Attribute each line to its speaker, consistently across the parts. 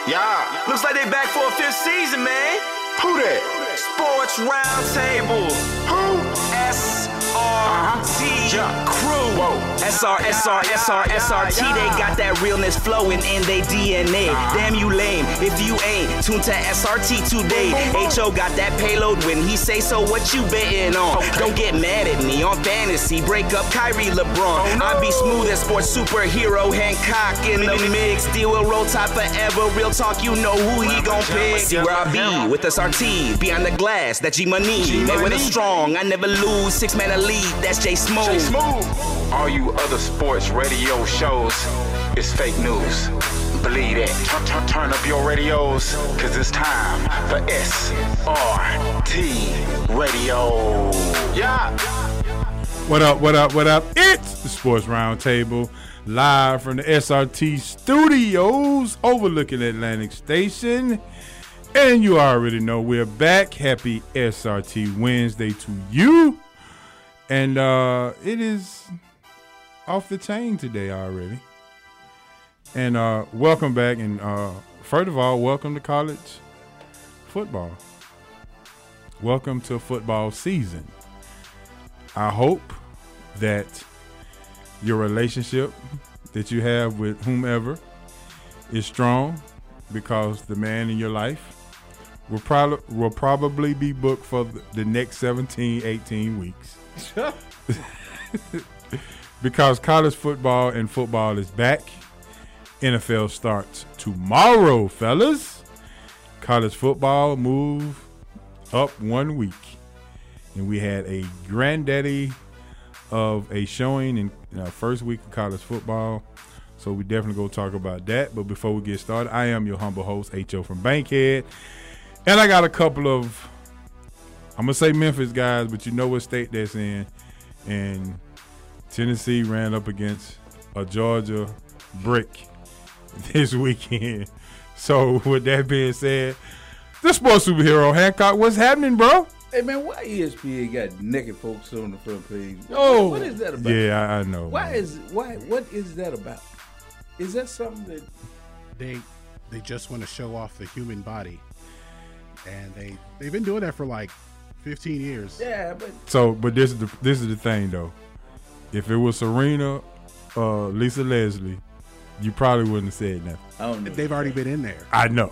Speaker 1: Yeah, looks like they back for a fifth season, man.
Speaker 2: Who that?
Speaker 1: Sports Roundtable.
Speaker 2: Who?
Speaker 1: SRT Crew.
Speaker 2: Whoa.
Speaker 1: SRT, they got that realness flowing in they DNA. Damn you lame if you ain't tuned to SRT today. HO got that payload when he say so, what you betting on? Don't get mad at me on fantasy, break up Kyrie LeBron. I be smooth as sports superhero Hancock in the mix. Deal with roll tide forever, real talk, you know who he gon' pick. See where I be with SRT, behind the glass, that G-Money. Made with a strong, I never lose, 6-man elite, that's J Smooth.
Speaker 2: All you other sports radio shows is fake news. Believe that. Turn up your radios, cause it's time for SRT Radio. Yeah.
Speaker 3: What up? It's the Sports Roundtable, live from the SRT studios overlooking Atlantic Station. And you already know we're back. Happy SRT Wednesday to you. And it is off the chain today already. And welcome back. And first of all, welcome to college football. Welcome to football season. I hope that your relationship that you have with whomever is strong, because the man in your life will probably be booked for the next 17, 18 weeks. Because college football and football is back. NFL starts tomorrow, fellas. College football move up 1 week. And we had a granddaddy of a showing in our first week of college football. So we definitely go talk about that. But before we get started, I am your humble host, H.O. from Bankhead. And I got a couple of, I'm going to say Memphis guys, but you know what state that's in. And Tennessee ran up against a Georgia brick this weekend. So with that being said, the sports superhero Hancock, what's happening, bro?
Speaker 4: Hey man, why ESPN got naked folks on the front page?
Speaker 3: Oh,
Speaker 4: what is that about?
Speaker 3: Yeah, I know.
Speaker 4: What is that about? Is that something that
Speaker 5: they just want to show off the human body, and they've been doing that for like 15 years.
Speaker 4: Yeah, but
Speaker 3: this is the thing though. If it was Serena, Lisa Leslie, you probably wouldn't have said nothing.
Speaker 4: I don't know.
Speaker 5: They've already been in there.
Speaker 3: I know.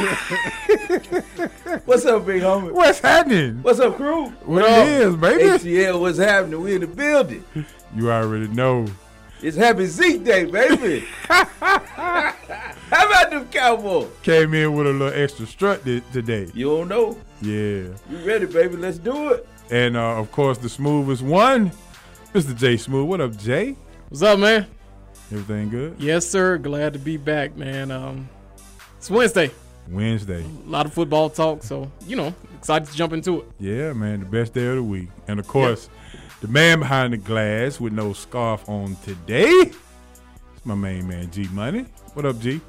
Speaker 4: What's up, big homie?
Speaker 3: What's happening?
Speaker 4: What's up, crew?
Speaker 3: What it is, baby?
Speaker 4: ATL, what's happening? We in the building.
Speaker 3: You already know.
Speaker 4: It's Happy Zeke Day, baby. How about them Cowboys?
Speaker 3: Came in with a little extra strut today.
Speaker 4: You don't know?
Speaker 3: Yeah.
Speaker 4: You ready, baby? Let's do it.
Speaker 3: And, of course, the smoothest one, Mr. J Smooth. What up, Jay?
Speaker 6: What's up, man?
Speaker 3: Everything good?
Speaker 6: Yes, sir. Glad to be back, man. It's Wednesday.
Speaker 3: Wednesday.
Speaker 6: A lot of football talk, so, excited to jump into it.
Speaker 3: Yeah, man, the best day of the week. And, of course, the man behind the glass with no scarf on today, it's my main man, G Money. What up, G?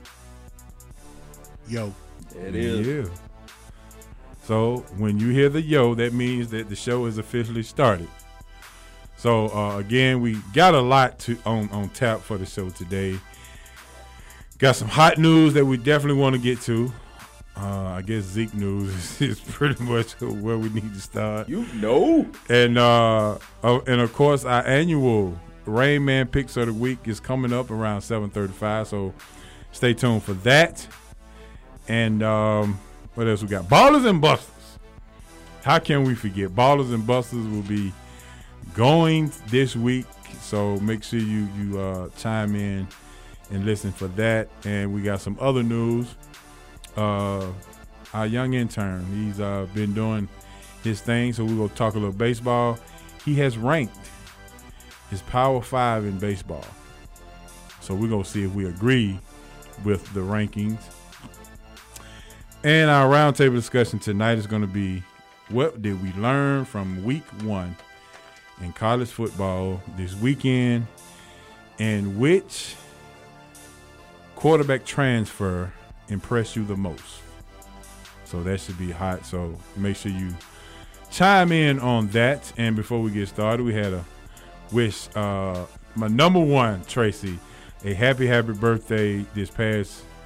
Speaker 5: Yo.
Speaker 4: It is.
Speaker 3: Yeah. So, when you hear the yo, that means that the show is officially started. So, again, we got a lot on tap for the show today. Got some hot news that we definitely want to get to. I guess Zeke news is pretty much where we need to start.
Speaker 4: You know.
Speaker 3: And of course, our annual Rain Man Picks of the Week is coming up around 7:35. So, stay tuned for that. And what else we got? Ballers and Busters. How can we forget? Ballers and Busters will be going this week, so make sure you chime in and listen for that. And we got some other news. Our young intern, he's been doing his thing, so we're going to talk a little baseball. He has ranked his Power 5 in baseball, so we're going to see if we agree with the rankings. And our roundtable discussion tonight is going to be, what did we learn from week 1 in college football this weekend, and which quarterback transfer impressed you the most? So that should be hot. So make sure you chime in on that. And before we get started, we had a wish my number one, Tracy, a happy birthday this past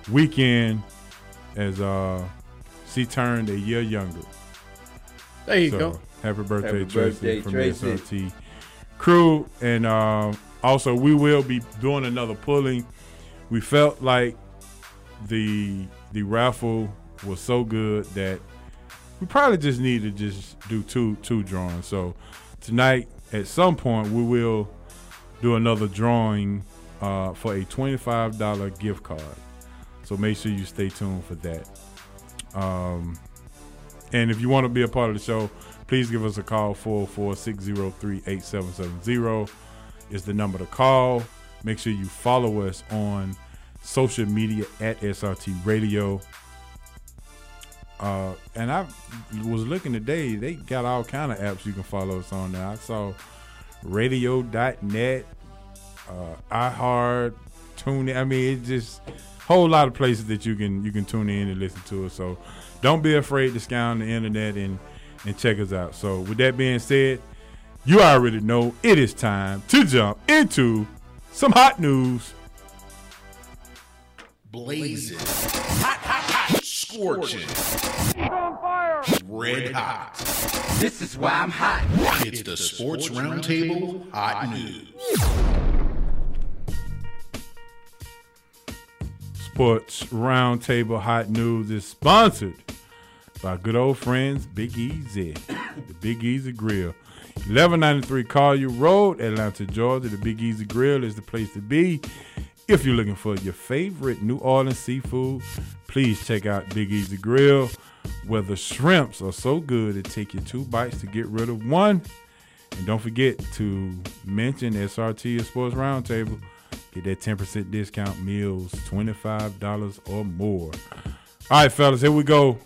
Speaker 3: weekend as she turned a year younger.
Speaker 6: There you go.
Speaker 3: Happy birthday,
Speaker 4: Happy
Speaker 3: Tracy,
Speaker 4: birthday,
Speaker 3: from
Speaker 4: Tracy.
Speaker 3: the SRT crew. And also, we will be doing another pulling. We felt like the raffle was so good that we probably just need to just do two drawings. So tonight, at some point, we will do another drawing for a $25 gift card. So make sure you stay tuned for that. And if you want to be a part of the show, please give us a call. 404-603-8770 is the number to call. Make sure you follow us on social media at SRT Radio. And I was looking today, they got all kind of apps you can follow us on now. I saw radio.net, iHeart, TuneIn. I mean, it's just a whole lot of places that you can tune in and listen to us. So don't be afraid to scour the internet and check us out. So with that being said, you already know it is time to jump into some hot news.
Speaker 7: Blazing. Hot. Scorching. On fire. Red hot.
Speaker 1: This is why I'm hot.
Speaker 7: It's the Sports Roundtable Hot News.
Speaker 3: Sports Roundtable Hot News is sponsored by good old friends Big Easy, the Big Easy Grill. 1193 Collier Road, Atlanta, Georgia. The Big Easy Grill is the place to be. If you're looking for your favorite New Orleans seafood, please check out Big Easy Grill, where the shrimps are so good it take you 2 bites to get rid of one. And don't forget to mention SRT or Sports Roundtable. Get that 10% discount, meals $25 or more. All right, fellas, here we go.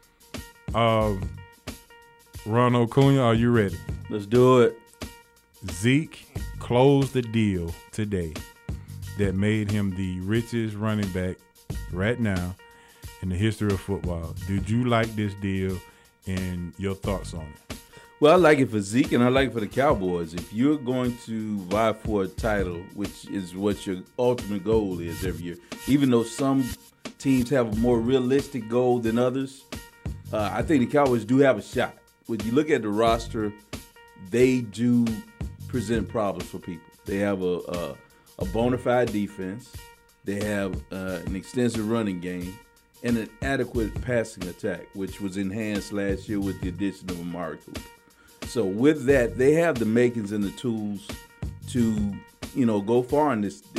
Speaker 3: Ronald Acuna, are you ready?
Speaker 4: Let's do it.
Speaker 3: Zeke closed the deal today that made him the richest running back right now in the history of football. Did you like this deal and your thoughts on it?
Speaker 4: Well, I like it for Zeke, and I like it for the Cowboys. If you're going to vie for a title, which is what your ultimate goal is every year, even though some teams have a more realistic goal than others, I think the Cowboys do have a shot. When you look at the roster, they do present problems for people. They have a bona fide defense. They have an extensive running game and an adequate passing attack, which was enhanced last year with the addition of Amari Cooper. So with that, they have the makings and the tools to, go far in this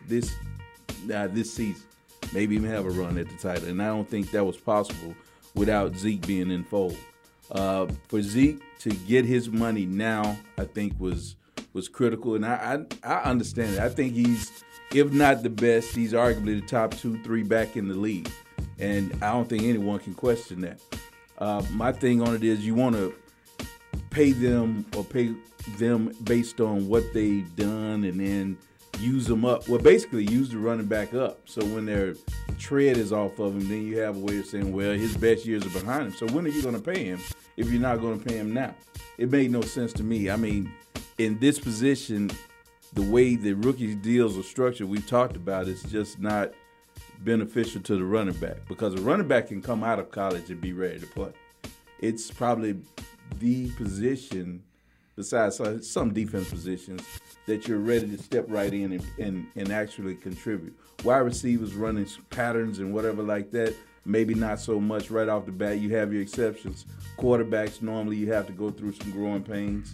Speaker 4: season. Maybe even have a run at the title. And I don't think that was possible without Zeke being in fold. For Zeke to get his money now, I think was critical, and I understand it. I think he's, if not the best, he's arguably the top 2-3 back in the league, and I don't think anyone can question that. My thing on it is you want to pay them based on what they've done, and then use them up. Well, basically use the running back up. So when their tread is off of him, then you have a way of saying, well, his best years are behind him. So when are you going to pay him if you're not going to pay him now? It made no sense to me. I mean, in this position, the way the rookie deals are structured, we've talked about, it's just not beneficial to the running back, because a running back can come out of college and be ready to play. It's probably the position, besides some defense positions, that you're ready to step right in and actually contribute. Wide receivers running patterns and whatever like that, maybe not so much right off the bat. You have your exceptions. Quarterbacks, normally you have to go through some growing pains.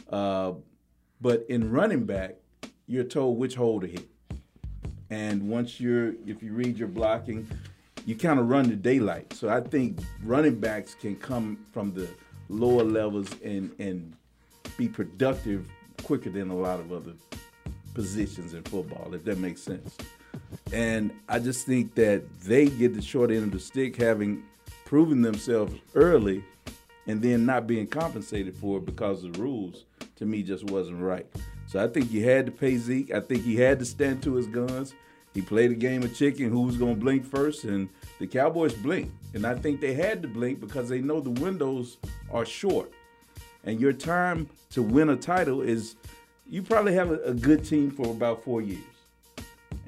Speaker 4: But in running back, you're told which hole to hit. And if you read your blocking, you kind of run the daylight. So I think running backs can come from the lower levels and be productive quicker than a lot of other positions in football, if that makes sense. And I just think that they get the short end of the stick, having proven themselves early and then not being compensated for it because the rules, to me, just wasn't right. So I think you had to pay Zeke. I think he had to stand to his guns. He played a game of chicken, who was going to blink first, and the Cowboys blinked. And I think they had to blink because they know the windows are short. And your time to win a title is, you probably have a good team for about 4 years.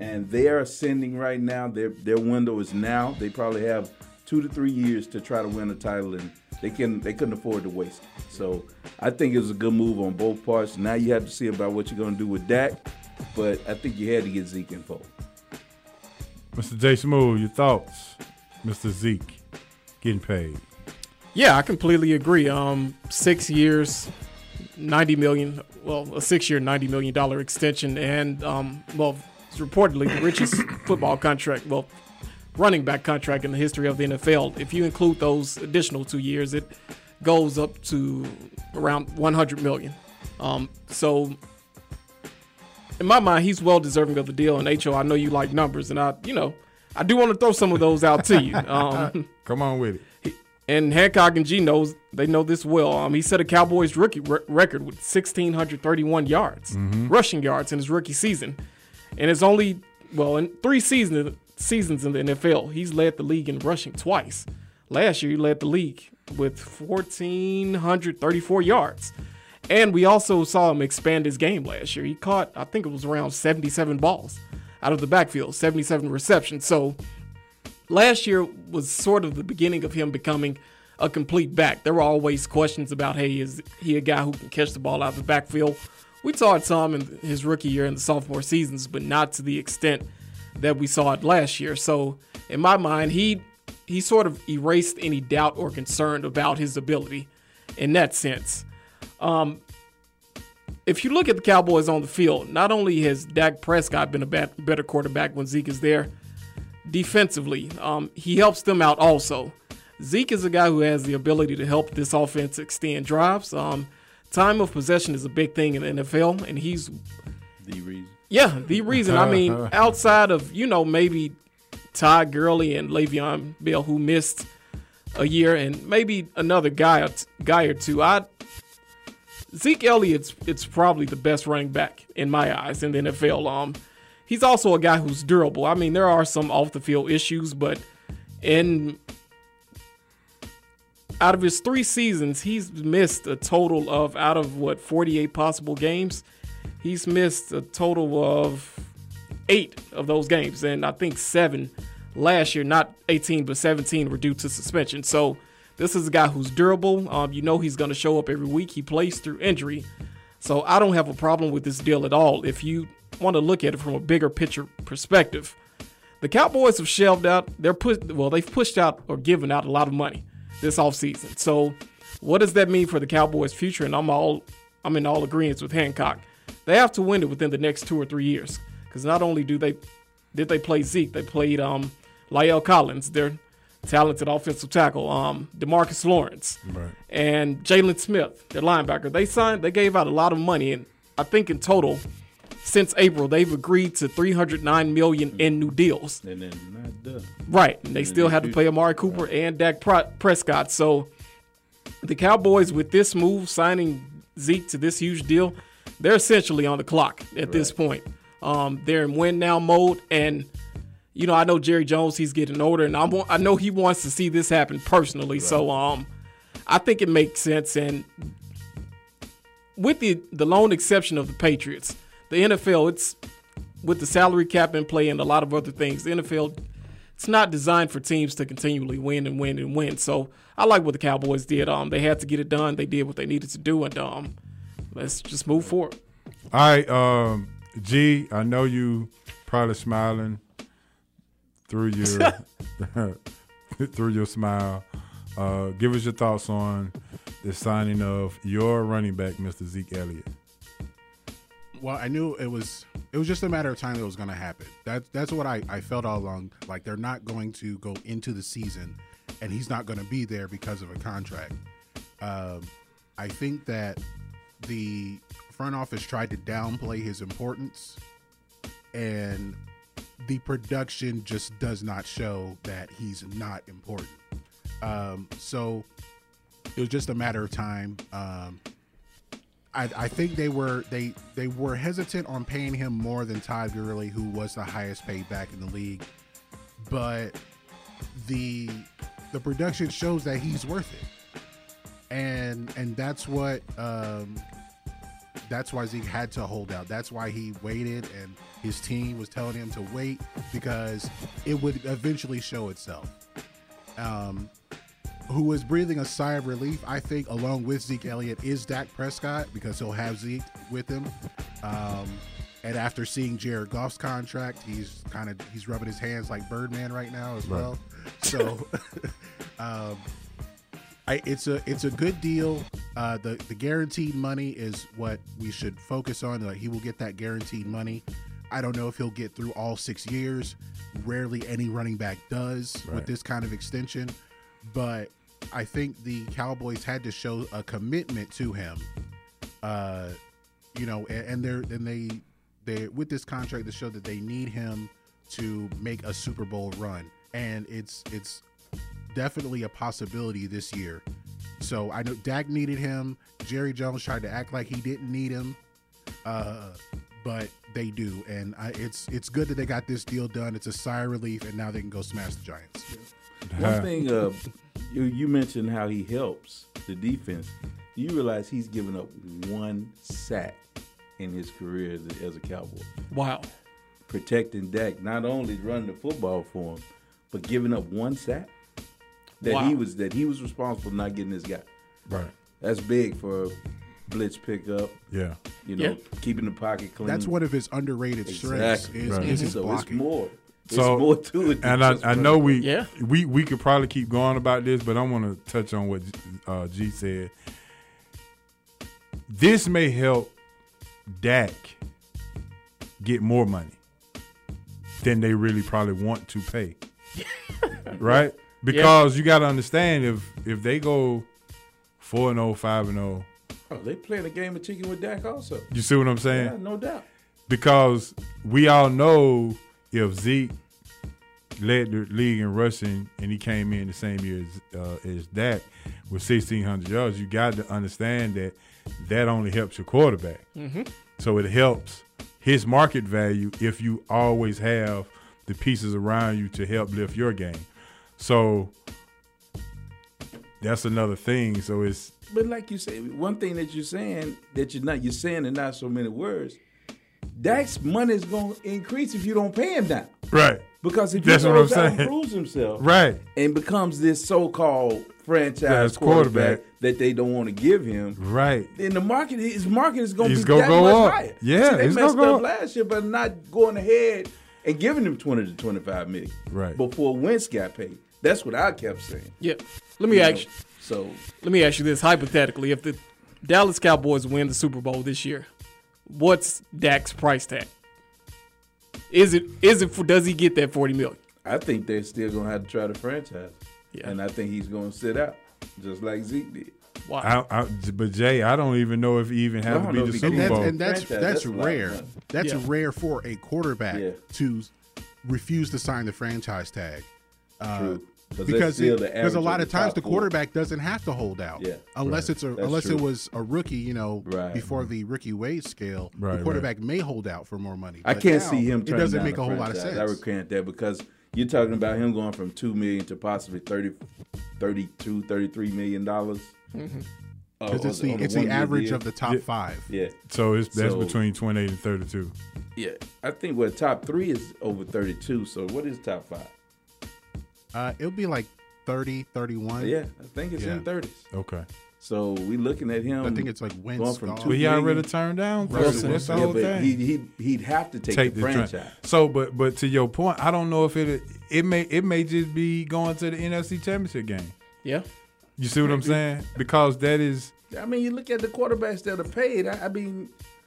Speaker 4: and they are ascending right now. Their window is now. They probably have 2 to 3 years to try to win a title, and they couldn't afford to waste it. So I think it was a good move on both parts. Now you have to see about what you're going to do with Dak, but I think you had to get Zeke involved.
Speaker 3: Mr. J. Smooth, your thoughts? Mr. Zeke getting paid.
Speaker 6: Yeah, I completely agree. 6 years, $90 million. Well, a 6-year, $90 million extension, and it's reportedly the richest football contract. Well, running back contract in the history of the NFL. If you include those additional 2 years, it goes up to around $100 million. So, in my mind, he's well deserving of the deal. And H.O., I know you like numbers, and I do want to throw some of those out to you.
Speaker 3: Come on with it.
Speaker 6: And Hancock and G knows, they know this well. He set a Cowboys rookie record with 1,631 yards, rushing yards in his rookie season. And it's only, in 3 seasons in the NFL, he's led the league in rushing twice. Last year, he led the league with 1,434 yards. And we also saw him expand his game last year. He caught, I think it was around 77 balls out of the backfield, 77 receptions. So last year was sort of the beginning of him becoming a complete back. There were always questions about, hey, is he a guy who can catch the ball out of the backfield? We saw it some in his rookie year and the sophomore seasons, but not to the extent that we saw it last year. So in my mind, he sort of erased any doubt or concern about his ability in that sense. If you look at the Cowboys on the field, not only has Dak Prescott been a better quarterback when Zeke is there, defensively, he helps them out also. Zeke is a guy who has the ability to help this offense extend drives. Time of possession is a big thing in the NFL, and he's
Speaker 4: the reason.
Speaker 6: Yeah, the reason. I mean, outside of, maybe Todd Gurley and Le'Veon Bell, who missed a year, and maybe another guy or two, Zeke Elliott's it's probably the best running back in my eyes in the NFL. He's also a guy who's durable. I mean, there are some off-the-field issues, but out of his 3 seasons, he's missed a total of, 48 possible games, he's missed a total of 8 of those games. And I think 7 last year, not 18, but 17 were due to suspension. So this is a guy who's durable. He's going to show up every week. He plays through injury. So I don't have a problem with this deal at all. If you want to look at it from a bigger picture perspective, the Cowboys have shelved out. They've pushed out or given out a lot of money this offseason. So what does that mean for the Cowboys' future? And I'm in all agreement with Hancock. They have to win it within the next 2 or 3 years, because not only did they play Zeke, they played La'el Collins, their talented offensive tackle, DeMarcus Lawrence, right, and Jalen Smith, their linebacker. They gave out a lot of money, and I think in total, since April, they've agreed to $309 million in new deals.
Speaker 4: And then not done.
Speaker 6: Right, and they still have to pay Amari Cooper and Dak Prescott. So the Cowboys, with this move, signing Zeke to this huge deal, they're essentially on the clock at this point. They're in win now mode, and I know Jerry Jones, he's getting older, and I know he wants to see this happen personally. Right. So I think it makes sense. And with the lone exception of the Patriots, the NFL, it's with the salary cap in play and a lot of other things, the NFL, it's not designed for teams to continually win and win and win. So I like what the Cowboys did. They had to get it done. They did what they needed to do, and let's just move forward.
Speaker 3: All right, G, I know you probably smiling through your through your smile. Give us your thoughts on the signing of your running back, Mr. Zeke Elliott.
Speaker 5: Well, I knew it was just a matter of time that it was going to happen. That's what I felt all along. Like, they're not going to go into the season and he's not going to be there because of a contract. I think that the front office tried to downplay his importance, and the production just does not show that he's not important. So it was just a matter of time. I think they were hesitant on paying him more than Todd Gurley, who was the highest paid back in the league, but the production shows that he's worth it, and that's what That's why Zeke had to hold out. That's why he waited, and his team was telling him to wait because it would eventually show itself. Who was breathing a sigh of relief, I think, along with Zeke Elliott, is Dak Prescott because he'll have Zeke with him. And after seeing Jared Goff's contract, he's rubbing his hands like Birdman right now as well. So it's a good deal. The guaranteed money is what we should focus on. He will get that guaranteed money. I don't know if he'll get through all 6 years. Rarely any running back does with this kind of extension. But I think the Cowboys had to show a commitment to him. And they with this contract to show that they need him to make a Super Bowl run. And it's definitely a possibility this year. So I know Dak needed him. Jerry Jones tried to act like he didn't need him, but they do, and it's good that they got this deal done. It's a sigh of relief, and now they can go smash the Giants.
Speaker 4: One thing you mentioned how he helps the defense. You realize he's given up 1 sack in his career as a Cowboy.
Speaker 6: Wow.
Speaker 4: Protecting Dak, not only running the football for him, but giving up 1 sack. He was responsible for not getting this guy.
Speaker 3: Right.
Speaker 4: That's big for a blitz pickup.
Speaker 3: Yeah.
Speaker 4: Keeping the pocket clean.
Speaker 5: That's one of his underrated strengths is his blocking.
Speaker 4: It's more.
Speaker 3: So,
Speaker 4: it's more to it.
Speaker 3: And I know we could probably keep going about this, but I want to touch on what G said. This may help Dak get more money than they really probably want to pay. Right? Because you got to understand if they go 4-0, 5-0.
Speaker 4: Oh, they playing a game of chicken with Dak also.
Speaker 3: You see what I'm saying?
Speaker 4: Yeah, no doubt.
Speaker 3: Because we all know if Zeke led the league in rushing and he came in the same year as Dak with 1,600 yards, you got to understand that only helps your quarterback. Mm-hmm. So it helps his market value if you always have the pieces around you to help lift your game. So that's another thing. So it's.
Speaker 4: But like you say, one thing that you're saying you're saying in not so many words. Dak's money is going to increase if you don't pay him now.
Speaker 3: Right.
Speaker 4: Because if he goes out and proves himself,
Speaker 3: right,
Speaker 4: and becomes this so-called franchise quarterback that they don't want to give him,
Speaker 3: right,
Speaker 4: then his market is going to be
Speaker 3: that
Speaker 4: much
Speaker 3: up.
Speaker 4: higher.
Speaker 3: Yeah,
Speaker 4: so they messed up last year, but not going ahead and giving him $20 to $25 million.
Speaker 3: Right.
Speaker 4: Before Wentz got paid. That's what I kept saying.
Speaker 6: Yeah. Let me ask you this hypothetically: if the Dallas Cowboys win the Super Bowl this year, what's Dak's price tag? Does he get that $40 million?
Speaker 4: I think they're still going to have to try to franchise. Yeah. And I think he's going to sit out, just like Zeke did.
Speaker 6: Wow.
Speaker 3: But Jay, I don't even know if he even has to be the Super Bowl.
Speaker 5: And that's rare. That's rare for a quarterback to refuse to sign the franchise tag.
Speaker 4: True.
Speaker 5: Because a lot of times the quarterback doesn't have to hold out, unless it was a rookie, before the rookie wage scale.
Speaker 3: Right,
Speaker 5: the quarterback may hold out for more money.
Speaker 4: I can't see him.
Speaker 5: It doesn't make a whole lot of sense.
Speaker 4: I recant that because you're talking about him going from $2 million to possibly $32, $33 million.
Speaker 5: Mm-hmm. Because it's the average of the top 5.
Speaker 4: Yeah.
Speaker 3: So that's between 28 and 32.
Speaker 4: Yeah, I think top 3 is over 32. So what is top 5?
Speaker 5: It'll be like 30, 31.
Speaker 4: Yeah, I think it's in 30s.
Speaker 3: Okay.
Speaker 4: So we looking at him.
Speaker 5: I think it's like Wentz.
Speaker 3: But he already turned down. That's the whole thing.
Speaker 4: He'd have to take the franchise.
Speaker 3: So, but to your point, I don't know if it may just be going to the NFC Championship game.
Speaker 6: Yeah.
Speaker 3: You see what I'm saying? Because that is.
Speaker 4: I mean, you look at the quarterbacks that are paid. I mean,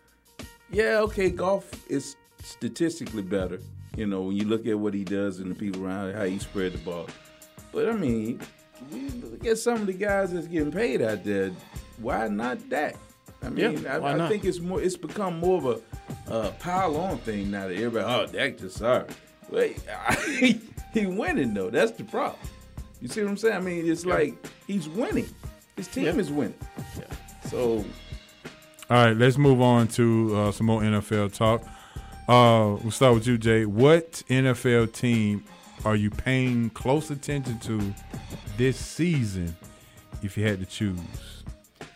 Speaker 4: Goff is statistically better. When you look at what he does and the people around him, how he spread the ball. But, I mean, you look at some of the guys that's getting paid out there. Why not Dak? I mean, I think it's become more of a pile-on thing now that everybody, Dak just sorry. Wait, he winning, though. That's the problem. You see what I'm saying? I mean, it's like he's winning. His team is winning. Yeah. So.
Speaker 3: All right, let's move on to some more NFL talk. We'll start with you, Jay. What NFL team are you paying close attention to this season if you had to choose?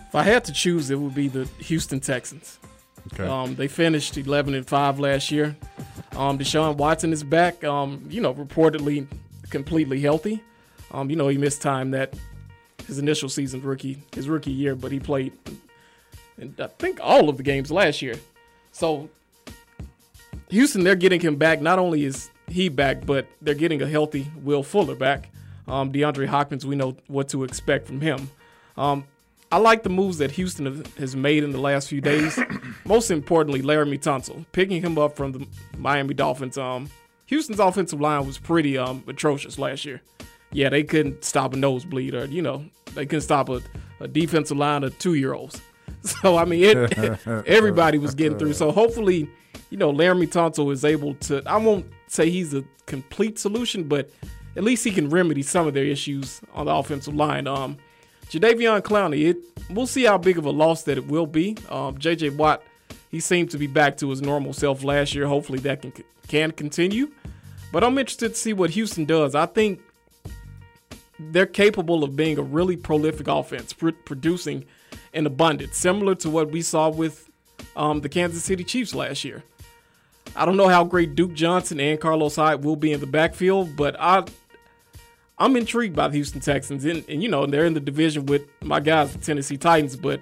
Speaker 6: If I had to choose, it would be the Houston Texans.
Speaker 3: Okay.
Speaker 6: They finished 11-5 last year. Deshaun Watson is back. Reportedly completely healthy. He missed time that his initial season his rookie year, but he played in I think all of the games last year. So Houston, they're getting him back. Not only is he back, but they're getting a healthy Will Fuller back. DeAndre Hopkins, we know what to expect from him. I like the moves that Houston has made in the last few days. Most importantly, Laramie Tunsil, picking him up from the Miami Dolphins. Houston's offensive line was pretty atrocious last year. Yeah, they couldn't stop a nosebleed, or they couldn't stop a defensive line of 2-year-olds. So I mean, everybody was getting through. So hopefully, Laramie Tunsil is able to. I won't say he's a complete solution, but at least he can remedy some of their issues on the offensive line. Jadeveon Clowney, we'll see how big of a loss that it will be. J.J. Watt, he seemed to be back to his normal self last year. Hopefully that can continue. But I'm interested to see what Houston does. I think they're capable of being a really prolific offense, producing in abundance, similar to what we saw with the Kansas City Chiefs last year. I don't know how great Duke Johnson and Carlos Hyde will be in the backfield, but I'm intrigued by the Houston Texans, and they're in the division with my guys, the Tennessee Titans. But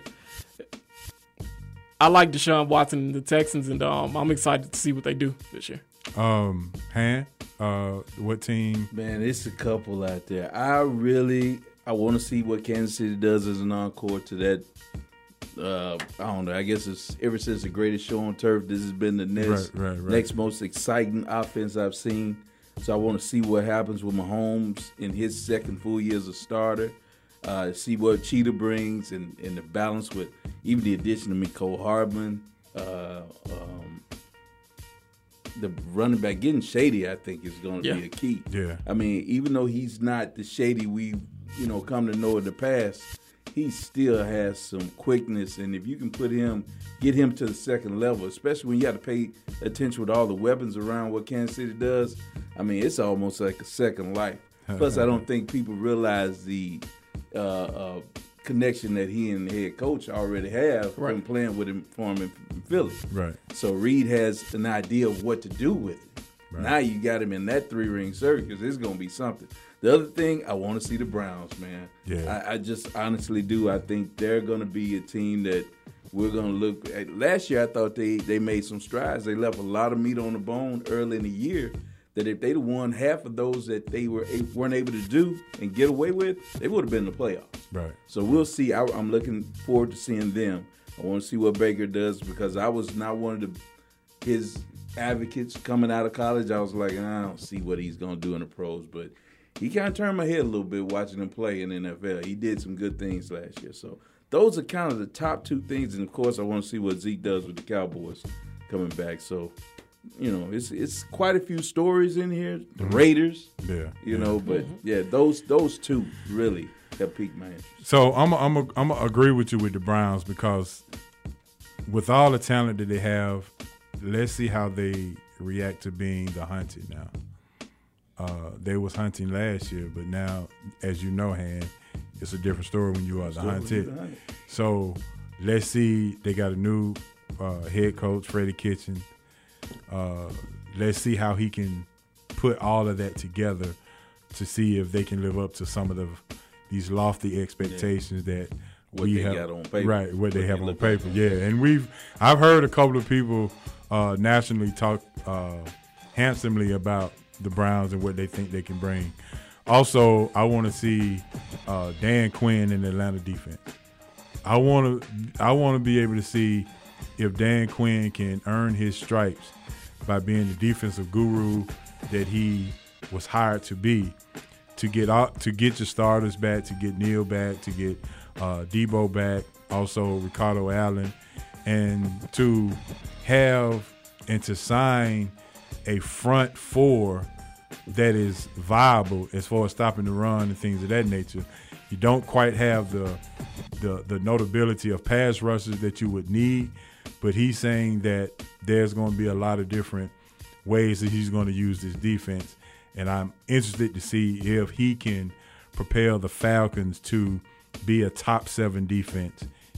Speaker 6: I like Deshaun Watson and the Texans, and I'm excited to see what they do this year.
Speaker 3: What team?
Speaker 4: Man, it's a couple out there. I want to see what Kansas City does as an encore to that. I don't know. I guess it's ever since the greatest show on turf, this has been the next most exciting offense I've seen. So I want to see what happens with Mahomes in his second full year as a starter. See what Cheetah brings and the balance with even the addition of Mecole Hardman. The running back getting Shady, I think, is going to be a key.
Speaker 3: Yeah.
Speaker 4: I mean, even though he's not the Shady we've come to know in the past, he still has some quickness, and if you can get him to the second level, especially when you got to pay attention with all the weapons around what Kansas City does, I mean, it's almost like a second life. Plus, I don't think people realize the connection that he and the head coach already have from playing with him for him in Philly.
Speaker 3: Right.
Speaker 4: So Reed has an idea of what to do with it. Right. Now you got him in that 3-ring circus. It's going to be something. The other thing, I want to see the Browns, man.
Speaker 3: Yeah.
Speaker 4: I just honestly do. I think they're going to be a team that we're going to look at. Last year, I thought they made some strides. They left a lot of meat on the bone early in the year that if they'd won half of those that they weren't able to do and get away with, they would have been in the playoffs.
Speaker 3: Right.
Speaker 4: So we'll see. I'm looking forward to seeing them. I want to see what Baker does because I was not one of his advocates coming out of college. I was like, I don't see what he's going to do in the pros, but he kind of turned my head a little bit watching him play in the NFL. He did some good things last year. So those are kind of the top two things. And, of course, I want to see what Zeke does with the Cowboys coming back. So, it's quite a few stories in here. The Raiders, but, those two really have piqued my interest.
Speaker 3: So I'm gonna agree with you with the Browns because with all the talent that they have, let's see how they react to being the hunted now. They was hunting last year, but now, as you know, Han, it's a different story when you are the hunted. So let's see. They got a new head coach, Freddie Kitchen. Let's see how he can put all of that together to see if they can live up to some of these lofty expectations that we have
Speaker 4: got on paper.
Speaker 3: Right, what they have on paper. Yeah, and I've heard a couple of people nationally talk handsomely about the Browns and what they think they can bring. Also, I want to see Dan Quinn in the Atlanta defense. I want to be able to see if Dan Quinn can earn his stripes by being the defensive guru that he was hired to be, to get your starters back, to get Neal back, to get Debo back, also Ricardo Allen, and to have and to sign a front four that is viable as far as stopping the run and things of that nature. You don't quite have the notability of pass rushes that you would need, but he's saying that there's going to be a lot of different ways that he's going to use this defense, and I'm interested to see if he can propel the Falcons to be a top 7 defense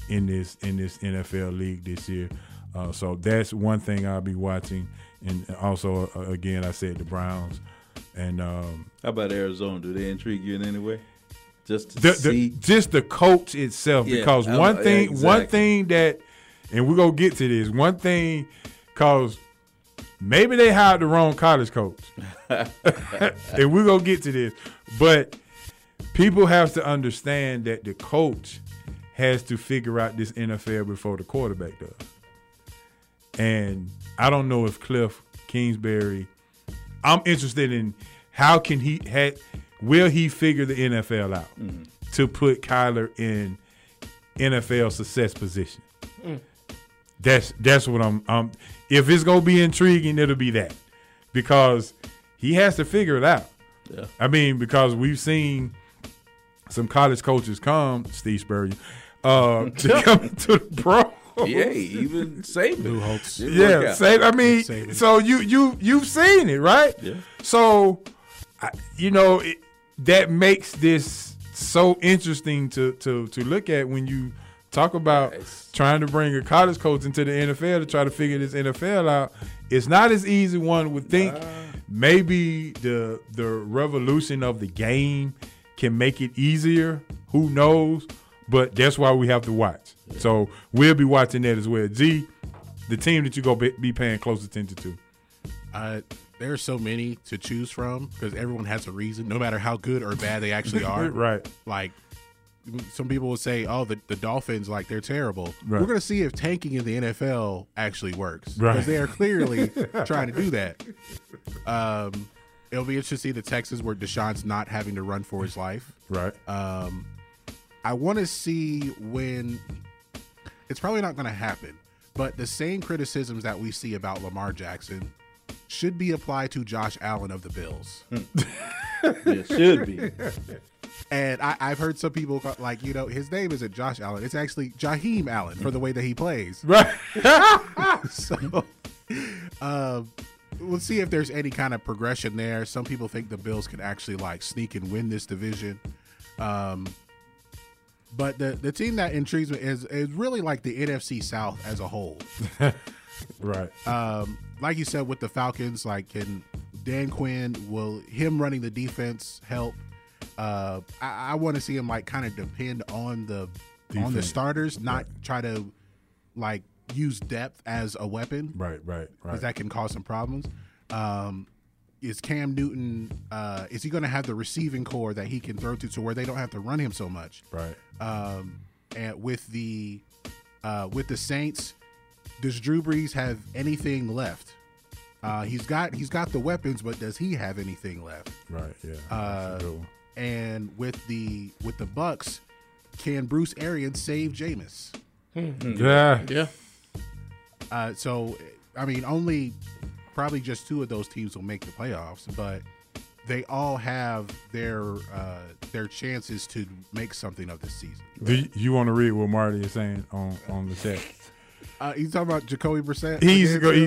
Speaker 3: in this NFL league this year. So that's one thing I'll be watching. And also, again, I said the Browns. And
Speaker 4: how about Arizona? Do they intrigue you in any way? Just to see,
Speaker 3: just the coach itself, because one thing that, and we're gonna get to this. One thing, because maybe they hired the wrong college coach, and we're gonna get to this. But people have to understand that the coach has to figure out this NFL before the quarterback does. And I don't know if Cliff Kingsbury. I'm interested in how can will he figure the NFL out to put Kyler in NFL success position? That's what I'm. If it's gonna be intriguing, it'll be that, because he has to figure it out.
Speaker 4: Yeah.
Speaker 3: I mean, because we've seen some college coaches come, Steve Spurrier, to come to the pro.
Speaker 4: Yeah, even Saban.
Speaker 5: Holtz.
Speaker 3: Yeah, Saban. I mean,
Speaker 5: Saban.
Speaker 3: so you've seen it, right?
Speaker 4: Yeah.
Speaker 3: So, that makes this so interesting to look at when you talk about trying to bring a college coach into the NFL to try to figure this NFL out. It's not as easy one would think. Maybe the revolution of the game can make it easier. Who knows? But that's why we have to watch. Yeah. So we'll be watching that as well. G, the team that you go be paying close attention to.
Speaker 5: There are so many to choose from because everyone has a reason, no matter how good or bad they actually are.
Speaker 3: Right.
Speaker 5: Like, some people will say, oh, the Dolphins, like, they're terrible.
Speaker 3: Right.
Speaker 5: We're going to see if tanking in the NFL actually works.
Speaker 3: Right.
Speaker 5: Because they are clearly trying to do that. It'll be interesting to see the Texans where Deshaun's not having to run for his life.
Speaker 3: Right.
Speaker 5: I want to see when – it's probably not going to happen, but the same criticisms that we see about Lamar Jackson should be applied to Josh Allen of the Bills.
Speaker 4: It should be.
Speaker 5: And I've heard some people like, his name isn't Josh Allen. It's actually Jaheim Allen for the way that he plays.
Speaker 3: Right.
Speaker 5: So we'll see if there's any kind of progression there. Some people think the Bills can actually like sneak and win this division. But the team that intrigues me is really like the NFC South as a whole.
Speaker 3: Right.
Speaker 5: Like you said with the Falcons, like can Dan Quinn, will him running the defense help? I want to see him like kind of depend on the starters, not try to like use depth as a weapon.
Speaker 3: Right.
Speaker 5: Because that can cause some problems. Is Cam Newton? Is he going to have the receiving core that he can throw to where they don't have to run him so much?
Speaker 3: Right.
Speaker 5: And with the Saints, does Drew Brees have anything left? He's got the weapons, but does he have anything left?
Speaker 3: Right. Yeah.
Speaker 5: And with the Bucks, can Bruce Arians save Jameis?
Speaker 3: Yeah.
Speaker 5: So I mean, only probably just two of those teams will make the playoffs, but they all have their chances to make something of this season.
Speaker 3: Do you want to read what Marty is saying on the chat?
Speaker 5: He's talking about Jacoby Brissett.
Speaker 3: He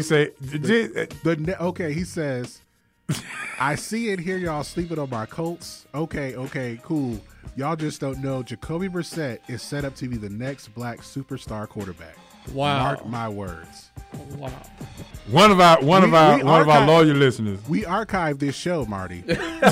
Speaker 3: says,
Speaker 5: I see and hear y'all sleeping on my Colts. Okay, cool. Y'all just don't know Jacoby Brissett is set up to be the next black superstar quarterback.
Speaker 6: Wow.
Speaker 5: Mark my words.
Speaker 6: Wow.
Speaker 3: One of our loyal listeners.
Speaker 5: We archived this show, Marty.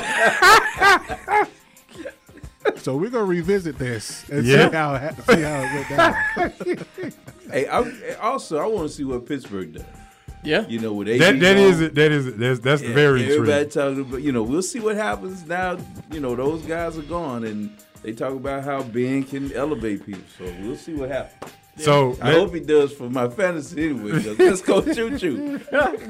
Speaker 5: So we're gonna revisit this and see how it went down.
Speaker 4: Hey, I want to see what Pittsburgh does.
Speaker 6: Yeah,
Speaker 4: with AD
Speaker 3: that's very true.
Speaker 4: Everybody talking about, we'll see what happens now. Those guys are gone, and they talk about how Ben can elevate people. So we'll see what happens.
Speaker 3: So
Speaker 4: I hope he does for my fantasy anyway. Let's go choo-choo.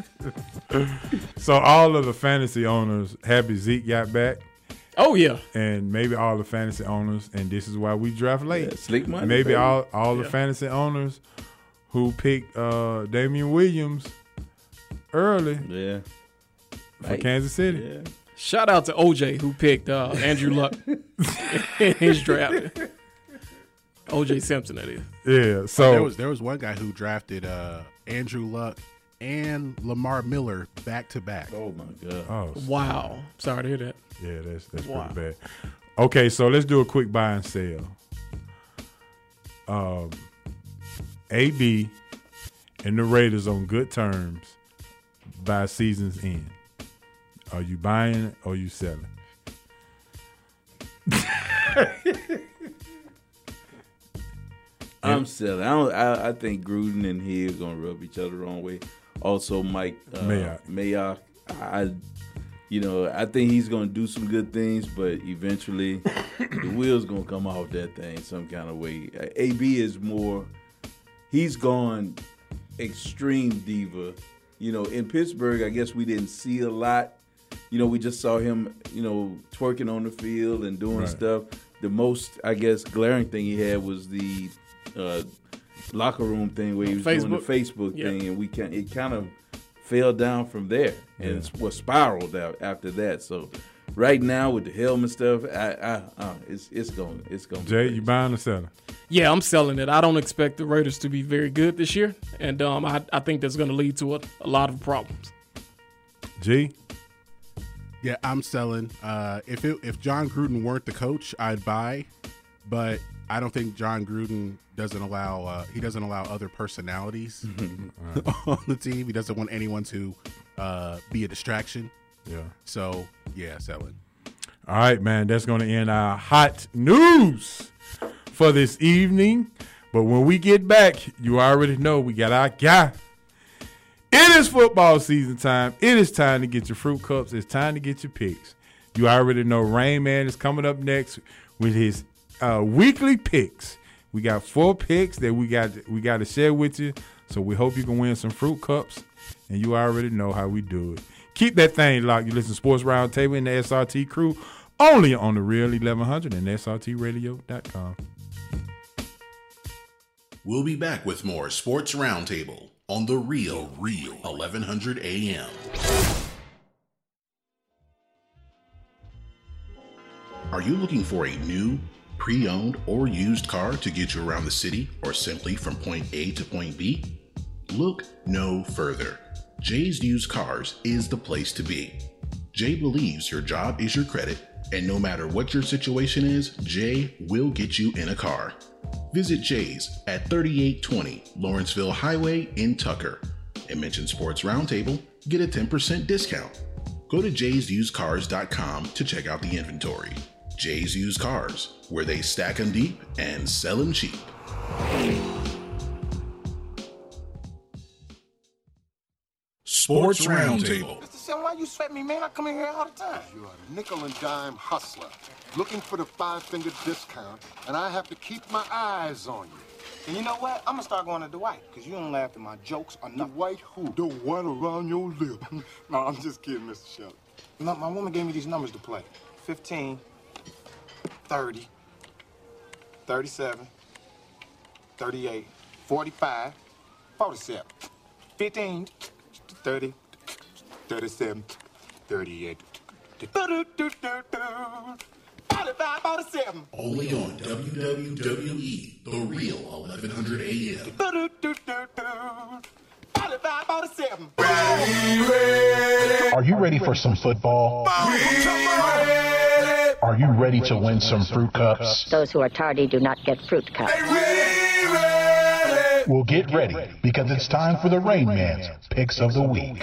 Speaker 3: So all of the fantasy owners happy Zeke got back.
Speaker 6: Oh yeah,
Speaker 3: and maybe all the fantasy owners, and this is why we draft late.
Speaker 4: Yeah, slick money.
Speaker 3: Maybe all the fantasy owners who picked Damian Williams early, for Kansas City.
Speaker 4: Yeah.
Speaker 6: Shout out to OJ who picked Andrew Luck in his draft. OJ Simpson, that is.
Speaker 3: Yeah. So
Speaker 5: there was one guy who drafted Andrew Luck and Lamar Miller back to back.
Speaker 4: Oh my God.
Speaker 3: Oh
Speaker 6: wow. Sorry to hear that.
Speaker 3: Yeah, that's pretty bad. Okay, so let's do a quick buy and sell. AB and the Raiders on good terms by season's end? Are you buying or are you selling?
Speaker 4: I'm selling. I think Gruden and he are gonna rub each other the wrong way. Also, Mike Mayock. I think he's gonna do some good things, but eventually the wheels gonna come off that thing some kind of way. AB is more. He's gone extreme diva. In Pittsburgh, I guess we didn't see a lot. We just saw him, twerking on the field and doing stuff. The most, I guess, glaring thing he had was the locker room thing where he was doing the Facebook thing, and it kind of fell down from there and it was spiraled out after that. So right now with the helmet stuff, it's going.
Speaker 3: Jay, you buying or selling?
Speaker 6: Yeah, I'm selling it. I don't expect the Raiders to be very good this year, and I think that's going to lead to a lot of problems.
Speaker 3: G?
Speaker 5: Yeah, I'm selling. If John Gruden weren't the coach, I'd buy, but I don't think John Gruden doesn't allow other personalities on the team. He doesn't want anyone to be a distraction.
Speaker 3: Yeah.
Speaker 5: So yeah, selling.
Speaker 3: All right, man. That's going to end our hot news for this evening. But when we get back, you already know we got our guy. It is football season time. It is time to get your fruit cups. It's time to get your picks. You already know Rain Man is coming up next with his weekly picks. We got 4 picks that we got to share with you. So we hope you can win some fruit cups. And you already know how we do it. Keep that thing locked. You listen to Sports Roundtable and the SRT crew only on the Real 1100 and SRTradio.com.
Speaker 7: We'll be back with more Sports Roundtable on the Real 1100 AM. Are you looking for a new, pre-owned, or used car to get you around the city or simply from point A to point B? Look no further. Jay's Used Cars is the place to be. Jay believes your job is your credit, and no matter what your situation is, Jay will get you in a car. Visit Jay's at 3820 Lawrenceville Highway in Tucker and mention Sports Roundtable, get a 10% discount. Go to jaysusedcars.com to check out the inventory. Jay's Used Cars, where they stack them deep and sell them cheap. Sports Roundtable.
Speaker 8: Mr. Shem, why you sweat me, man? I come in here all the time. You're a nickel and dime hustler, looking for the 5-finger discount, and I have to keep my eyes on you.
Speaker 9: And you know what? I'm gonna start going to Dwight, because you don't laugh at my jokes or nothing.
Speaker 8: Dwight who? The one around your lip. No, I'm just kidding, Mr. Shem.
Speaker 9: You know, my woman gave me these numbers to play. 15, 30, 37, 38, 45, 47, 15, 30, 37, 38, 45, 47.
Speaker 7: Only on WWE, The Real 1100 AM.
Speaker 9: 45, 47.
Speaker 10: Are you ready for some football? Are you ready to win some fruit cups?
Speaker 11: Those who are tardy do not get fruit cups.
Speaker 10: Well, get ready, because it's time for the Rain Man's Picks of the Week.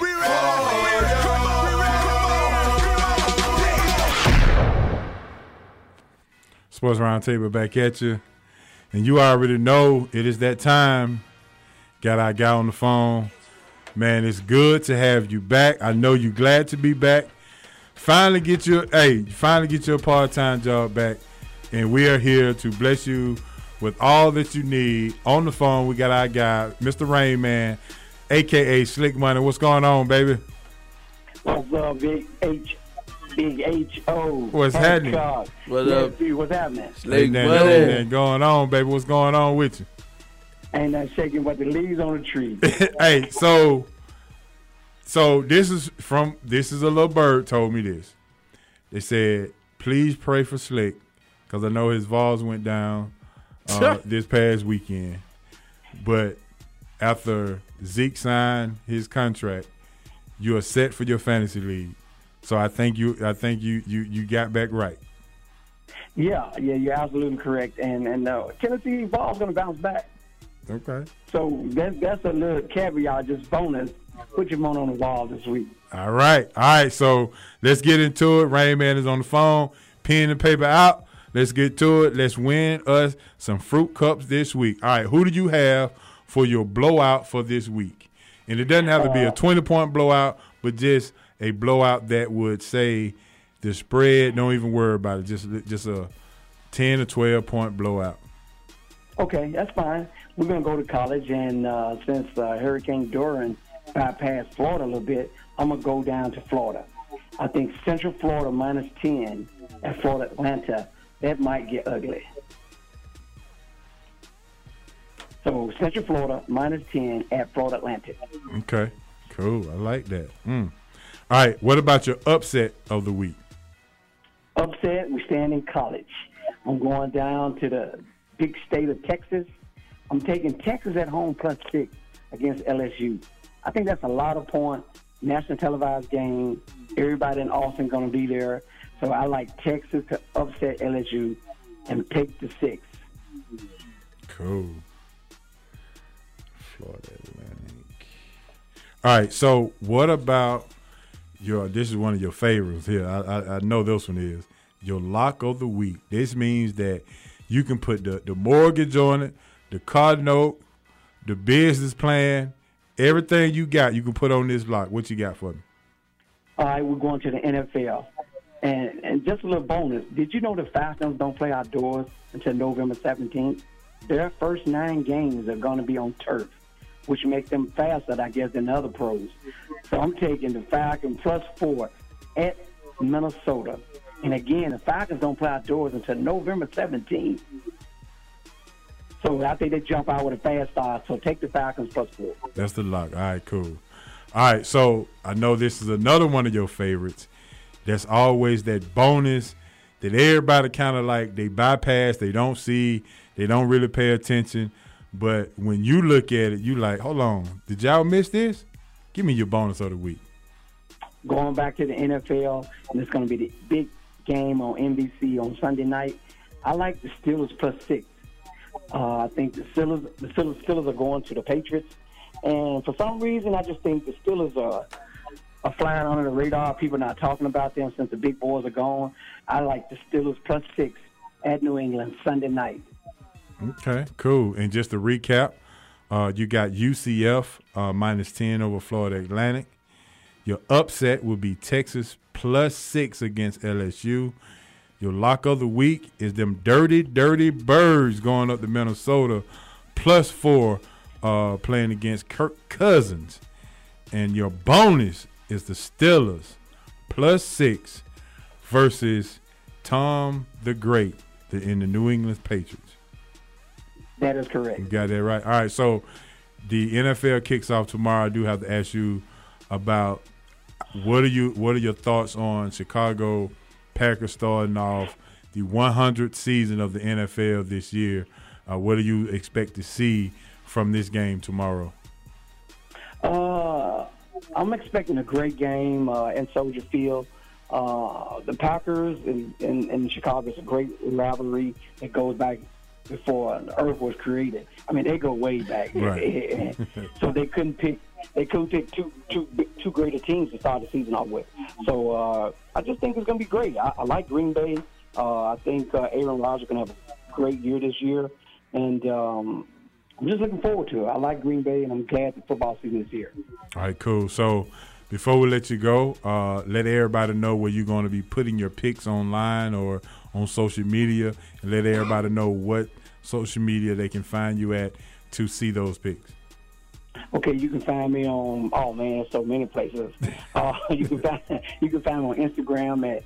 Speaker 3: Sports Roundtable back at you. And you already know it is that time. Got our guy on the phone. Man, it's good to have you back. I know you're glad to be back. Finally get your part-time job back. And we are here to bless you with all that you need. On the phone, we got our guy, Mr. Rain Man, a.k.a. Slick Money. What's going on, baby?
Speaker 12: What's up, Big H.O.?
Speaker 3: What's happening?
Speaker 4: What up?
Speaker 12: What's happening?
Speaker 4: Slick Money.
Speaker 3: Ain't going on, baby. What's going on with you?
Speaker 12: Ain't nothing shaking but the leaves on the tree.
Speaker 3: Hey, so this is a little bird told me this. They said, please pray for Slick, because I know his Vols went down this past weekend. But after Zeke signed his contract, you are set for your fantasy league. So I think you got back right.
Speaker 12: Yeah, you're absolutely correct. And Tennessee Vols going to bounce back.
Speaker 3: Okay.
Speaker 12: So that's a little caveat, just bonus. Put your money on the wall this week.
Speaker 3: All right. So let's get into it. Rain Man is on the phone. Pen and paper out. Let's get to it. Let's win us some fruit cups this week. All right. Who do you have for your blowout for this week? And it doesn't have to be a 20-point blowout, but just a blowout that would say the spread. Don't even worry about it. Just a 10 or 12-point blowout.
Speaker 12: Okay, that's fine. We're going to go to college, and since Hurricane Dorian bypassed Florida a little bit, I'm going to go down to Florida. I think Central Florida minus 10 at Florida Atlanta, that might get ugly. So Central Florida minus 10 at Florida Atlantic.
Speaker 3: Okay, cool. I like that. All right, what about your upset of the week?
Speaker 12: Upset, we stand in college. I'm going down to the big state of Texas. I'm taking Texas at home plus 6 against LSU. I think that's a lot of points. National televised game. Everybody in Austin going to be there. So I like Texas to upset LSU and take the 6.
Speaker 3: Cool. Florida Atlantic. All right, so what about this is one of your favorites here. I know this one is. Your lock of the week. This means that you can put the mortgage on it, the car note, the business plan, everything you got, you can put on this lock. What you got for me?
Speaker 12: All right, we're going to the NFL. And just a little bonus, did you know the Falcons don't play outdoors until November 17th? Their first 9 games are going to be on turf, which makes them faster, I guess, than other pros. So I'm taking the Falcons plus 4 at Minnesota. And again, the Falcons don't play outdoors until November 17th. So I think they jump out with a fast start. So take the Falcons plus 4.
Speaker 3: That's the lock. All right, cool. All right, so I know this is another one of your favorites. There's always that bonus that everybody kind of like they bypass, they don't see, they don't really pay attention. But when you look at it, you like, hold on, did y'all miss this? Give me your bonus of the week.
Speaker 12: Going back to the NFL, and it's going to be the big game on NBC on Sunday night. I like the Steelers plus 6. I think the Steelers are going to the Patriots. And for some reason, I just think the Steelers are flying under the radar. People are not talking about them since the big boys are gone. I like the Steelers plus 6 at New England Sunday night.
Speaker 3: Okay, cool. And just to recap, you got UCF minus 10 over Florida Atlantic. Your upset will be Texas plus 6 against LSU. Your lock of the week is them dirty birds going up to Minnesota plus 4 playing against Kirk Cousins. And your bonus is the Steelers plus 6 versus Tom the Great in the New England Patriots.
Speaker 12: That is correct.
Speaker 3: You got that right. All right, so the NFL kicks off tomorrow. I do have to ask you about what are your thoughts on Chicago Packers starting off the 100th season of the NFL this year? What do you expect to see from this game tomorrow?
Speaker 12: I'm expecting a great game in Soldier Field. The Packers and Chicago is a great rivalry that goes back before the earth was created. I mean, they go way back.
Speaker 3: Right.
Speaker 12: So they couldn't pick two greater teams to start the season off with. So I just think it's going to be great. I like Green Bay. I think Aaron Rodgers is going to have a great year this year. And I'm just looking forward to it. I like Green Bay, and I'm glad the football season is here.
Speaker 3: All right, cool. So before we let you go, let everybody know where you're going to be putting your picks online or on social media, and let everybody know what social media they can find you at to see those picks.
Speaker 12: Okay, you can find me on so many places. You can find me on Instagram at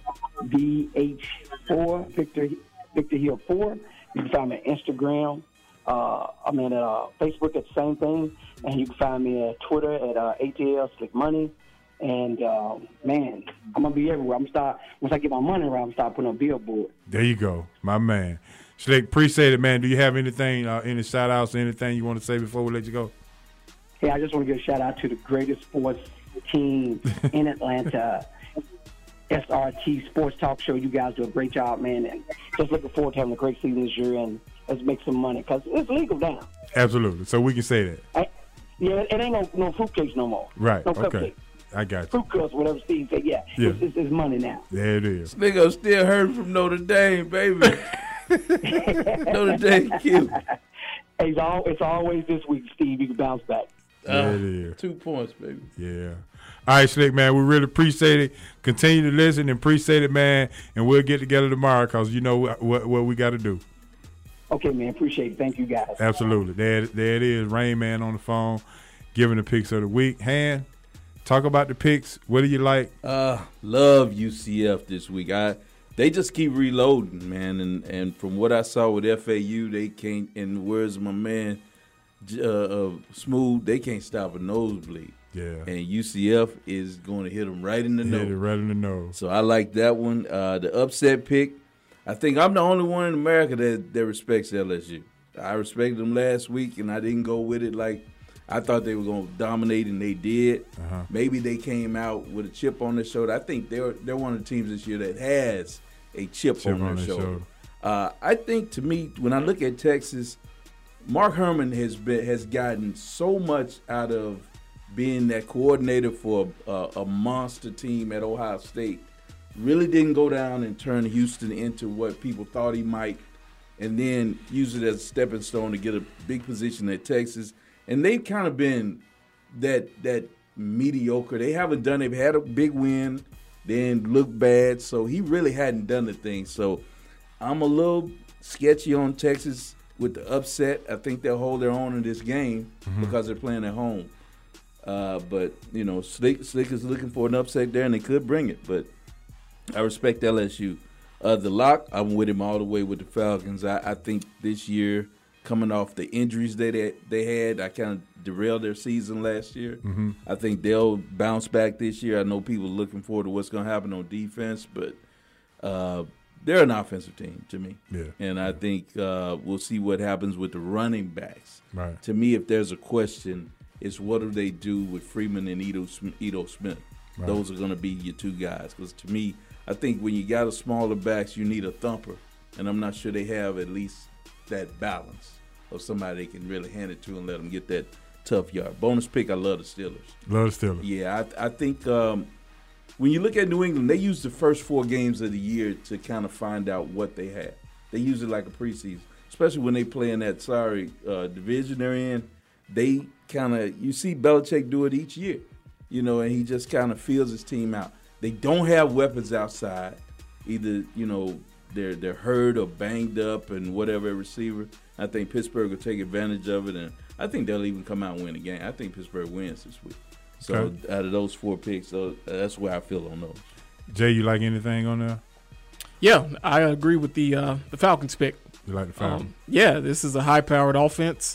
Speaker 12: VH4 Victor Hill 4. You can find me at Instagram. I'm at Facebook at the same thing, and you can find me at Twitter at ATL Slick Money. And man, I'm gonna be everywhere. Once I get my money around, I'm start putting on billboard.
Speaker 3: There you go, my man. Slick, appreciate it, man. Do you have anything, any shout outs, anything you want to say before we let you go?
Speaker 12: Hey, I just want to give a shout out to the greatest sports team in Atlanta. SRT Sports Talk Show. You guys do a great job, man, and just looking forward to having a great season this year, and let's make some money because it's legal now.
Speaker 3: Absolutely. So we can say that.
Speaker 12: Yeah, it ain't no fruitcakes no more.
Speaker 3: Right.
Speaker 12: No
Speaker 3: Okay.
Speaker 12: cupcakes.
Speaker 3: I got you.
Speaker 12: Fruit cups, whatever Steve said. Yeah. It's money now.
Speaker 3: There it is.
Speaker 4: Nigga still heard from Notre Dame, baby. Notre Dame cute.
Speaker 12: It's always this week, Steve. You can bounce back.
Speaker 3: There it is.
Speaker 4: 2 points, baby.
Speaker 3: Yeah. All right, Slick, man. We really appreciate it. Continue to listen and appreciate it, man. And we'll get together tomorrow because you know what we got to do.
Speaker 12: Okay, man. Appreciate it. Thank you, guys.
Speaker 3: Absolutely. There it is. Rain Man on the phone giving the picks of the week. Han, talk about the picks. What do you like?
Speaker 4: Love UCF this week. They just keep reloading, man. And from what I saw with FAU, they can't, in the words of my man, Smooth, they can't stop a nosebleed.
Speaker 3: Yeah.
Speaker 4: And UCF is going to hit them right in the nose.
Speaker 3: Hit it right in the nose.
Speaker 4: So I like that one. The upset pick, I think I'm the only one in America that respects LSU. I respected them last week, and I didn't go with it like I thought they were going to dominate, and they did. Maybe they came out with a chip on their shoulder. I think they're one of the teams this year that has a chip on their shoulder. I think, to me, when I look at Texas, Mark Herman has gotten so much out of being that coordinator for a monster team at Ohio State. Really didn't go down and turn Houston into what people thought he might, and then use it as a stepping stone to get a big position at Texas. And they've kind of been that mediocre. They haven't done it. They've had a big win, then looked bad. So he really hadn't done the thing. So I'm a little sketchy on Texas with the upset. I think they'll hold their own in this game because they're playing at home. But, you know, Slick is looking for an upset there, and they could bring it. But I respect LSU. The lock, I'm with him all the way with the Falcons. I think this year, coming off the injuries that they had, I kind of derailed their season last year. I think they'll bounce back this year. I know people are looking forward to what's going to happen on defense, but they're an offensive team to me.
Speaker 3: Yeah.
Speaker 4: And I think we'll see what happens with the running backs.
Speaker 3: Right.
Speaker 4: To me, if there's a question, it's what do they do with Freeman and Ito Smith?
Speaker 3: Right.
Speaker 4: Those are going to be your two guys. Because to me, I think when you got a smaller backs, you need a thumper. And I'm not sure they have at least that balance of somebody they can really hand it to and let them get that tough yard. Bonus pick, I love the Steelers.
Speaker 3: Love the Steelers.
Speaker 4: Yeah, I think when you look at New England, they use the first 4 games of the year to kind of find out what they have. They use it like a preseason, especially when they play in that division they're in. They kind of, you see Belichick do it each year, you know, and he just kind of feels his team out. They don't have weapons outside. Either, you know, they're hurt or banged up and whatever receiver. I think Pittsburgh will take advantage of it, and I think they'll even come out and win the game. I think Pittsburgh wins this week. So
Speaker 3: Okay.
Speaker 4: out of those 4 picks, that's where I feel on those.
Speaker 3: Jay, you like anything on there?
Speaker 6: Yeah, I agree with the Falcons pick.
Speaker 3: You like the Falcons?
Speaker 6: Yeah, this is a high-powered offense.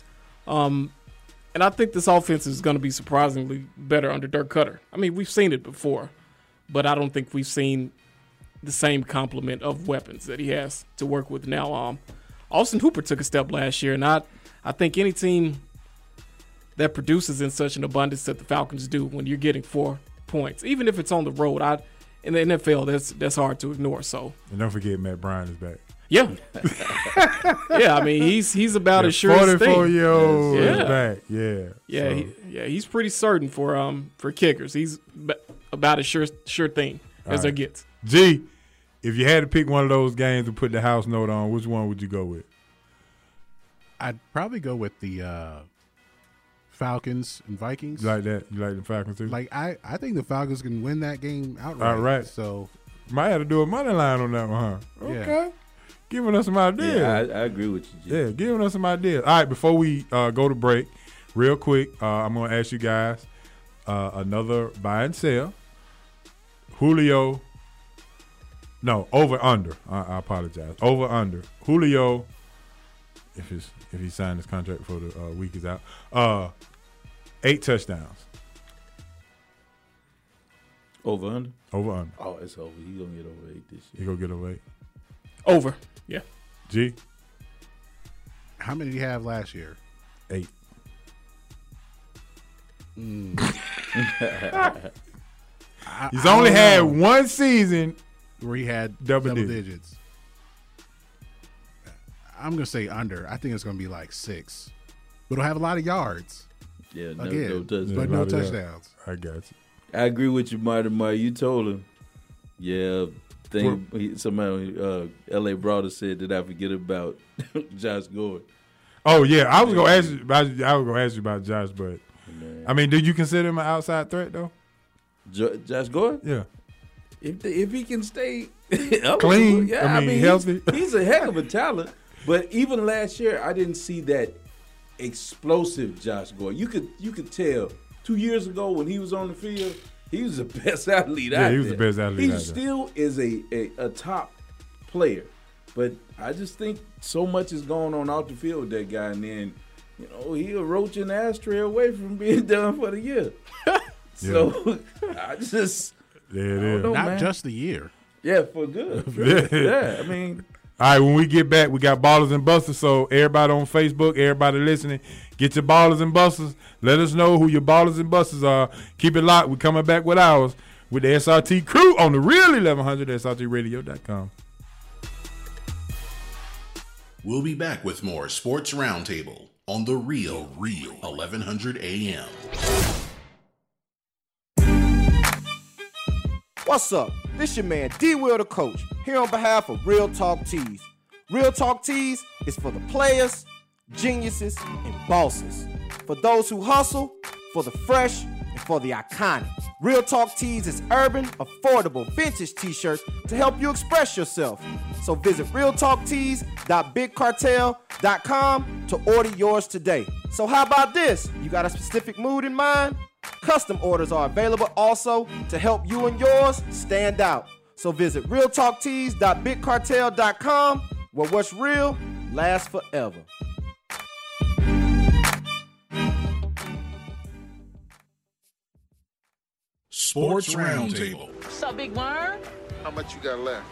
Speaker 6: And I think this offense is going to be surprisingly better under Dirk Cutter. I mean, we've seen it before, but I don't think we've seen the same complement of weapons that he has to work with now. Austin Hooper took a step last year, and I think any team that produces in such an abundance that the Falcons do when you're getting 4 points, even if it's on the road, in the NFL, that's hard to ignore. So,
Speaker 3: and don't forget Matt Bryan is back.
Speaker 6: Yeah. Yeah, I mean, he's about as sure as thing.
Speaker 3: 44-year-old is back. Yeah.
Speaker 6: Yeah, he's pretty certain for kickers. He's about as sure thing as there gets.
Speaker 3: G, if you had to pick one of those games to put the house note on, which one would you go with?
Speaker 5: I'd probably go with the Falcons and Vikings.
Speaker 3: You like that? You like the Falcons too?
Speaker 5: Like I think the Falcons can win that game outright.
Speaker 3: All right.
Speaker 5: So
Speaker 3: might have to do a money line on that one, huh? Okay.
Speaker 5: Yeah.
Speaker 3: Giving us some ideas.
Speaker 4: Yeah, I agree with you, Jay.
Speaker 3: Yeah, giving us some ideas. All right, before we go to break, real quick, I'm going to ask you guys another buy and sell. Julio. No, over under. I apologize. Over under. Julio, if he signed his contract before the week is out, 8 touchdowns.
Speaker 4: Over under?
Speaker 3: Over under.
Speaker 4: Oh, it's over. He's gonna get over 8 this year.
Speaker 3: He gonna get over 8.
Speaker 6: Over. Yeah.
Speaker 3: G.
Speaker 5: How many did he have last year?
Speaker 3: 8. He's only had one season
Speaker 5: where he had double digits. I'm going to say under. I think it's going to be like 6. But he'll have a lot of yards.
Speaker 4: Yeah, no
Speaker 5: touchdowns. But no touchdowns.
Speaker 3: I got you.
Speaker 4: I agree with you, Martin. You told him. Yeah, somebody, L.A. Browder said that I forget about Josh Gordon.
Speaker 3: Oh yeah, I was gonna ask you about Josh, but I mean, do you consider him an outside threat though?
Speaker 4: Josh Gordon?
Speaker 3: Yeah.
Speaker 4: If he can stay
Speaker 3: clean,
Speaker 4: I mean
Speaker 3: healthy,
Speaker 4: he's a heck of a talent. But even last year, I didn't see that explosive Josh Gordon. You could tell 2 years ago when he was on the field, he was the best athlete out there.
Speaker 3: Yeah, he was the best athlete out there.
Speaker 4: He still is a top player. But I just think so much is going on out the field with that guy. And then, he a roach in the ashtray away from being done for the year. So, I just
Speaker 3: there it is.
Speaker 5: Not just the year.
Speaker 4: Yeah, for good. Yeah, I mean.
Speaker 3: All right, when we get back, we got Ballers and Busters. So everybody on Facebook, everybody listening, get your Ballers and Busters. Let us know who your Ballers and Busters are. Keep it locked. We're coming back with ours with the SRT crew on the Real 1100, SRTradio.com.
Speaker 7: We'll be back with more Sports Roundtable on the Real 1100 AM.
Speaker 13: What's up? This your man D-Will the Coach, here on behalf of Real Talk Tees. Real Talk Tees is for the players, geniuses, and bosses. For those who hustle, for the fresh, and for the iconic. Real Talk Tees is urban, affordable, vintage t-shirts to help you express yourself. So visit realtalktees.bigcartel.com to order yours today. So how about this? You got a specific mood in mind? Custom orders are available also to help you and yours stand out. So visit realtalktees.bigcartel.com, where what's real lasts forever.
Speaker 7: Sports Roundtable.
Speaker 14: What's up, Big Worm?
Speaker 8: How much you got left?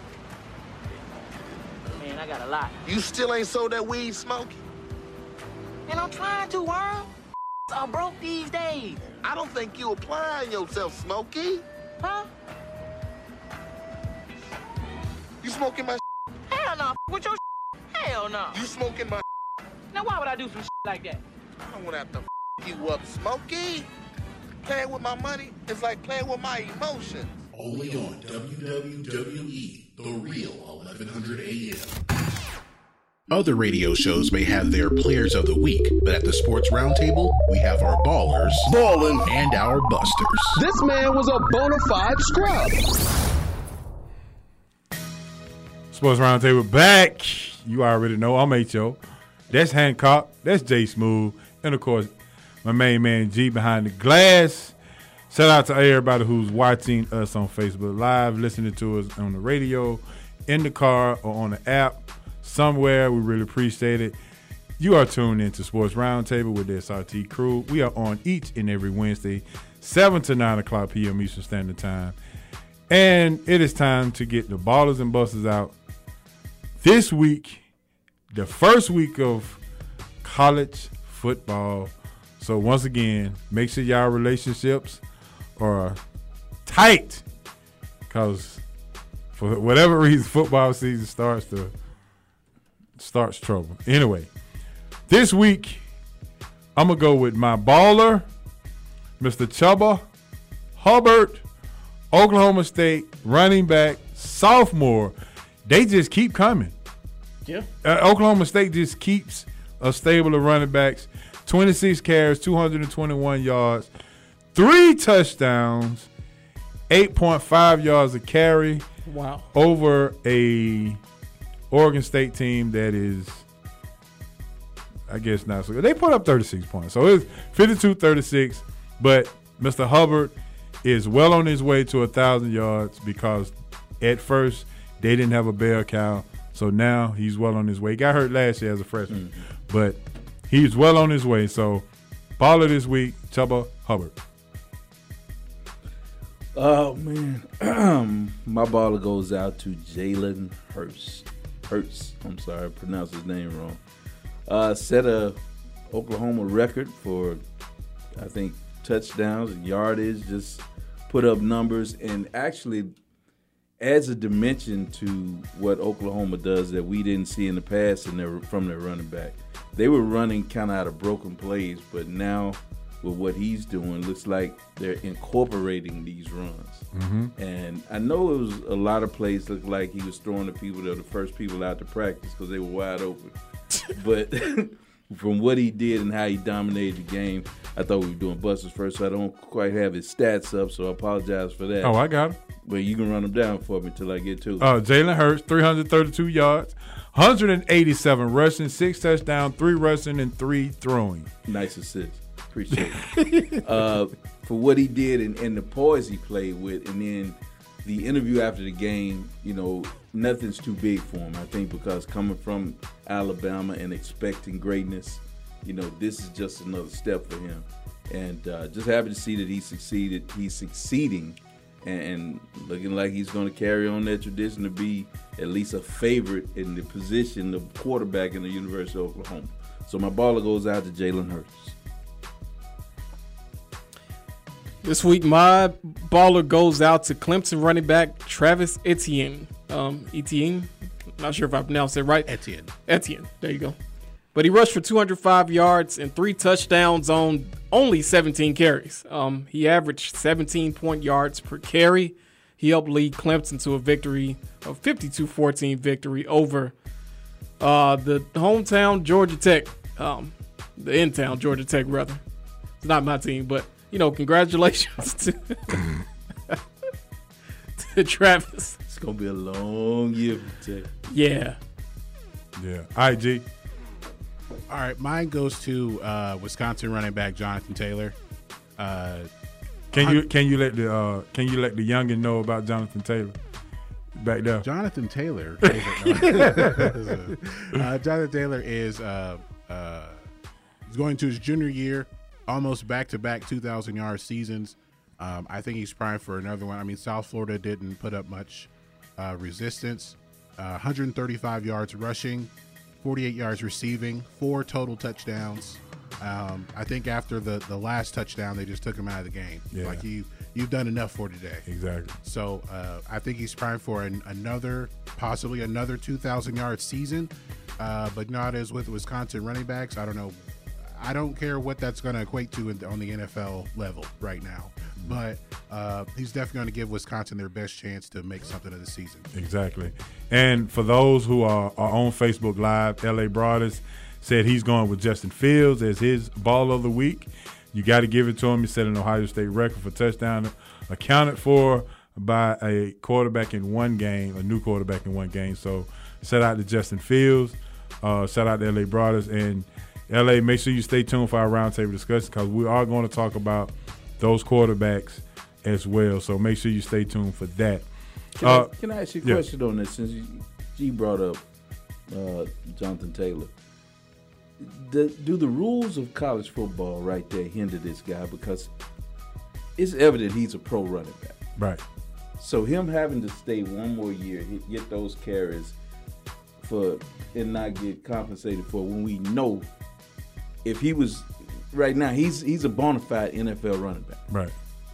Speaker 14: Man, I got a lot.
Speaker 8: You still ain't sold that weed, Smokey?
Speaker 14: Man, I'm trying to, Worm. I'm broke these days.
Speaker 8: I don't think you applying yourself, Smokey.
Speaker 14: Huh?
Speaker 8: You smoking my
Speaker 14: Hell no. With your Hell no.
Speaker 8: You smoking my
Speaker 14: Now why would I do some like that?
Speaker 8: I don't want to have to you up, Smokey. Playing with my money is like playing with my emotions.
Speaker 7: Only on WWE, The Real 1100 AM. Other radio shows may have their Players of the Week, but at the Sports Roundtable, we have our ballers,
Speaker 15: ballin',
Speaker 7: and our busters.
Speaker 15: This man was a bona fide scrub.
Speaker 3: Sports Roundtable back. You already know I'm H.O. That's Hancock. That's Jay Smooth. And, of course, my main man G behind the glass. Shout out to everybody who's watching us on Facebook Live, listening to us on the radio, in the car, or on the app. Somewhere, we really appreciate it. You are tuned into Sports Roundtable with the SRT crew. We are on each and every Wednesday, 7 to 9 o'clock p.m. Eastern Standard Time. And it is time to get the ballers and busters out. This week, the first week of college football. So once again, make sure y'all relationships are tight, because for whatever reason, football season starts trouble. Anyway, this week, I'm going to go with my baller, Mr. Chuba Hubbard, Oklahoma State running back, sophomore. They just keep coming.
Speaker 6: Yeah.
Speaker 3: Oklahoma State just keeps a stable of running backs. 26 carries, 221 yards, 3 touchdowns, 8.5 yards a carry.
Speaker 6: Wow. Over
Speaker 3: a Oregon State team that is, I guess, not so good. They put up 36 points. So it's 52-36, but Mr. Hubbard is well on his way to 1,000 yards, because at first they didn't have a bell cow. So now he's well on his way. He got hurt last year as a freshman, but he's well on his way. So baller this week, Chuba Hubbard.
Speaker 4: Oh, man. My baller goes out to Jalen Hurts. I'm sorry, I pronounced his name wrong. Set a Oklahoma record for, I think, touchdowns and yardage, just put up numbers and actually adds a dimension to what Oklahoma does that we didn't see in the past from their running back. They were running kind of out of broken plays, but now with what he's doing, looks like they're incorporating these runs.
Speaker 3: Mm-hmm.
Speaker 4: And I know it was a lot of plays looked like he was throwing to people that were the first people out to practice because they were wide open. But from what he did and how he dominated the game, I thought we were doing Buster's first, so I don't quite have his stats up, so I apologize for that.
Speaker 3: Oh, I got him.
Speaker 4: But you can run them down for me until I get to it.
Speaker 3: Jalen Hurts, 332 yards, 187 rushing, 6 touchdowns, 3 rushing, and 3 throwing.
Speaker 4: Nice assist. Appreciate it. For what he did and the poise he played with, and then the interview after the game, nothing's too big for him. I think because coming from Alabama and expecting greatness, this is just another step for him. And just happy to see that he succeeded. He's succeeding and looking like he's going to carry on that tradition to be at least a favorite in the position of quarterback in the University of Oklahoma. So my baller goes out to Jalen Hurts.
Speaker 6: This week, my baller goes out to Clemson running back Travis Etienne. Etienne, not sure if I pronounced it right. Etienne, there you go. But he rushed for 205 yards and 3 touchdowns on only 17 carries. He averaged 17 yards per carry. He helped lead Clemson to a victory, a 52-14 victory over the hometown Georgia Tech, the in-town Georgia Tech, rather. It's not my team, but congratulations to Travis.
Speaker 4: It's going to be a long year for Tech.
Speaker 6: Yeah.
Speaker 3: Yeah. All right, G.
Speaker 5: All right, mine goes to Wisconsin running back Jonathan Taylor.
Speaker 3: Can you let the youngin know about Jonathan Taylor back there?
Speaker 5: Jonathan Taylor. Jonathan Taylor is going to his junior year. Almost back-to-back 2,000-yard seasons. I think he's primed for another one. I mean, South Florida didn't put up much resistance. 135 yards rushing, 48 yards receiving, 4 total touchdowns. I think after the last touchdown, they just took him out of the game.
Speaker 3: Yeah.
Speaker 5: Like, you've done enough for today.
Speaker 3: Exactly.
Speaker 5: So I think he's primed for possibly another 2,000-yard season. But not as with Wisconsin running backs. I don't know. I don't care what that's going to equate to on the NFL level right now. But he's definitely going to give Wisconsin their best chance to make something of the season.
Speaker 3: Exactly. And for those who are on Facebook Live, L.A. Broaders said he's going with Justin Fields as his ball of the week. You got to give it to him. He set an Ohio State record for touchdown accounted for by a quarterback in one game, a new quarterback in one game. So shout out to Justin Fields. Shout out to L.A. Broaders. And L.A., make sure you stay tuned for our roundtable discussion because we are going to talk about those quarterbacks as well. So make sure you stay tuned for that.
Speaker 4: Can I ask you a question on this? Since G brought up Jonathan Taylor, do the rules of college football right there hinder this guy? Because it's evident he's a pro running back.
Speaker 3: Right.
Speaker 4: So him having to stay one more year, get those carries and not get compensated for when we know if he was right now, he's a bona fide NFL running back.
Speaker 3: Right.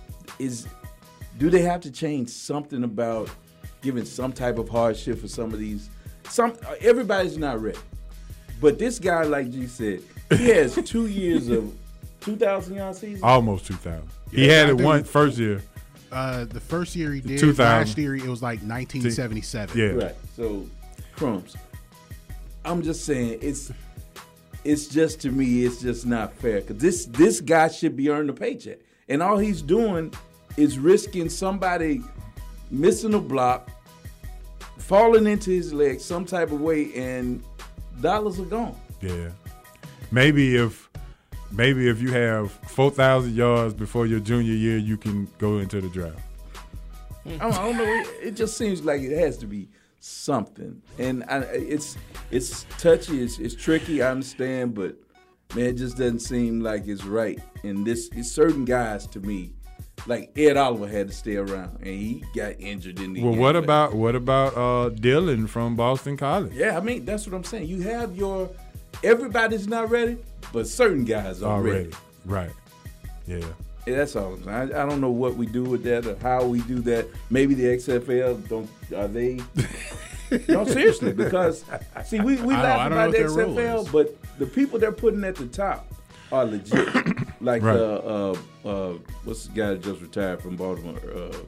Speaker 4: Do they have to change something about giving some type of hardship for some of these? Everybody's not ready. But this guy, like G said, he has 2 years of 2,000-yard season.
Speaker 3: Almost 2,000. He had it one first year.
Speaker 5: The first year he did.
Speaker 3: 2000.
Speaker 5: Last year it was like 1977.
Speaker 3: Yeah.
Speaker 4: Right. So, crumbs. I'm just saying it's just, to me, it's just not fair because this guy should be earning a paycheck, and all he's doing is risking somebody missing a block, falling into his leg some type of way, and dollars are gone.
Speaker 3: Yeah, maybe if you have 4,000 yards before your junior year, you can go into the draft.
Speaker 4: I don't know. It just seems like it has to be something, and it's touchy, it's tricky. I understand, but man, it just doesn't seem like it's right. And it's certain guys to me, like Ed Oliver had to stay around, and he got injured in the end.
Speaker 3: What about Dylan from Boston College?
Speaker 4: Yeah, I mean that's what I'm saying. You have everybody's not ready, but certain guys are ready.
Speaker 3: Right. Yeah.
Speaker 4: Yeah, that's all I'm saying. I don't know what we do with that or how we do that. Maybe the XFL are they? No, seriously, because see, we laugh about the XFL, but the people they're putting at the top are legit. Like what's the guy that just retired from Baltimore?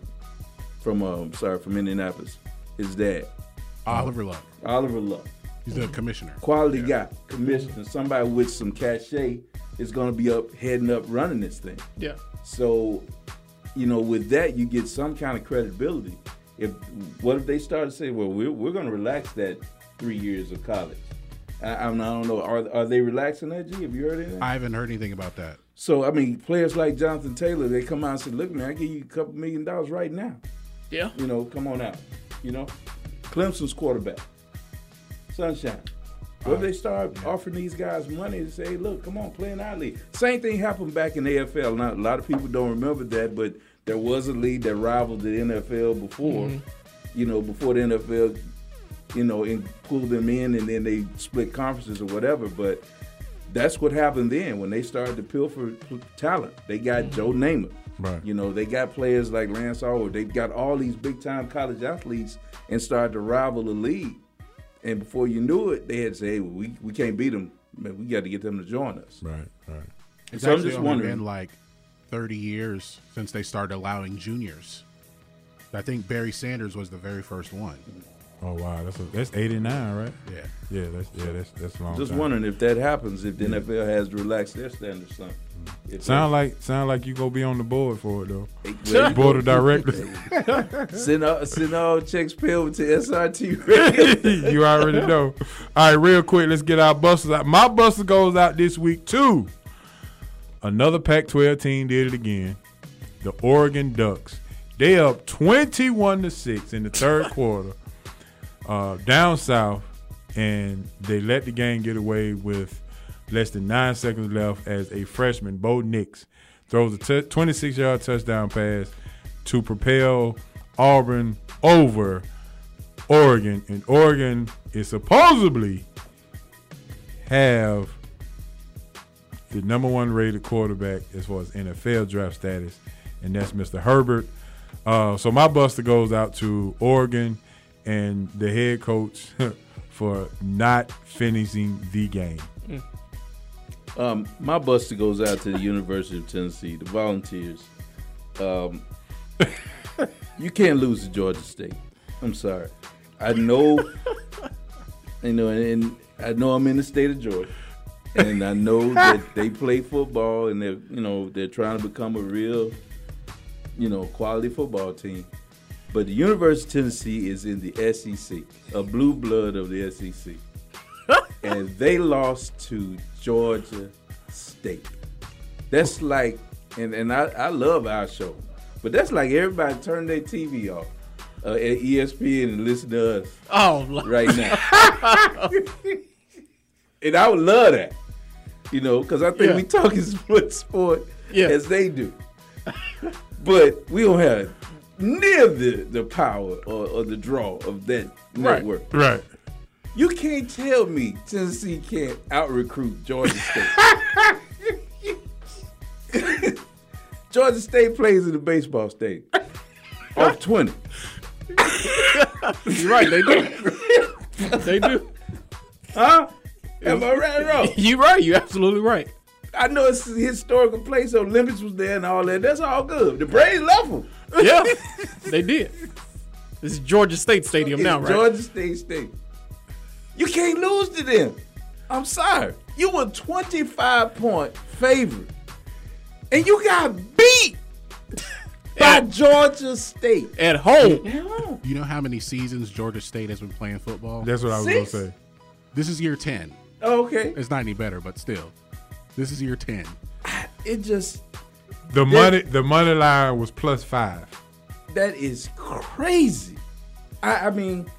Speaker 4: From Indianapolis. His dad,
Speaker 5: Oliver Luck.
Speaker 4: Oliver Luck.
Speaker 5: He's the commissioner.
Speaker 4: Quality guy, commissioner. Somebody with some cachet is going to be heading up, running this thing.
Speaker 6: Yeah.
Speaker 4: So, with that, you get some kind of credibility. What if they start to say, well, we're going to relax that 3 years of college? I don't know. Are they relaxing that, G? Have you heard anything?
Speaker 5: I haven't heard anything about that.
Speaker 4: So, I mean, players like Jonathan Taylor, they come out and say, look, man, I give you a couple $1 million right now.
Speaker 6: Yeah.
Speaker 4: Come on out. Clemson's quarterback, Sunshine. What if they start offering these guys money to say, hey, look, come on, play in our league? Same thing happened back in the AFL. Now, a lot of people don't remember that, but there was a league that rivaled the NFL before, before the NFL, and pulled them in and then they split conferences or whatever. But that's what happened then when they started to pilfer talent. They got Joe Namath.
Speaker 3: Right.
Speaker 4: They got players like Lance Alward. They got all these big-time college athletes and started to rival the league. And before you knew it, they had to say, hey, we can't beat them. Man, we got to get them to join us.
Speaker 3: Right.
Speaker 5: It's
Speaker 4: so
Speaker 5: actually
Speaker 4: I'm just
Speaker 5: only
Speaker 4: wondering.
Speaker 5: been like 30 years since they started allowing juniors. I think Barry Sanders was the very first one.
Speaker 3: Oh wow, that's 89, right?
Speaker 5: Yeah.
Speaker 3: That's a long
Speaker 4: Just
Speaker 3: time.
Speaker 4: wondering if that happens, if the NFL has to relax their standards, something.
Speaker 3: Sound like you gonna be on the board for it though.
Speaker 4: Well,
Speaker 3: Board of directors.
Speaker 4: Send all checks payable to SRT.
Speaker 3: You already know. All right, real quick, let's get our busters out. My buster goes out this week too. Another Pac-12 team did it again. The Oregon Ducks. They up 21-6 in the third quarter. Down south, and they let the game get away with less than 9 seconds left as a freshman, Bo Nix, throws a 26-yard touchdown pass to propel Auburn over Oregon. And Oregon is supposedly have the number 1 rated quarterback as far as NFL draft status, and that's Mr. Herbert. So my buster goes out to Oregon and the head coach for not finishing the game.
Speaker 4: My buster goes out to the University of Tennessee, the Volunteers. You can't lose to Georgia State. I'm sorry. I know, and I know I'm in the state of Georgia, and I know that they play football, and they're trying to become a real, quality football team. But the University of Tennessee is in the SEC, a blue blood of the SEC. And they lost to Georgia State. That's like, and I love our show, but that's like everybody turn their TV off at ESPN and listen to us right now. And I would love that, because I think we talk as much sport as they do. But we don't have near the power or the draw of that network.
Speaker 3: Right.
Speaker 4: You can't tell me Tennessee can't out-recruit Georgia State. Georgia State plays in the baseball stadium off 20.
Speaker 6: You're right, they do. They do.
Speaker 4: Huh? Am I right or wrong?
Speaker 6: You're right. You're absolutely right.
Speaker 4: I know it's a historical place, so Olympics was there and all that. That's all good. The Braves left them.
Speaker 6: Yeah, they did. This is Georgia State Stadium now, right?
Speaker 4: Georgia State Stadium. You can't lose to them. I'm sorry. You were 25-point favorite, and you got beat by Georgia State
Speaker 6: at home.
Speaker 5: You know how many seasons Georgia State has been playing football?
Speaker 3: That's what I was going to say.
Speaker 5: This is year 10.
Speaker 4: Oh, okay.
Speaker 5: It's not any better, but still. This is year 10.
Speaker 4: It just...
Speaker 3: The money line was +5.
Speaker 4: That is crazy. I mean...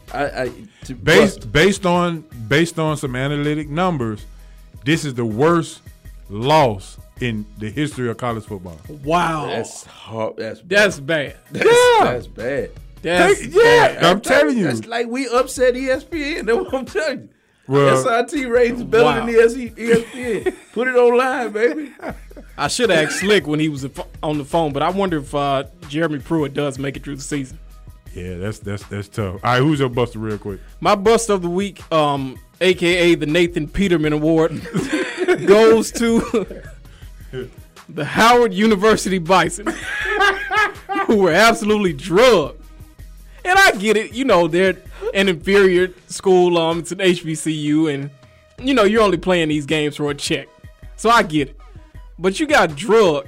Speaker 3: Based on some analytic numbers, this is the worst loss in the history of college football.
Speaker 6: Wow,
Speaker 4: that's hard. That's bad.
Speaker 6: That's bad.
Speaker 4: That's bad.
Speaker 6: That's bad.
Speaker 3: I'm telling you,
Speaker 4: that's like we upset ESPN. That's what I'm telling you.
Speaker 3: Well,
Speaker 4: SRT ratings better than the ESPN. Put it online, baby.
Speaker 6: I should have asked Slick when he was on the phone, but I wonder if Jeremy Pruitt does make it through the season.
Speaker 3: Yeah, that's tough. All right, who's your buster real quick?
Speaker 6: My bust of the week, a.k.a. the Nathan Peterman Award, goes to the Howard University Bison, who were absolutely drugged. And I get it. You know, they're an inferior school. It's an HBCU, and, you know, you're only playing these games for a check. So I get it. But you got drugged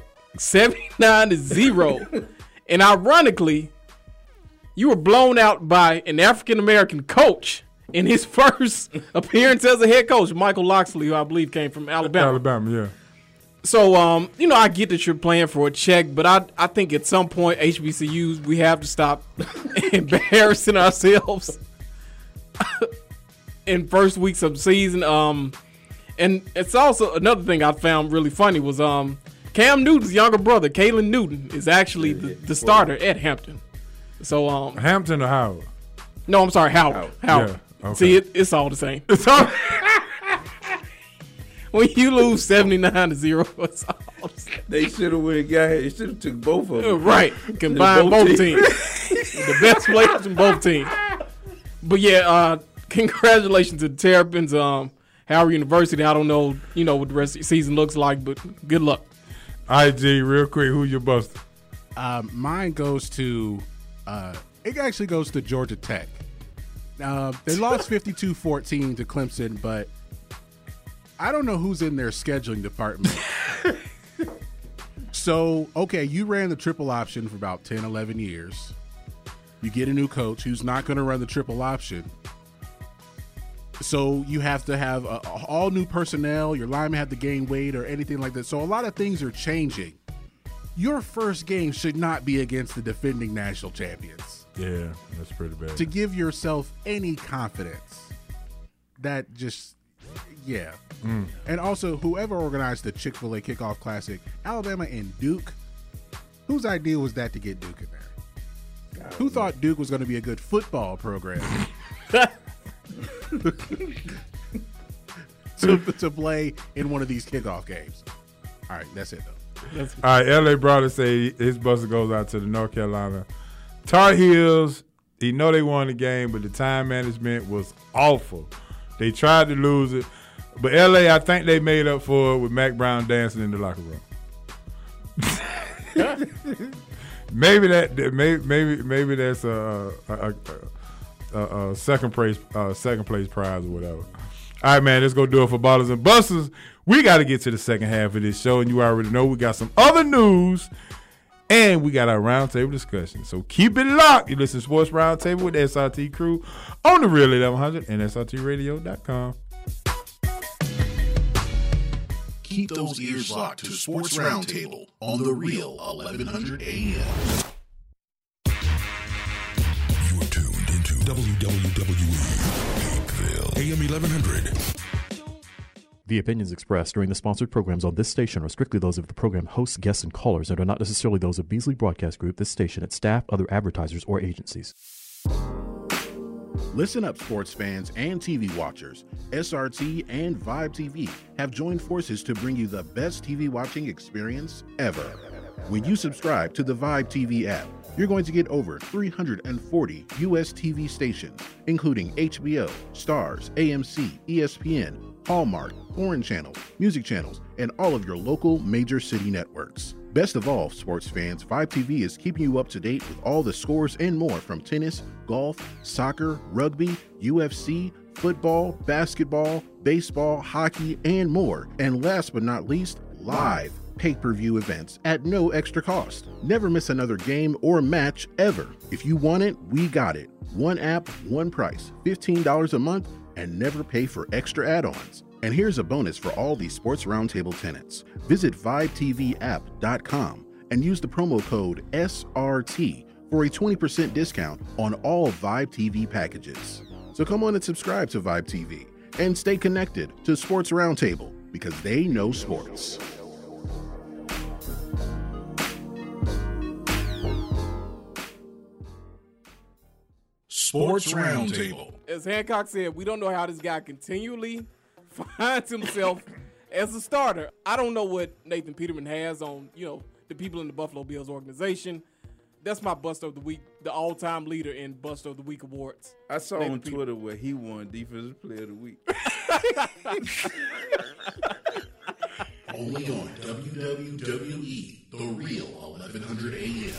Speaker 6: 79-0. And ironically, you were blown out by an African-American coach in his first appearance as a head coach, Michael Locksley, who I believe came from Alabama.
Speaker 3: Alabama, yeah.
Speaker 6: So, you know, I get that you're playing for a check, but I think at some point, HBCUs, we have to stop embarrassing ourselves in first weeks of the season. And it's also another thing I found really funny was Cam Newton's younger brother, Kalen Newton, is actually the starter at Hampton. So
Speaker 3: Hampton or Howard?
Speaker 6: No, I'm sorry, Howard. Howard.
Speaker 3: Yeah, okay.
Speaker 6: See, it's all the same. It's all. When you lose 79-0, it's all the same.
Speaker 4: They should have went They should have took both of them.
Speaker 6: Right, combined both teams. The best players in both teams. But yeah, congratulations to the Terrapins. Howard University. I don't know, you know, what the rest of the season looks like, but good luck.
Speaker 3: All right, G, real quick, who's your buster?
Speaker 5: Mine goes to it actually goes to Georgia Tech. They lost 52-14 to Clemson, but I don't know who's in their scheduling department. So, okay, you ran the triple option for about 10, 11 years. You get a new coach who's not going to run the triple option. So you have to have all new personnel. Your linemen have to gain weight or anything like that. So a lot of things are changing. Your first game should not be against the defending national champions.
Speaker 3: Yeah, that's pretty bad.
Speaker 5: To give yourself any confidence. That just, yeah. And also, whoever organized the Chick-fil-A Kickoff Classic, Alabama and Duke, whose idea was that to get Duke in there? Who thought Duke was going to be a good football program? to play in one of these kickoff games. All right, that's it, though.
Speaker 3: All right, L.A. Brother say his buster goes out to the North Carolina Tar Heels. He know they won the game, but the time management was awful. They tried to lose it. But L.A., I think they made up for it with Mac Brown dancing in the locker room. Maybe that's a second place prize or whatever. All right, man, let's go do it for Ballers and Busters. We got to get to the second half of this show, and you already know we got some other news, and we got our roundtable discussion. So keep it locked. You listen to Sports Roundtable with the SRT crew on the Real 1100 and SRTradio.com.
Speaker 7: Keep those ears locked to Sports Roundtable on the Real 1100 AM.
Speaker 16: You're tuned into WWE Peakville AM 1100.
Speaker 17: The opinions expressed during the sponsored programs on this station are strictly those of the program hosts, guests, and callers and are not necessarily those of Beasley Broadcast Group, this station, its staff, other advertisers, or agencies.
Speaker 10: Listen up, sports fans and TV watchers. SRT and Vibe TV have joined forces to bring you the best TV watching experience ever. When you subscribe to the Vibe TV app, you're going to get over 340 U.S. TV stations, including HBO, Stars, AMC, ESPN, Hallmark, foreign channels, music channels, and all of your local major city networks. Best of all, sports fans, Vibe TV is keeping you up to date with all the scores and more from tennis, golf, soccer, rugby, UFC, football, basketball, baseball, hockey, and more. And last but not least, live pay-per-view events at no extra cost. Never miss another game or match ever. If you want it, we got it. One app, one price, $15 a month, and never pay for extra add-ons. And here's a bonus for all these Sports Roundtable tenants. Visit VibeTVApp.com and use the promo code SRT for a 20% discount on all Vibe TV packages. So come on and subscribe to Vibe TV and stay connected to Sports Roundtable because they know sports.
Speaker 16: Sports Roundtable.
Speaker 6: As Hancock said, we don't know how this guy continually finds himself as a starter. I don't know what Nathan Peterman has on, the people in the Buffalo Bills organization. That's my Bust of the Week, the all-time leader in Bust of the Week awards.
Speaker 4: I saw Nathan on Twitter where he won Defensive Player of the Week.
Speaker 7: Only on WWE, The Real 1100 AM.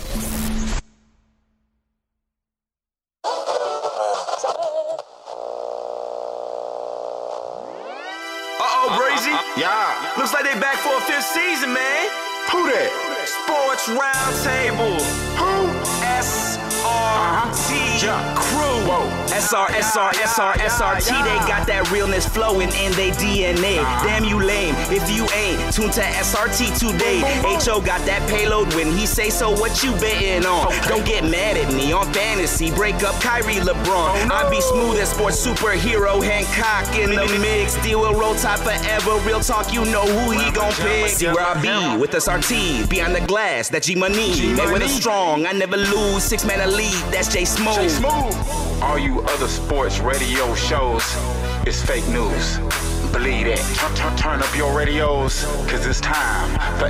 Speaker 1: Brazy. Yeah. Looks like they back for a 5th season, man. Who that? Sports Roundtable. Who? SRT Crew. Whoa. SRT. They got that realness flowing in they DNA. Damn you lame if you ain't tuned to SRT today. HO got that payload when he say so. What you betting on? Don't get mad at me on fantasy. Break up Kyrie LeBron. I be smooth as sports superhero Hancock in the mix. Deal with roll tide forever. Real talk, you know who he gon' pick. See where I be with SRT. Behind the glass, that G Money. Made with a strong, I never lose. 6-man elite, that's J Smooth.
Speaker 2: All you other sports radio shows is fake news. Believe it. Turn up your radios, cause it's time for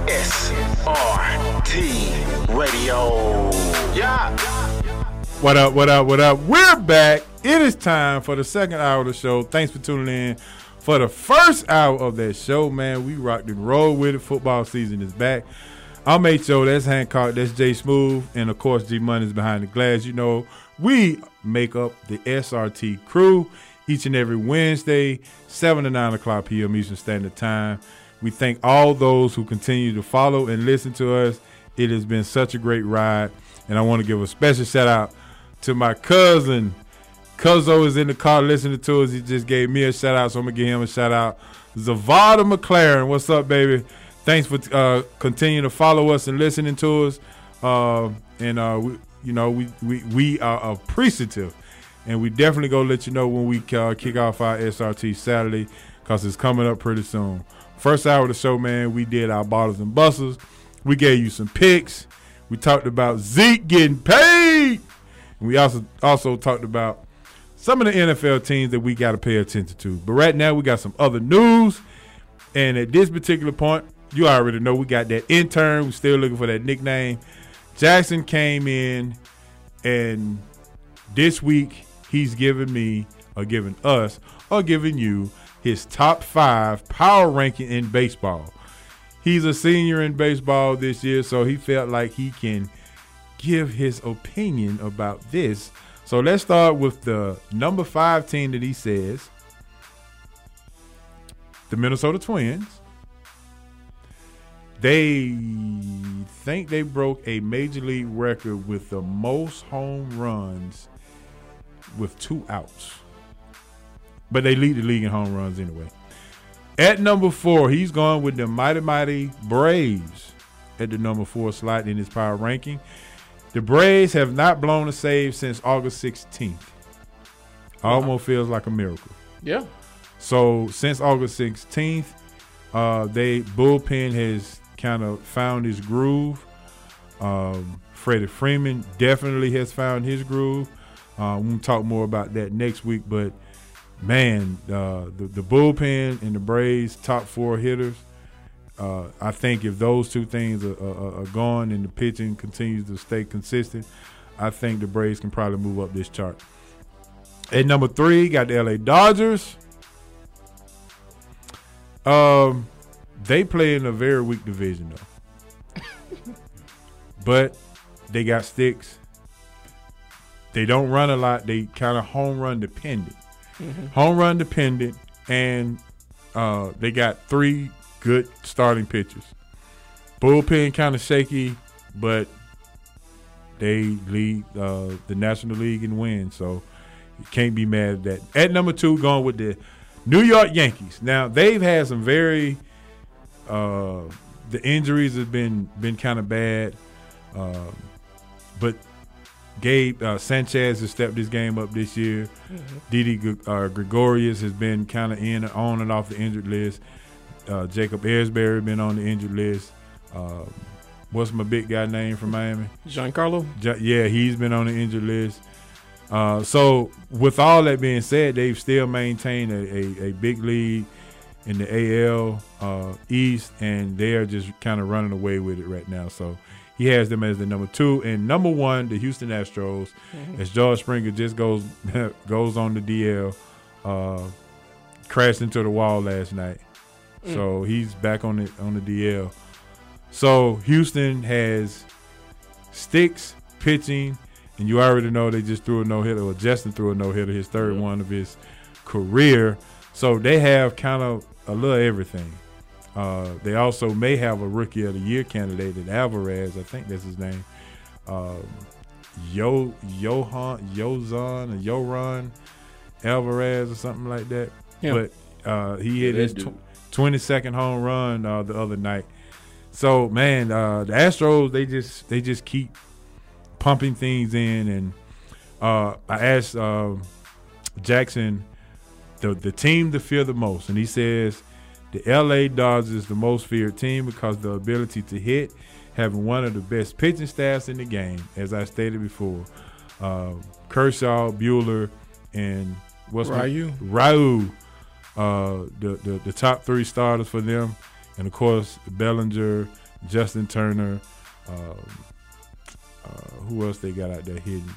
Speaker 2: SRT Radio. Yeah.
Speaker 3: What up? We're back. It is time for the second hour of the show. Thanks for tuning in. For the first hour of that show, man, we rocked and rolled with it. Football season is back. I'm H.O., that's Hancock, that's J Smooth, and of course G Money's behind the glass. You know, we make up the SRT crew each and every Wednesday, 7 to 9 o'clock p.m. Eastern Standard Time. We thank all those who continue to follow and listen to us. It has been such a great ride, and I want to give a special shout out to my cousin. Cuzzo is in the car listening to us. He just gave me a shout out, so I'm going to give him a shout out. Zavada McLaren, what's up, baby? Thanks for continuing to follow us and listening to us. We are appreciative. And we definitely going to let you know when we kick off our SRT Saturday, because it's coming up pretty soon. First hour of the show, man, we did our bottles and busters. We gave you some picks. We talked about Zeke getting paid. And we also talked about some of the NFL teams that we got to pay attention to. But right now, we got some other news. And at this particular point, you already know we got that intern. We're still looking for that nickname. Jackson came in, and this week he's giving you his top 5 power ranking in baseball. He's a senior in baseball this year, so he felt like he can give his opinion about this. So let's start with the number 5 team that he says, the Minnesota Twins. They think they broke a major league record with the most home runs with 2 outs. But they lead the league in home runs anyway. At number 4, he's going with the mighty Braves at the number 4 slot in his power ranking. The Braves have not blown a save since August 16th. Almost feels like a miracle.
Speaker 6: Yeah.
Speaker 3: So since August 16th, bullpen has kind of found his groove. Freddie Freeman definitely has found his groove. We'll talk more about that next week. But man, the bullpen and the Braves top 4 hitters. I think if those two things are gone and the pitching continues to stay consistent, I think the Braves can probably move up this chart. At number 3, got the LA Dodgers. They play in a very weak division, though. But they got sticks. They don't run a lot. They kind of home run dependent. Mm-hmm. Home run dependent, and they got 3 good starting pitchers. Bullpen kind of shaky, but they lead the National League in wins, so you can't be mad at that. At number 2, going with the New York Yankees. Now, they've had some very the injuries have been kind of bad, but Gabe Sanchez has stepped his game up this year. Mm-hmm. Didi Gregorius has been kind of on and off the injured list. Jacob Ellsbury been on the injured list. What's my big guy name from Miami?
Speaker 6: Giancarlo?
Speaker 3: Yeah, he's been on the injured list. So with all that being said, they've still maintained a big lead in the AL East, and they are just kind of running away with it right now. So he has them as the number 2. And number 1, the Houston Astros, as George Springer just goes on the DL, crashed into the wall last night. So he's back on the DL. So Houston has sticks, pitching, and you already know they just threw a no-hitter, or Justin threw a no-hitter, his third one of his career. So they have kind of a little everything. They also may have a Rookie of the Year candidate in Alvarez. I think that's his name. Yoran Alvarez or something like that. Yeah. But he hit his 22nd home run the other night. So man, the Astros they just keep pumping things in, and I asked Jackson the team to fear the most, and he says the LA Dodgers is the most feared team because the ability to hit, having one of the best pitching staffs in the game, as I stated before. Kershaw, Buehler, and Ryu, the top 3 starters for them, and of course Bellinger, Justin Turner. Who else they got out there hitting?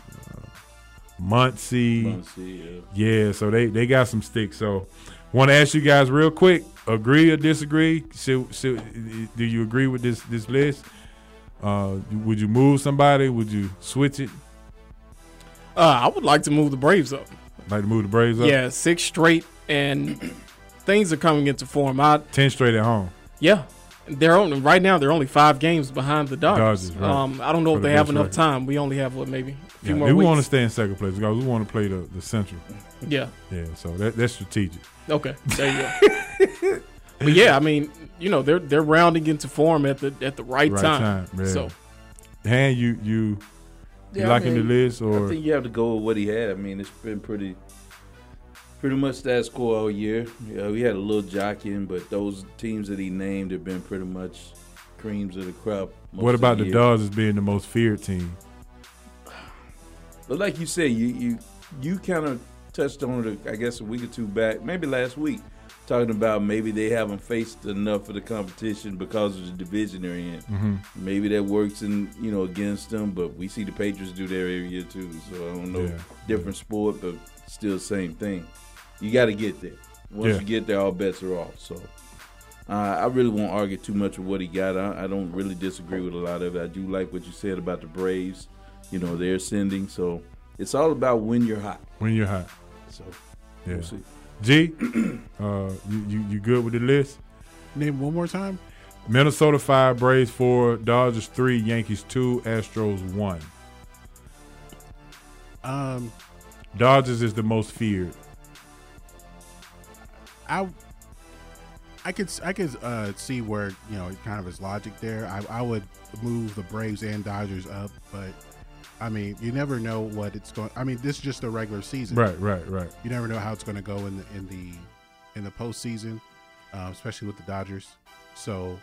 Speaker 3: Muncy. Yeah, so they got some sticks. So want to ask you guys real quick, agree or disagree? Do you agree with this list? Would you move somebody? Would you switch it?
Speaker 6: I would like to move the Braves up.
Speaker 3: Like to move the Braves up?
Speaker 6: Yeah, 6 straight, and things are coming into form.
Speaker 3: 10 straight at home.
Speaker 6: Yeah. Right now they're only 5 games behind the Dodgers.
Speaker 3: Right.
Speaker 6: I don't know if they have enough time. We only have maybe a few more
Speaker 3: we
Speaker 6: weeks.
Speaker 3: want to stay in second place because we want to play the Central.
Speaker 6: Yeah.
Speaker 3: Yeah, so that's strategic.
Speaker 6: Okay, there you go. But yeah, I mean, they're rounding into form at the right time.
Speaker 3: Yeah.
Speaker 6: So,
Speaker 3: Han, you liking the list, or
Speaker 4: I think you have to go with what he had. I mean, it's been pretty much stat quo all year. Yeah, we had a little jockeying, but those teams that he named have been pretty much creams of the crop.
Speaker 3: What about the Dodgers being the most feared team?
Speaker 4: But like you said, you kind of touched on it, I guess, a week or 2 back, maybe last week, talking about maybe they haven't faced enough of the competition because of the division they're in.
Speaker 3: Mm-hmm.
Speaker 4: Maybe that works against them, but we see the Patriots do that every year too. So I don't know, different sport, but still the same thing. You got to get there. Once you get there, all bets are off. So I really won't argue too much with what he got. I don't really disagree with a lot of it. I do like what you said about the Braves. They're ascending. So it's all about when you're hot.
Speaker 3: When you're hot.
Speaker 4: So
Speaker 3: we'll
Speaker 4: see.
Speaker 3: G, you good with the list?
Speaker 5: Name one more time.
Speaker 3: Minnesota 5, Braves 4, Dodgers 3, Yankees 2, Astros 1. Dodgers is the most feared.
Speaker 5: I could see where kind of his logic there. I would move the Braves and Dodgers up, but I mean, you never know what it's going. I mean, this is just a regular season,
Speaker 3: right.
Speaker 5: You never know how it's going to go in the postseason, especially with the Dodgers. So,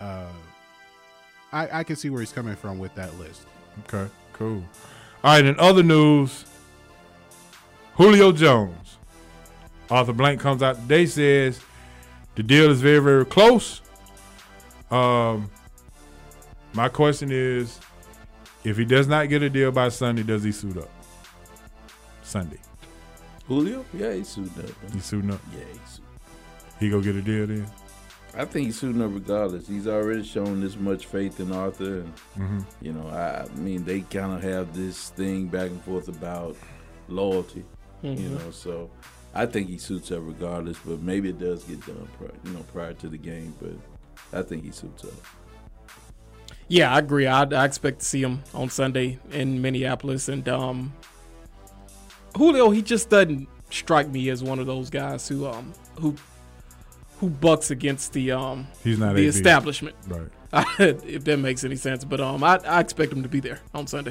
Speaker 5: I can see where he's coming from with that list.
Speaker 3: Okay, cool. All right, in other news, Julio Jones. Arthur Blank comes out today, says the deal is very, very close. My question is, if he does not get a deal by Sunday, does he suit up? Sunday.
Speaker 4: Julio? Yeah, he's suiting up.
Speaker 3: He's suiting up?
Speaker 4: Yeah, he's suiting up.
Speaker 3: He go get a deal then?
Speaker 4: I think he's suiting up regardless. He's already shown this much faith in Arthur. And, I mean, they kind of have this thing back and forth about loyalty, so I think he suits up regardless, but maybe it does get done prior to the game, but I think he suits up.
Speaker 6: Yeah, I agree. I expect to see him on Sunday in Minneapolis. And Julio, he just doesn't strike me as one of those guys who bucks against the
Speaker 3: He's not
Speaker 6: the establishment.
Speaker 3: Right.
Speaker 6: If that makes any sense. But I expect him to be there on Sunday.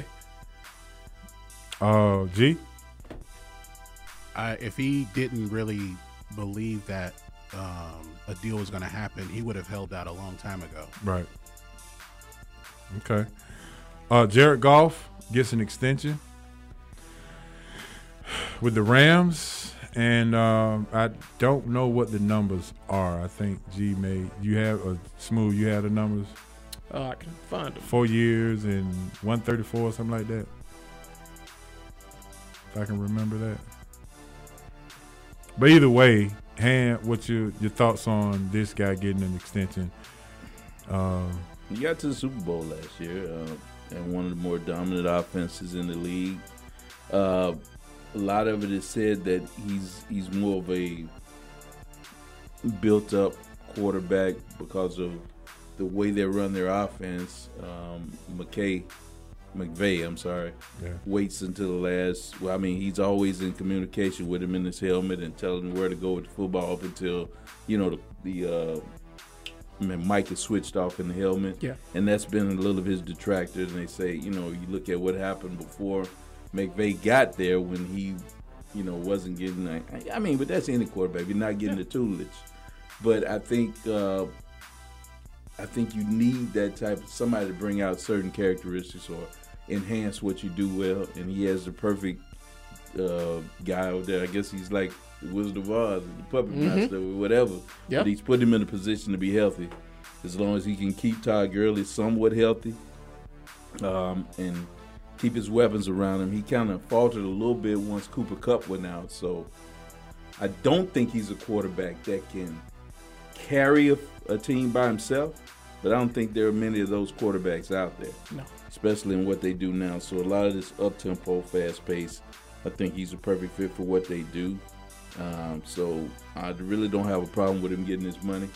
Speaker 3: G?
Speaker 5: If he didn't really believe that a deal was going to happen, he would have held out a long time ago.
Speaker 3: Right. Okay. Jared Goff gets an extension. with the Rams, and I don't know what the numbers are. I think G made you have a Smooth. You had the numbers.
Speaker 6: I can find them.
Speaker 3: 4 years and 134, something like that. If I can remember that. But either way, what's your thoughts on this guy getting an extension?
Speaker 4: He got to the Super Bowl last year and one of the more dominant offenses in the league. A lot of it is said that he's more of a built-up quarterback because of the way they run their offense. McVay, waits until the last. Well, I mean, he's always in communication with him in his helmet and telling him where to go with the football up until, the mic is switched off in the helmet.
Speaker 6: Yeah.
Speaker 4: And that's been a little of his detractor. And they say, you look at what happened before McVay got there when he, wasn't getting. But that's any quarterback. You're not getting the tutelage. But I think you need that type of somebody to bring out certain characteristics or enhance what you do well. And he has the perfect guy out there. I guess he's like the Wizard of Oz, the puppet master, or whatever.
Speaker 6: Yep.
Speaker 4: But he's put him in a position to be healthy, as long as he can keep Todd Gurley somewhat healthy, and keep his weapons around him. He kind of faltered a little bit once Cooper Kupp went out. So I don't think he's a quarterback that can carry a team by himself. But I don't think there are many of those quarterbacks out there.
Speaker 6: No.
Speaker 4: Especially in what they do now. So a lot of this up-tempo, fast pace, I think he's a perfect fit for what they do. So I really don't have a problem with him getting his money.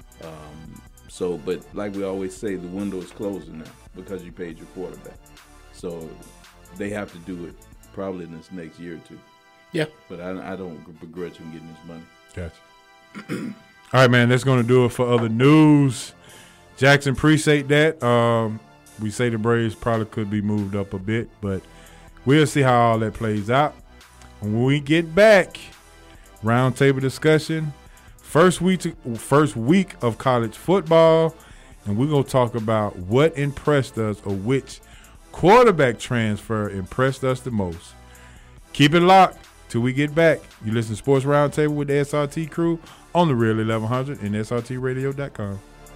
Speaker 4: But like we always say, the window is closing now because you paid your quarterback. So they have to do it probably in this next year or two.
Speaker 6: Yeah.
Speaker 4: But I don't begrudge him getting his money.
Speaker 3: Gotcha. All right, man, that's going to do it for other news. Jackson, appreciate that. We say the Braves probably could be moved up a bit, but we'll see how all that plays out. When we get back, roundtable discussion, first week of college football, and we're going to talk about what impressed us or which quarterback transfer impressed us the most. Keep it locked till we get back. You listen to Sports Roundtable with the SRT crew on the Real 1100 and SRTradio.com.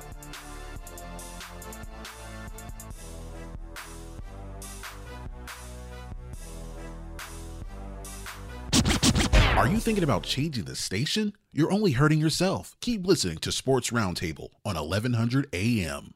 Speaker 10: Are you thinking about changing the station? You're only hurting yourself. Keep listening to Sports Roundtable on 1100 AM.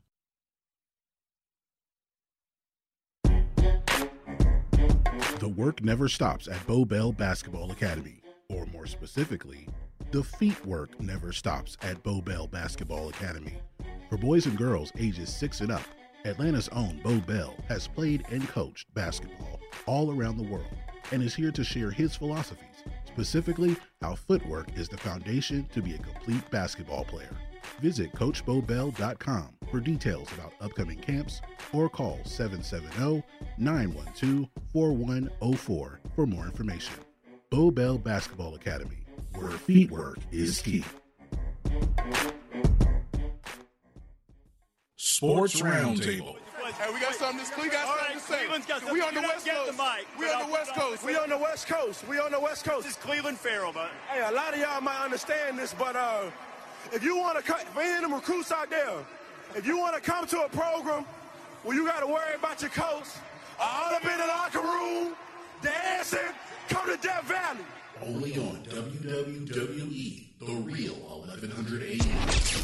Speaker 10: The work never stops at Bo Bell Basketball Academy, or more specifically, the feet work never stops at Bo Bell Basketball Academy. For boys and girls ages 6 and up, Atlanta's own Bo Bell has played and coached basketball all around the world and is here to share his philosophies, specifically how footwork is the foundation to be a complete basketball player. Visit CoachBoBell.com for details about upcoming camps or call 770-912-4104 for more information. Bo Bell Basketball Academy, where feet work is key.
Speaker 16: Sports Roundtable.
Speaker 18: Hey, we got something to say. We on the West Coast. We on the West Coast. We on the West Coast. We on the West Coast.
Speaker 19: This is Cleveland Farrell, man.
Speaker 18: Hey, a lot of y'all might understand this, but if you want to cut, for any of them recruits out there, if you want to come to a program where you got to worry about your coach, all up in the locker room, dancing, come to Death Valley.
Speaker 16: Only on WWE, The Real 1100 AM.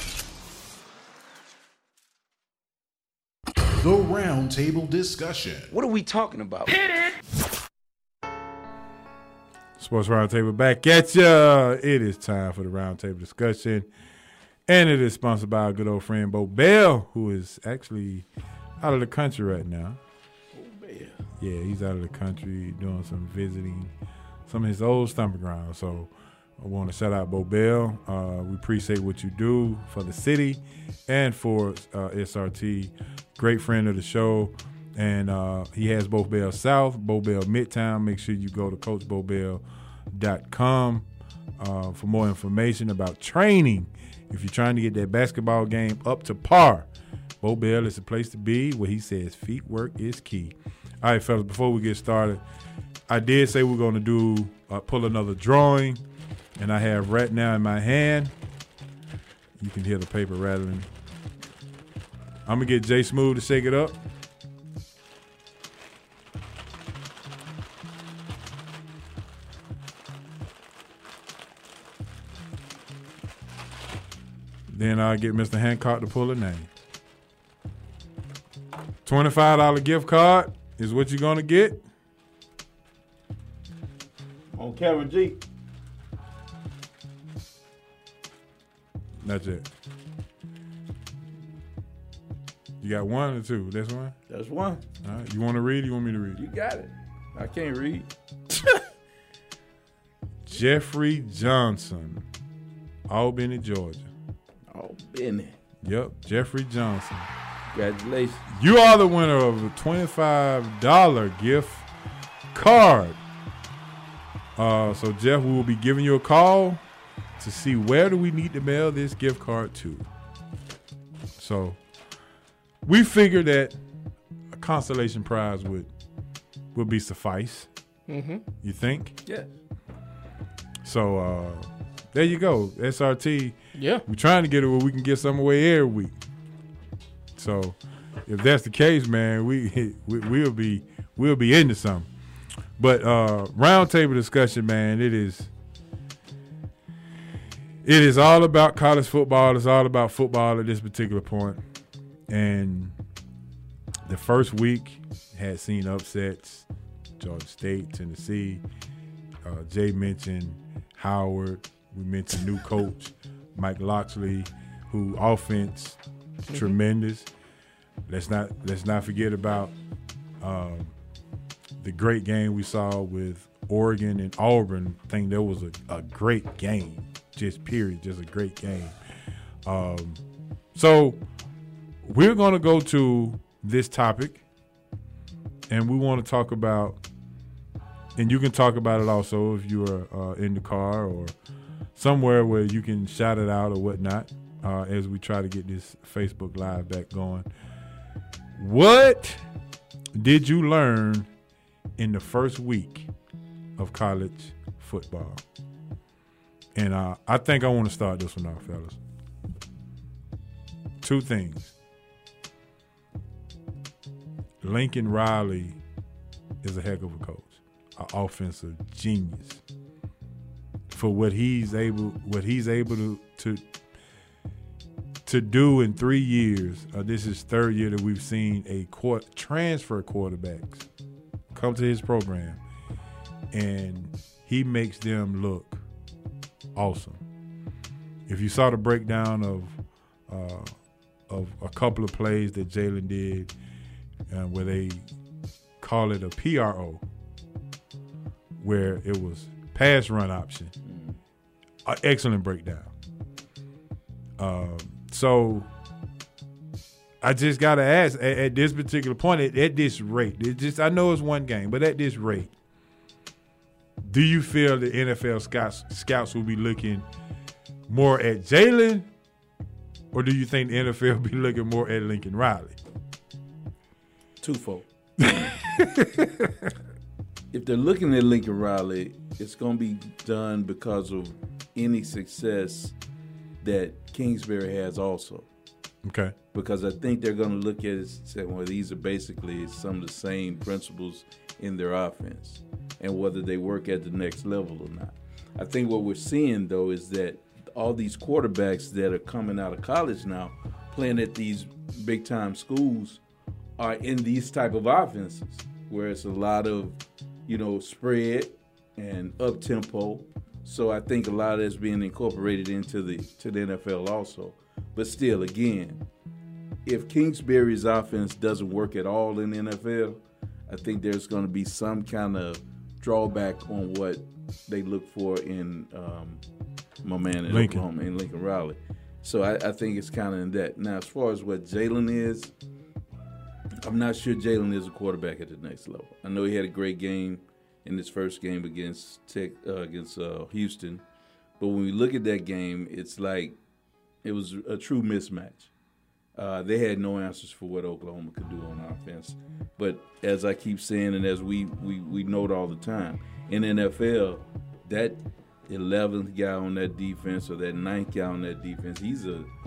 Speaker 16: The Roundtable Discussion.
Speaker 20: What are we talking about?
Speaker 3: Hit it! Sports Roundtable back at ya. It is time for the Roundtable Discussion. And it is sponsored by our good old friend Bo Bell, who is actually out of the country right now.
Speaker 4: Bo Bell.
Speaker 3: Yeah, he's out of the country doing some visiting some of his old stomping grounds. So I want to shout out Bo Bell. We appreciate what you do for the city and for SRT. Great friend of the show. And he has Bo Bell South, Bo Bell Midtown. Make sure you go to CoachBoBell.com for more information about training. If you're trying to get that basketball game up to par, Bo Bell is the place to be, where he says feet work is key. All right, fellas, before we get started, I did say we're going to pull another drawing, and I have right now in my hand. You can hear the paper rattling. I'm going to get Jay Smooth to shake it up. Then I'll get Mr. Hancock to pull a name. $25 gift card is what you're going to get.
Speaker 4: On camera, G.
Speaker 3: That's it. You got one or two? That's one?
Speaker 4: That's one.
Speaker 3: All right. You want to read? You want me to read?
Speaker 4: You got it. I can't read.
Speaker 3: Jeffrey Johnson, Albany, Georgia.
Speaker 4: Albany.
Speaker 3: Yep, Jeffrey Johnson.
Speaker 4: Congratulations.
Speaker 3: You are the winner of a $25 gift card. So, Jeff, we will be giving you a call to see where do we need to mail this gift card to. So, we figured that a consolation prize would be suffice.
Speaker 6: Mm-hmm.
Speaker 3: You think?
Speaker 4: Yeah.
Speaker 3: So, there you go. SRT.
Speaker 6: Yeah.
Speaker 3: We're trying to get it where we can get some away every week. So, if that's the case, man, we'll be into something. But roundtable discussion, man, it is all about college football. It's all about football at this particular point. And the first week had seen upsets. Georgia State, Tennessee. Jay mentioned Howard. We mentioned new coach Mike Locksley, who offense tremendous. Let's not forget about the great game we saw with Oregon and Auburn. I think that was a great game, just a great game. So we're going to go to this topic, and we want to talk about, and you can talk about it also if you are in the car or somewhere where you can shout it out or whatnot as we try to get this Facebook Live back going. What did you learn in the first week of college football? And I think I want to start this one off, fellas. Two things. Lincoln Riley is a heck of a coach, an offensive genius. For what he's able to do in 3 years. This is third year that we've seen a transfer quarterbacks come to his program, and he makes them look awesome. If you saw the breakdown of a couple of plays that Jalen did, where they call it a PRO, where it was pass run option, an excellent breakdown. So I just got to ask, at this particular point, at this rate, I know it's one game, but at this rate, do you feel the NFL scouts will be looking more at Jalen, or do you think the NFL will be looking more at Lincoln Riley?
Speaker 4: Twofold. If they're looking at Lincoln Riley, it's going to be done because of any success that Kingsbury has also.
Speaker 3: Okay.
Speaker 4: Because I think they're going to look at it and say, well, these are basically some of the same principles in their offense and whether they work at the next level or not. I think what we're seeing, though, is that all these quarterbacks that are coming out of college now playing at these big-time schools are in these type of offenses where it's a lot of, spread and up-tempo. So I think a lot of that's being incorporated into the NFL also. But still, again, if Kingsbury's offense doesn't work at all in the NFL, I think there's going to be some kind of drawback on what they look for in my man in Oklahoma, in Lincoln Riley. So I think it's kind of in that. Now, as far as what Jalen is, I'm not sure Jalen is a quarterback at the next level. I know he had a great game in his first game against Houston, but when we look at that game, it's like it was a true mismatch. They had no answers for what Oklahoma could do on offense. But as I keep saying, and as we note all the time, in NFL, that 11th guy on that defense or that 9th guy on that defense, he's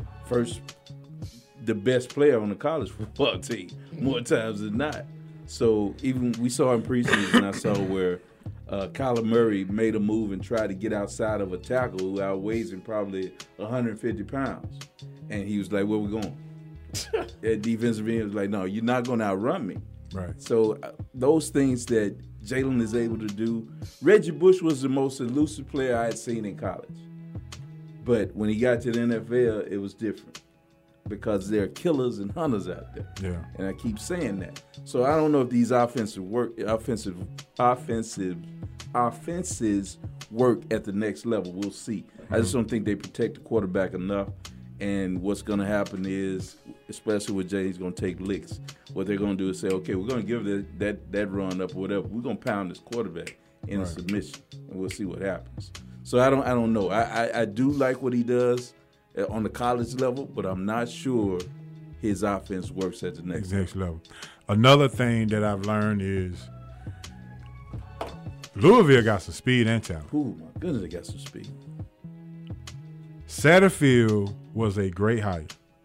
Speaker 4: the best player on the college football team more times than not. So even we saw in preseason, I saw where Kyler Murray made a move and tried to get outside of a tackle who outweighs him probably 150 pounds. And he was like, where we going? That defensive end was like, no, you're not going to outrun me.
Speaker 3: Right.
Speaker 4: So those things that Jalen is able to do. Reggie Bush was the most elusive player I had seen in college. But when he got to the NFL, it was different because there are killers and hunters out there.
Speaker 3: Yeah.
Speaker 4: And I keep saying that. So I don't know if these offenses work at the next level. We'll see. I just don't think they protect the quarterback enough. And what's going to happen is, especially with Jay, he's going to take licks. What they're going to do is say, okay, we're going to give that run up or whatever. We're going to pound this quarterback in a submission, and we'll see what happens. So I don't know. I do like what he does on the college level, but I'm not sure his offense works at the next
Speaker 3: level. Another thing that I've learned is Louisville got some speed and talent.
Speaker 4: Oh, my goodness, they got some speed.
Speaker 3: Satterfield was a great hire.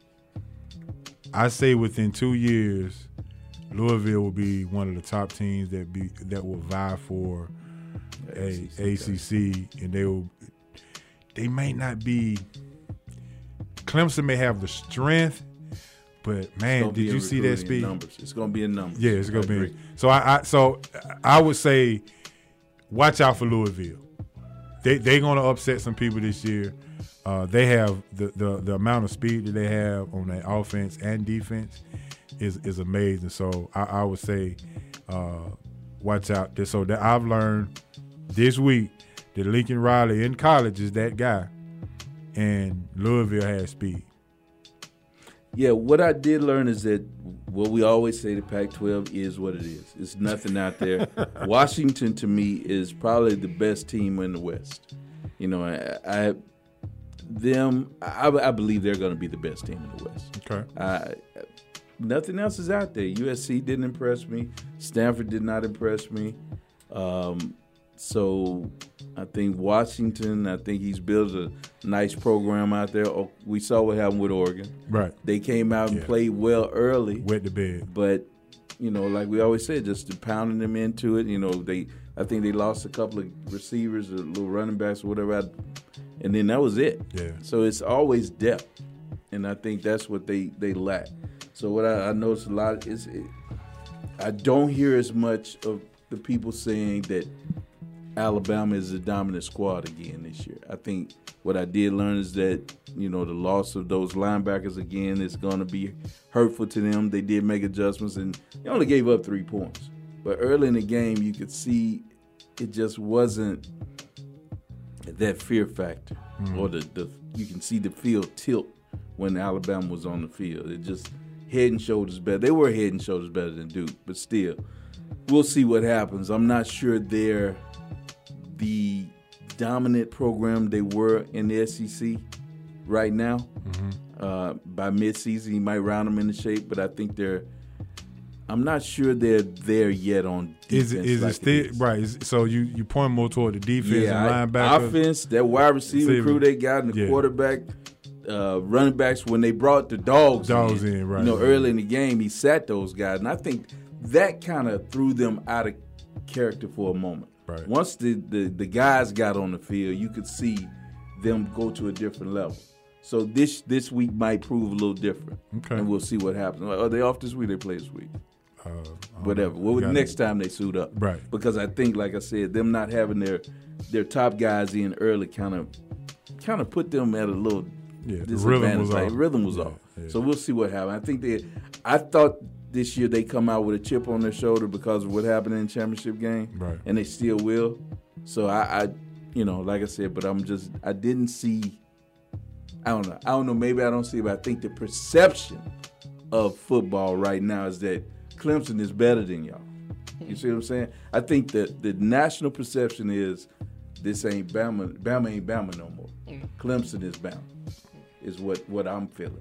Speaker 3: I say within 2 years, Louisville will be one of the top teams that will vie for a ACC, and they may not be. Clemson may have the strength, but man, did you see that speed?
Speaker 4: Numbers. It's going to be in numbers.
Speaker 3: Yeah, it's going to be. So I would say, watch out for Louisville. They're going to upset some people this year. They have the amount of speed that they have on their offense and defense is amazing. So I would say watch out. So that I've learned this week that Lincoln Riley in college is that guy, and Louisville has speed.
Speaker 4: Yeah, what I did learn is that what we always say, the Pac-12 is what it is. It's nothing out there. Washington, to me, is probably the best team in the West. You know, I believe they're going to be the best team in the West.
Speaker 3: Okay.
Speaker 4: Nothing else is out there. USC didn't impress me. Stanford did not impress me. So I think Washington, he's built a nice program out there. Oh, we saw what happened with Oregon.
Speaker 3: Right.
Speaker 4: They came out and played well early.
Speaker 3: Wet the bed.
Speaker 4: But, you know, like we always said, just pounding them into it. You know, I think they lost a couple of receivers, or little running backs or whatever, and then that was it.
Speaker 3: Yeah.
Speaker 4: So it's always depth, and I think that's what they lack. So what I noticed a lot is I don't hear as much of the people saying that Alabama is a dominant squad again this year. I think what I did learn is that, you know, the loss of those linebackers again is going to be hurtful to them. They did make adjustments, and they only gave up 3 points. But early in the game, you could see it just wasn't that fear factor, or you can see the field tilt when Alabama was on the field. It just head and shoulders better. They were head and shoulders better than Duke, but still, we'll see what happens. I'm not sure they're the dominant program they were in the SEC right now. By midseason, you might round them into shape, but I think I'm not sure they're there yet on defense.
Speaker 3: Is it still right? So you point more toward the defense and linebackers?
Speaker 4: Offense, that wide receiver crew they got, and the quarterback, running backs. When they brought the dogs in,
Speaker 3: right?
Speaker 4: You know, early in the game, he sat those guys, and I think that kind of threw them out of character for a moment.
Speaker 3: Right.
Speaker 4: Once the guys got on the field, you could see them go to a different level. So this week might prove a little different.
Speaker 3: Okay.
Speaker 4: And we'll see what happens. Are they off this week? They play this week. Whatever. Well, next time they suit up.
Speaker 3: Right.
Speaker 4: Because I think, like I said, them not having their top guys in early kind of put them at a little disadvantage. Rhythm was off.
Speaker 3: Yeah.
Speaker 4: So we'll see what happens. I thought this year they come out with a chip on their shoulder because of what happened in the championship game.
Speaker 3: Right.
Speaker 4: And they still will. So I you know, like I said, but I didn't see. I don't know. Maybe I don't see, but I think the perception of football right now is that Clemson is better than y'all. You see what I'm saying? I think that the national perception is this ain't Bama. Bama ain't Bama no more. Clemson is Bama, is what I'm feeling.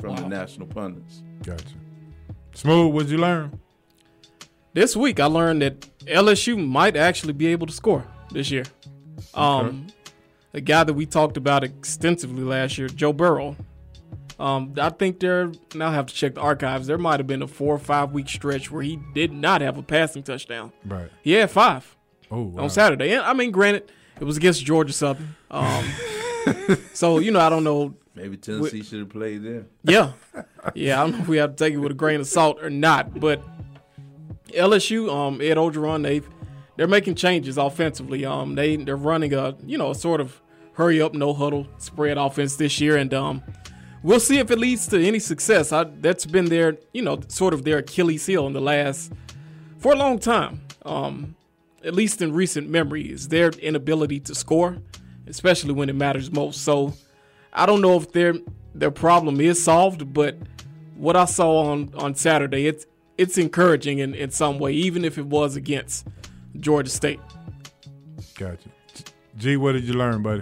Speaker 4: from the national pundits.
Speaker 3: Gotcha. Smooth, what'd you learn?
Speaker 6: This week, I learned that LSU might actually be able to score this year. The guy that we talked about extensively last year, Joe Burrow. I think now I have to check the archives. There might have been a 4 or 5 week stretch where he did not have a passing touchdown.
Speaker 3: Right.
Speaker 6: He had 5
Speaker 3: on
Speaker 6: Saturday. And, I mean, granted, it was against Georgia Southern. So, I don't know.
Speaker 4: Maybe Tennessee should have played there.
Speaker 6: Yeah. Yeah, I don't know if we have to take it with a grain of salt or not. But LSU, Ed Orgeron, they're making changes offensively. They're running a sort of hurry up, no huddle spread offense this year, and we'll see if it leads to any success. That's been their sort of their Achilles heel for a long time. At least in recent memory, is their inability to score, especially when it matters most. So I don't know if their problem is solved, but what I saw on Saturday, it's encouraging in some way, even if it was against Georgia State.
Speaker 3: Gotcha. G, what did you learn, buddy?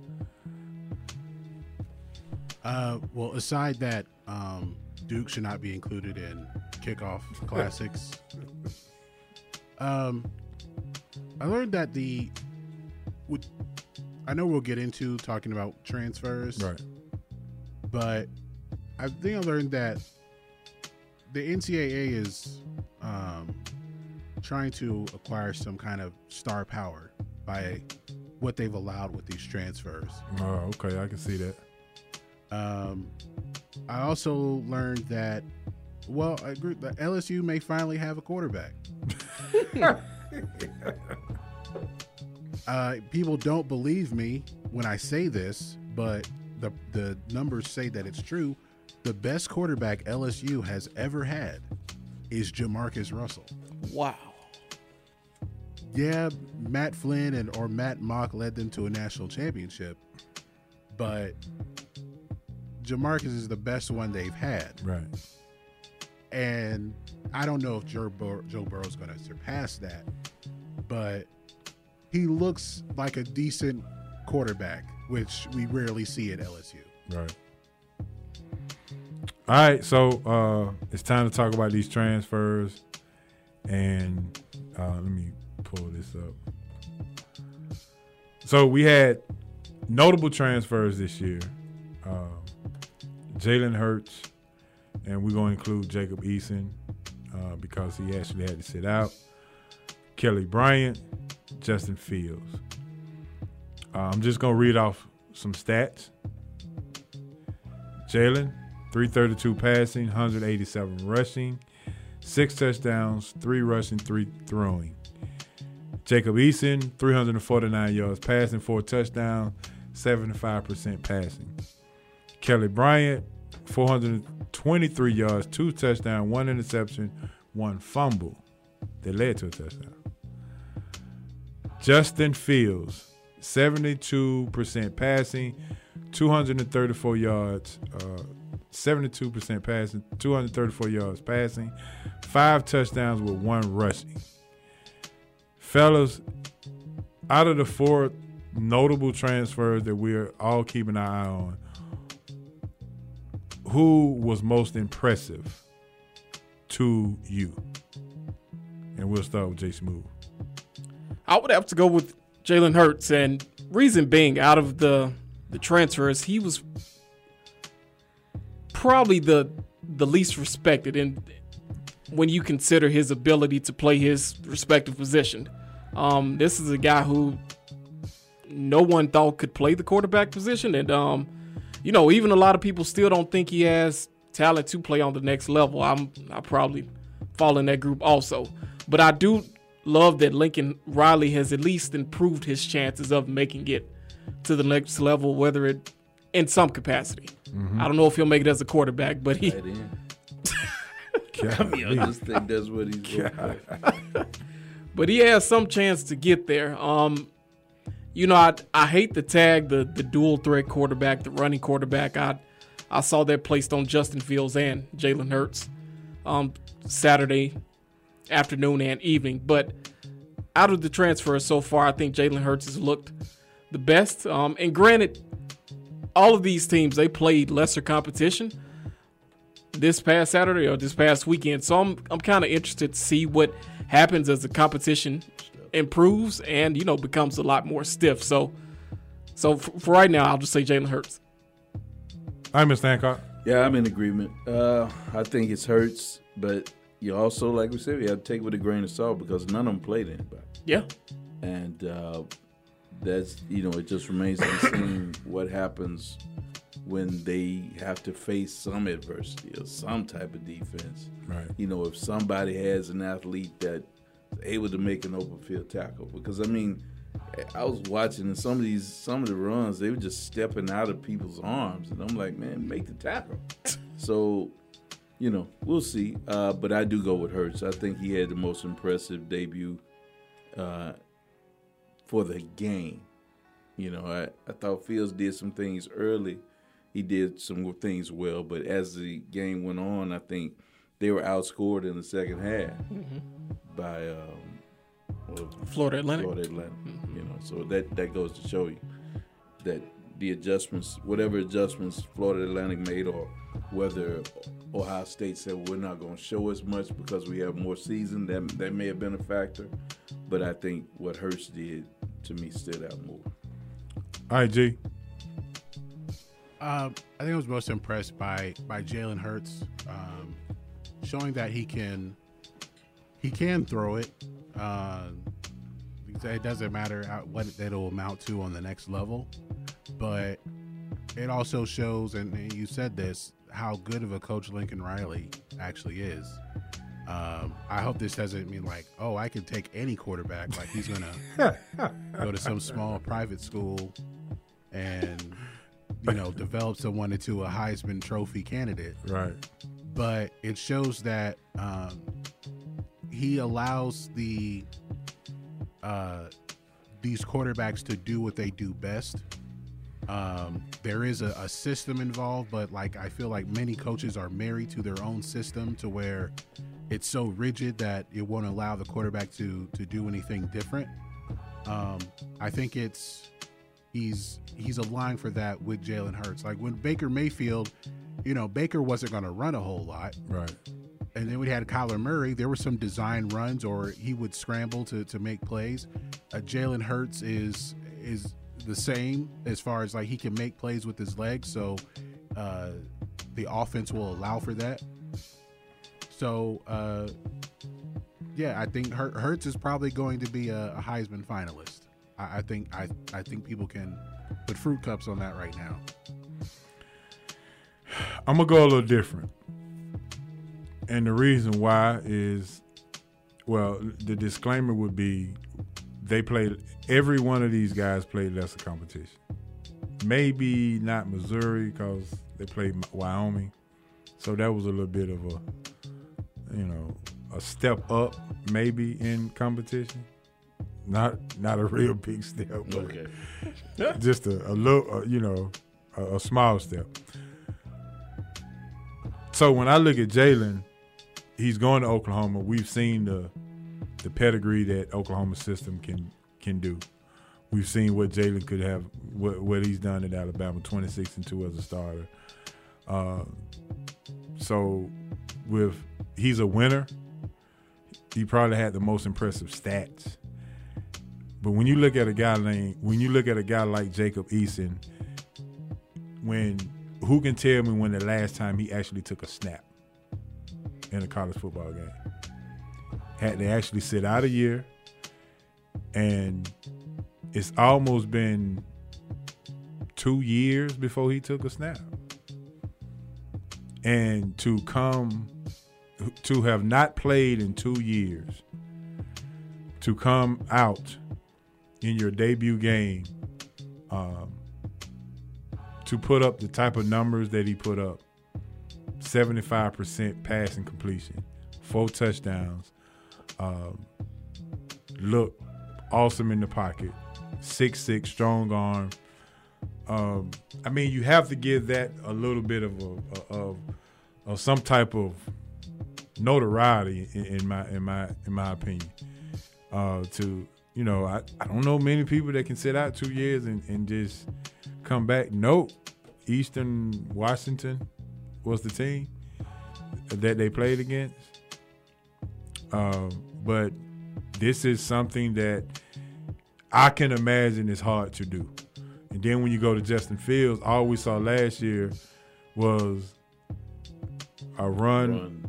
Speaker 5: Well, aside that Duke should not be included in kickoff classics, I learned that I know we'll get into talking about transfers,
Speaker 3: right?
Speaker 5: But I think I learned that the NCAA is trying to acquire some kind of star power by what they've allowed with these transfers.
Speaker 3: Oh, okay, I can see that.
Speaker 5: I also learned that, I agree that LSU may finally have a quarterback. People don't believe me when I say this, but the numbers say that it's true. The best quarterback LSU has ever had is Jamarcus Russell.
Speaker 6: Wow.
Speaker 5: Yeah, Matt Flynn or Matt Mock led them to a national championship, but Jamarcus is the best one they've had.
Speaker 3: Right.
Speaker 5: And I don't know if Joe Burrow's going to surpass that, but he looks like a decent quarterback, which we rarely see at LSU.
Speaker 3: Right. All right, so it's time to talk about these transfers, and let me pull this up. So we had notable transfers this year. Jalen Hurts, and we're going to include Jacob Eason because he actually had to sit out. Kelly Bryant, Justin Fields. I'm just going to read off some stats. Jalen, 332 passing, 187 rushing, 6 touchdowns, 3 rushing, 3 throwing. Jacob Eason, 349 yards passing, 4 touchdowns, 75% passing. Kelly Bryant, 423 yards, 2 touchdowns, 1 interception, 1 fumble that led to a touchdown. Justin Fields, 72% passing, 234 yards, 72% passing, 234 yards passing, 5 touchdowns with 1 rushing. Fellas, out of the 4 notable transfers that we're all keeping our eye on, who was most impressive to you? And we'll start with Jay Smooth.
Speaker 6: I would have to go with Jalen Hurts, and reason being, out of the transfers, he was probably the least respected, and when you consider his ability to play his respective position. This is a guy who no one thought could play the quarterback position, and even a lot of people still don't think he has talent to play on the next level. I probably fall in that group also. But I do love that Lincoln Riley has at least improved his chances of making it to the next level, whether it in some capacity. Mm-hmm. I don't know if he'll make it as a quarterback, but he.
Speaker 4: I just think that's what he's doing.
Speaker 6: But he has some chance to get there. I hate the tag, the dual threat quarterback, the running quarterback. I saw that placed on Justin Fields and Jalen Hurts Saturday afternoon and evening. But out of the transfers so far, I think Jalen Hurts has looked the best. And granted, all of these teams, they played lesser competition. this past Saturday or this past weekend. So I'm kind of interested to see what happens as the competition improves and, becomes a lot more stiff. So for right now, I'll just say Jalen Hurts.
Speaker 3: I'm Mr. Hancock.
Speaker 4: Yeah, I'm in agreement. I think it's Hurts, but you also, like we said, you have to take it with a grain of salt because none of them played anybody.
Speaker 6: Yeah.
Speaker 4: And that's, it just remains to be seen what happens when they have to face some adversity or some type of defense.
Speaker 3: Right.
Speaker 4: If somebody has an athlete that's able to make an open field tackle. Because, I was watching and some of the runs, they were just stepping out of people's arms. And I'm like, man, make the tackle. So, we'll see. But I do go with Hurts. I think he had the most impressive debut for the game. I thought Fields did some things early. He did some things well, but as the game went on, I think they were outscored in the second half by
Speaker 6: Florida Atlantic.
Speaker 4: So that goes to show you that the adjustments, whatever adjustments Florida Atlantic made, or whether Ohio State said we're not going to show as much because we have more season, that may have been a factor. But I think what Hurts did to me stood out more.
Speaker 3: All right, G.
Speaker 5: I think I was most impressed by Jalen Hurts, showing that he can throw it. It doesn't matter what it'll amount to on the next level, but it also shows, and you said this, how good of a coach Lincoln Riley actually is. I hope this doesn't mean like, I can take any quarterback, like he's gonna go to some small private school and develop someone into a Heisman Trophy candidate.
Speaker 3: Right.
Speaker 5: But it shows that he allows these quarterbacks to do what they do best. There is a system involved, but I feel like many coaches are married to their own system to where it's so rigid that it won't allow the quarterback to do anything different. I think he's aligned for that with Jalen Hurts. Like when Baker Mayfield, Baker wasn't going to run a whole lot.
Speaker 3: Right.
Speaker 5: And then we had Kyler Murray. There were some design runs, or he would scramble to make plays. Jalen Hurts is the same as far as he can make plays with his legs. So the offense will allow for that. So I think Hurts is probably going to be a Heisman finalist. I think people can put fruit cups on that right now.
Speaker 3: I'm gonna go a little different, and the reason why is, the disclaimer would be, every one of these guys played lesser competition. Maybe not Missouri because they played Wyoming, so that was a little bit of a step up maybe in competition. Not a real big step, but
Speaker 4: okay.
Speaker 3: Just a little, a small step. So when I look at Jalen, he's going to Oklahoma. We've seen the pedigree that Oklahoma system can do. We've seen what Jalen could have, what he's done at Alabama, 26-2 as a starter. So he's a winner. He probably had the most impressive stats. But when you look at a guy like Jacob Eason, who can tell me when the last time he actually took a snap in a college football game? Had to actually sit out a year, and it's almost been 2 years before he took a snap. And to have not played in 2 years, to come out in your debut game, to put up the type of numbers that he put up, 75% passing completion, 4 touchdowns, look awesome in the pocket, 6'6", strong arm. You have to give that a little bit of some type of notoriety in my opinion. I don't know many people that can sit out 2 years and just come back. Nope. Eastern Washington was the team. that they played against. But this is something that I can imagine is hard to do. And then when you go to Justin Fields, all we saw last year was a run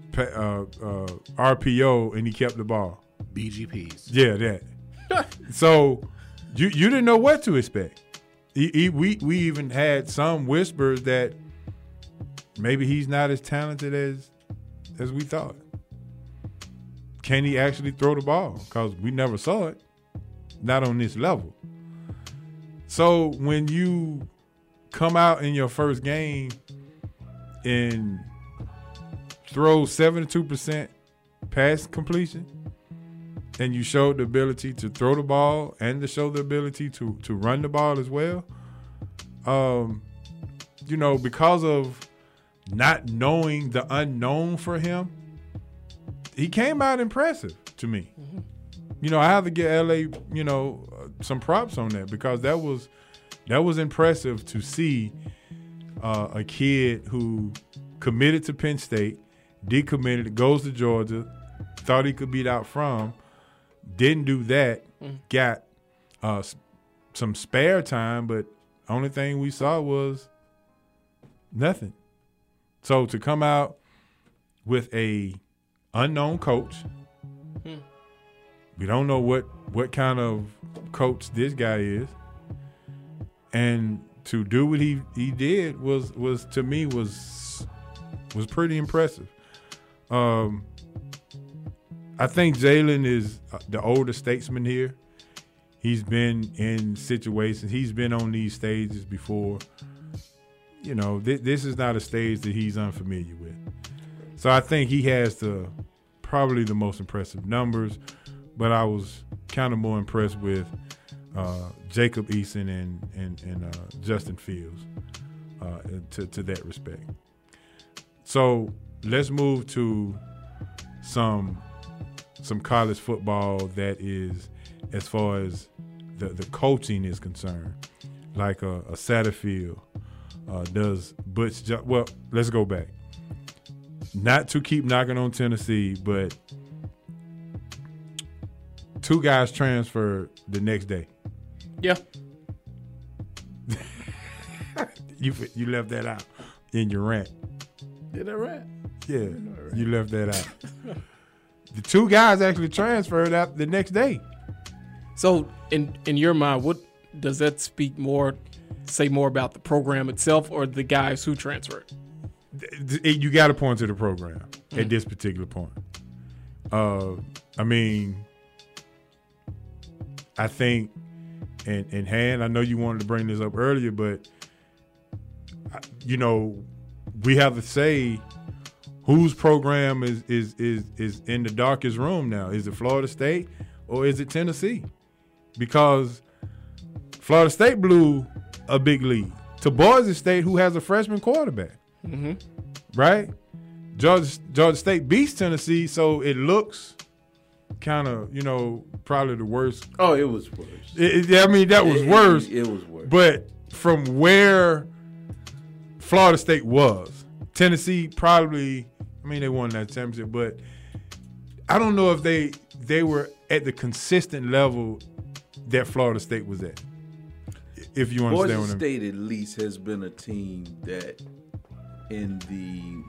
Speaker 3: RPO, and he kept the ball.
Speaker 5: BGPs.
Speaker 3: Yeah, that. So you didn't know what to expect. We even had some whispers that maybe he's not as talented as we thought. Can he actually throw the ball? Because we never saw it. Not on this level. So when you come out in your first game and throw 72% pass completion, and you showed the ability to throw the ball and to show the ability to run the ball as well, because of not knowing the unknown for him, he came out impressive to me. Mm-hmm. I have to give LA, some props on that, because that was impressive to see a kid who committed to Penn State, decommitted, goes to Georgia, thought he could beat out from, didn't do that, got some spare time, but only thing we saw was nothing. So to come out with a unknown coach, we don't know what kind of coach this guy is, and to do what he did was to me was pretty impressive. I think Jalen is the older statesman here. He's been in situations. He's been on these stages before. This is not a stage that he's unfamiliar with. So I think he has probably the most impressive numbers, but I was kind of more impressed with Jacob Eason and Justin Fields to that respect. So let's move to some college football that is, as far as the coaching is concerned, like a Satterfield does Butch. Well, let's go back. Not to keep knocking on Tennessee, but two guys transferred the next day.
Speaker 6: Yeah.
Speaker 3: You left that out in your rant.
Speaker 6: Did I rant?
Speaker 3: Yeah, you left that out. The two guys actually transferred out the next day.
Speaker 6: So, in your mind, what does that say more about the program itself or the guys who transferred?
Speaker 3: You got to point to the program at this particular point. I think, and Han, I know you wanted to bring this up earlier, but we have to say whose program is in the darkest room now. Is it Florida State or is it Tennessee? Because Florida State blew a big lead to Boise State, who has a freshman quarterback. Mm-hmm. Right? Georgia State beats Tennessee, so it looks kind of, probably the worst.
Speaker 4: Oh, it was worse.
Speaker 3: That was worse.
Speaker 4: It was worse.
Speaker 3: But from where Florida State was, Tennessee probably, they won that championship, but I don't know if they were at the consistent level that Florida State was at. If you understand what I mean.
Speaker 4: Boise State at least has been a team that in the,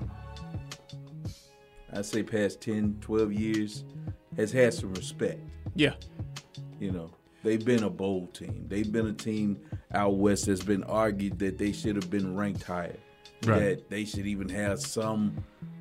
Speaker 4: I'd say past 10, 12 years has had some respect.
Speaker 6: Yeah.
Speaker 4: They've been a bowl team. They've been a team out west that's been argued that they should have been ranked higher. Right. That they should even have some,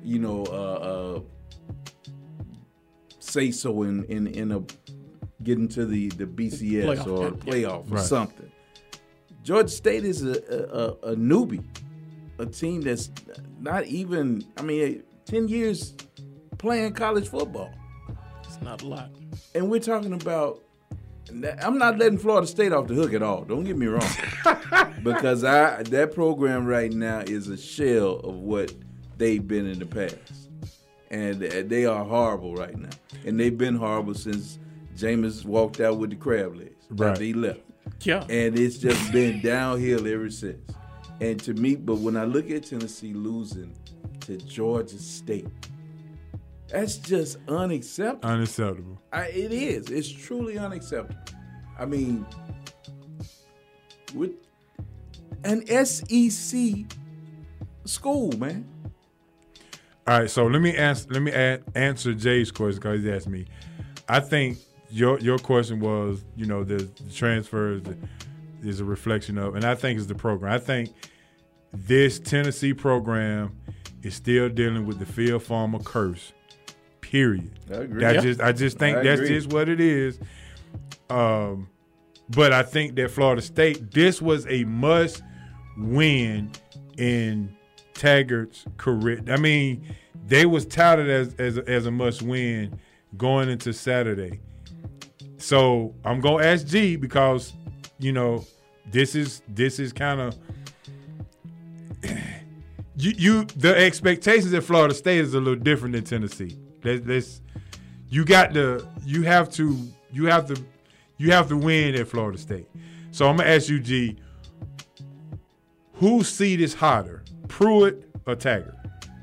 Speaker 4: say so in a getting to the BCS or playoff or something. Georgia State is a newbie, a team that's not even, 10 years playing college football.
Speaker 6: It's not a lot.
Speaker 4: And we're talking about, I'm not letting Florida State off the hook at all. Don't get me wrong. Because that program right now is a shell of what they've been in the past. And they are horrible right now. And they've been horrible since Jameis walked out with the crab legs after he left.
Speaker 6: Yeah.
Speaker 4: And it's just been downhill ever since. And to me, but when I look at Tennessee losing to Georgia State. That's just unacceptable.
Speaker 3: Unacceptable.
Speaker 4: It is. It's truly unacceptable. I mean, with an SEC school, man.
Speaker 3: All right, so let me answer Jay's question because he asked me. I think your question was, the transfers is a reflection of, and I think it's the program. I think this Tennessee program is still dealing with the Phil Farmer curse. Period.
Speaker 4: I agree.
Speaker 3: I just think that's just what it is. But I think that Florida State, this was a must win in Taggart's career. I mean, they was touted as a must win going into Saturday. So I'm gonna ask G because this is kind of the expectations at Florida State is a little different than Tennessee. You have to win at Florida State. So I'm gonna ask you, G, whose seat is hotter, Pruitt or Taggart?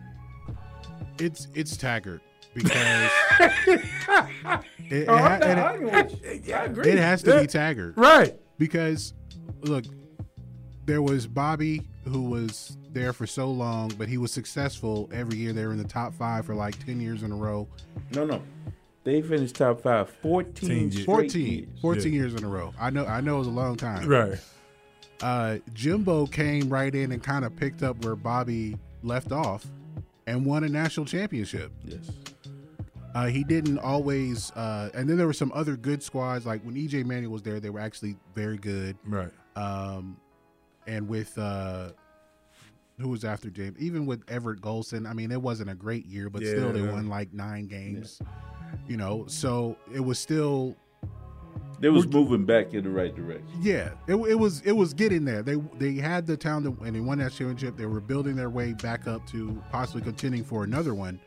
Speaker 5: It's Taggart because it has to be Taggart,
Speaker 3: right?
Speaker 5: Because look, there was Bobby who was there for so long, but he was successful every year. They were in the top 5 for like 10 years in a row.
Speaker 4: No. They finished top 5 14
Speaker 5: years in a row. I know it was a long time.
Speaker 3: Right.
Speaker 5: Jimbo came right in and kind of picked up where Bobby left off and won a national championship.
Speaker 4: Yes.
Speaker 5: He didn't always and then there were some other good squads, like when EJ Manuel was there, they were actually very good.
Speaker 3: Right.
Speaker 5: And with who was after James, even with Everett Golson, I mean, it wasn't a great year, but still they won like 9 games. Yeah. So it was still
Speaker 4: they was moving back in the right direction.
Speaker 5: Yeah, it was getting there. They had the talent and they won that championship. They were building their way back up to possibly contending for another one.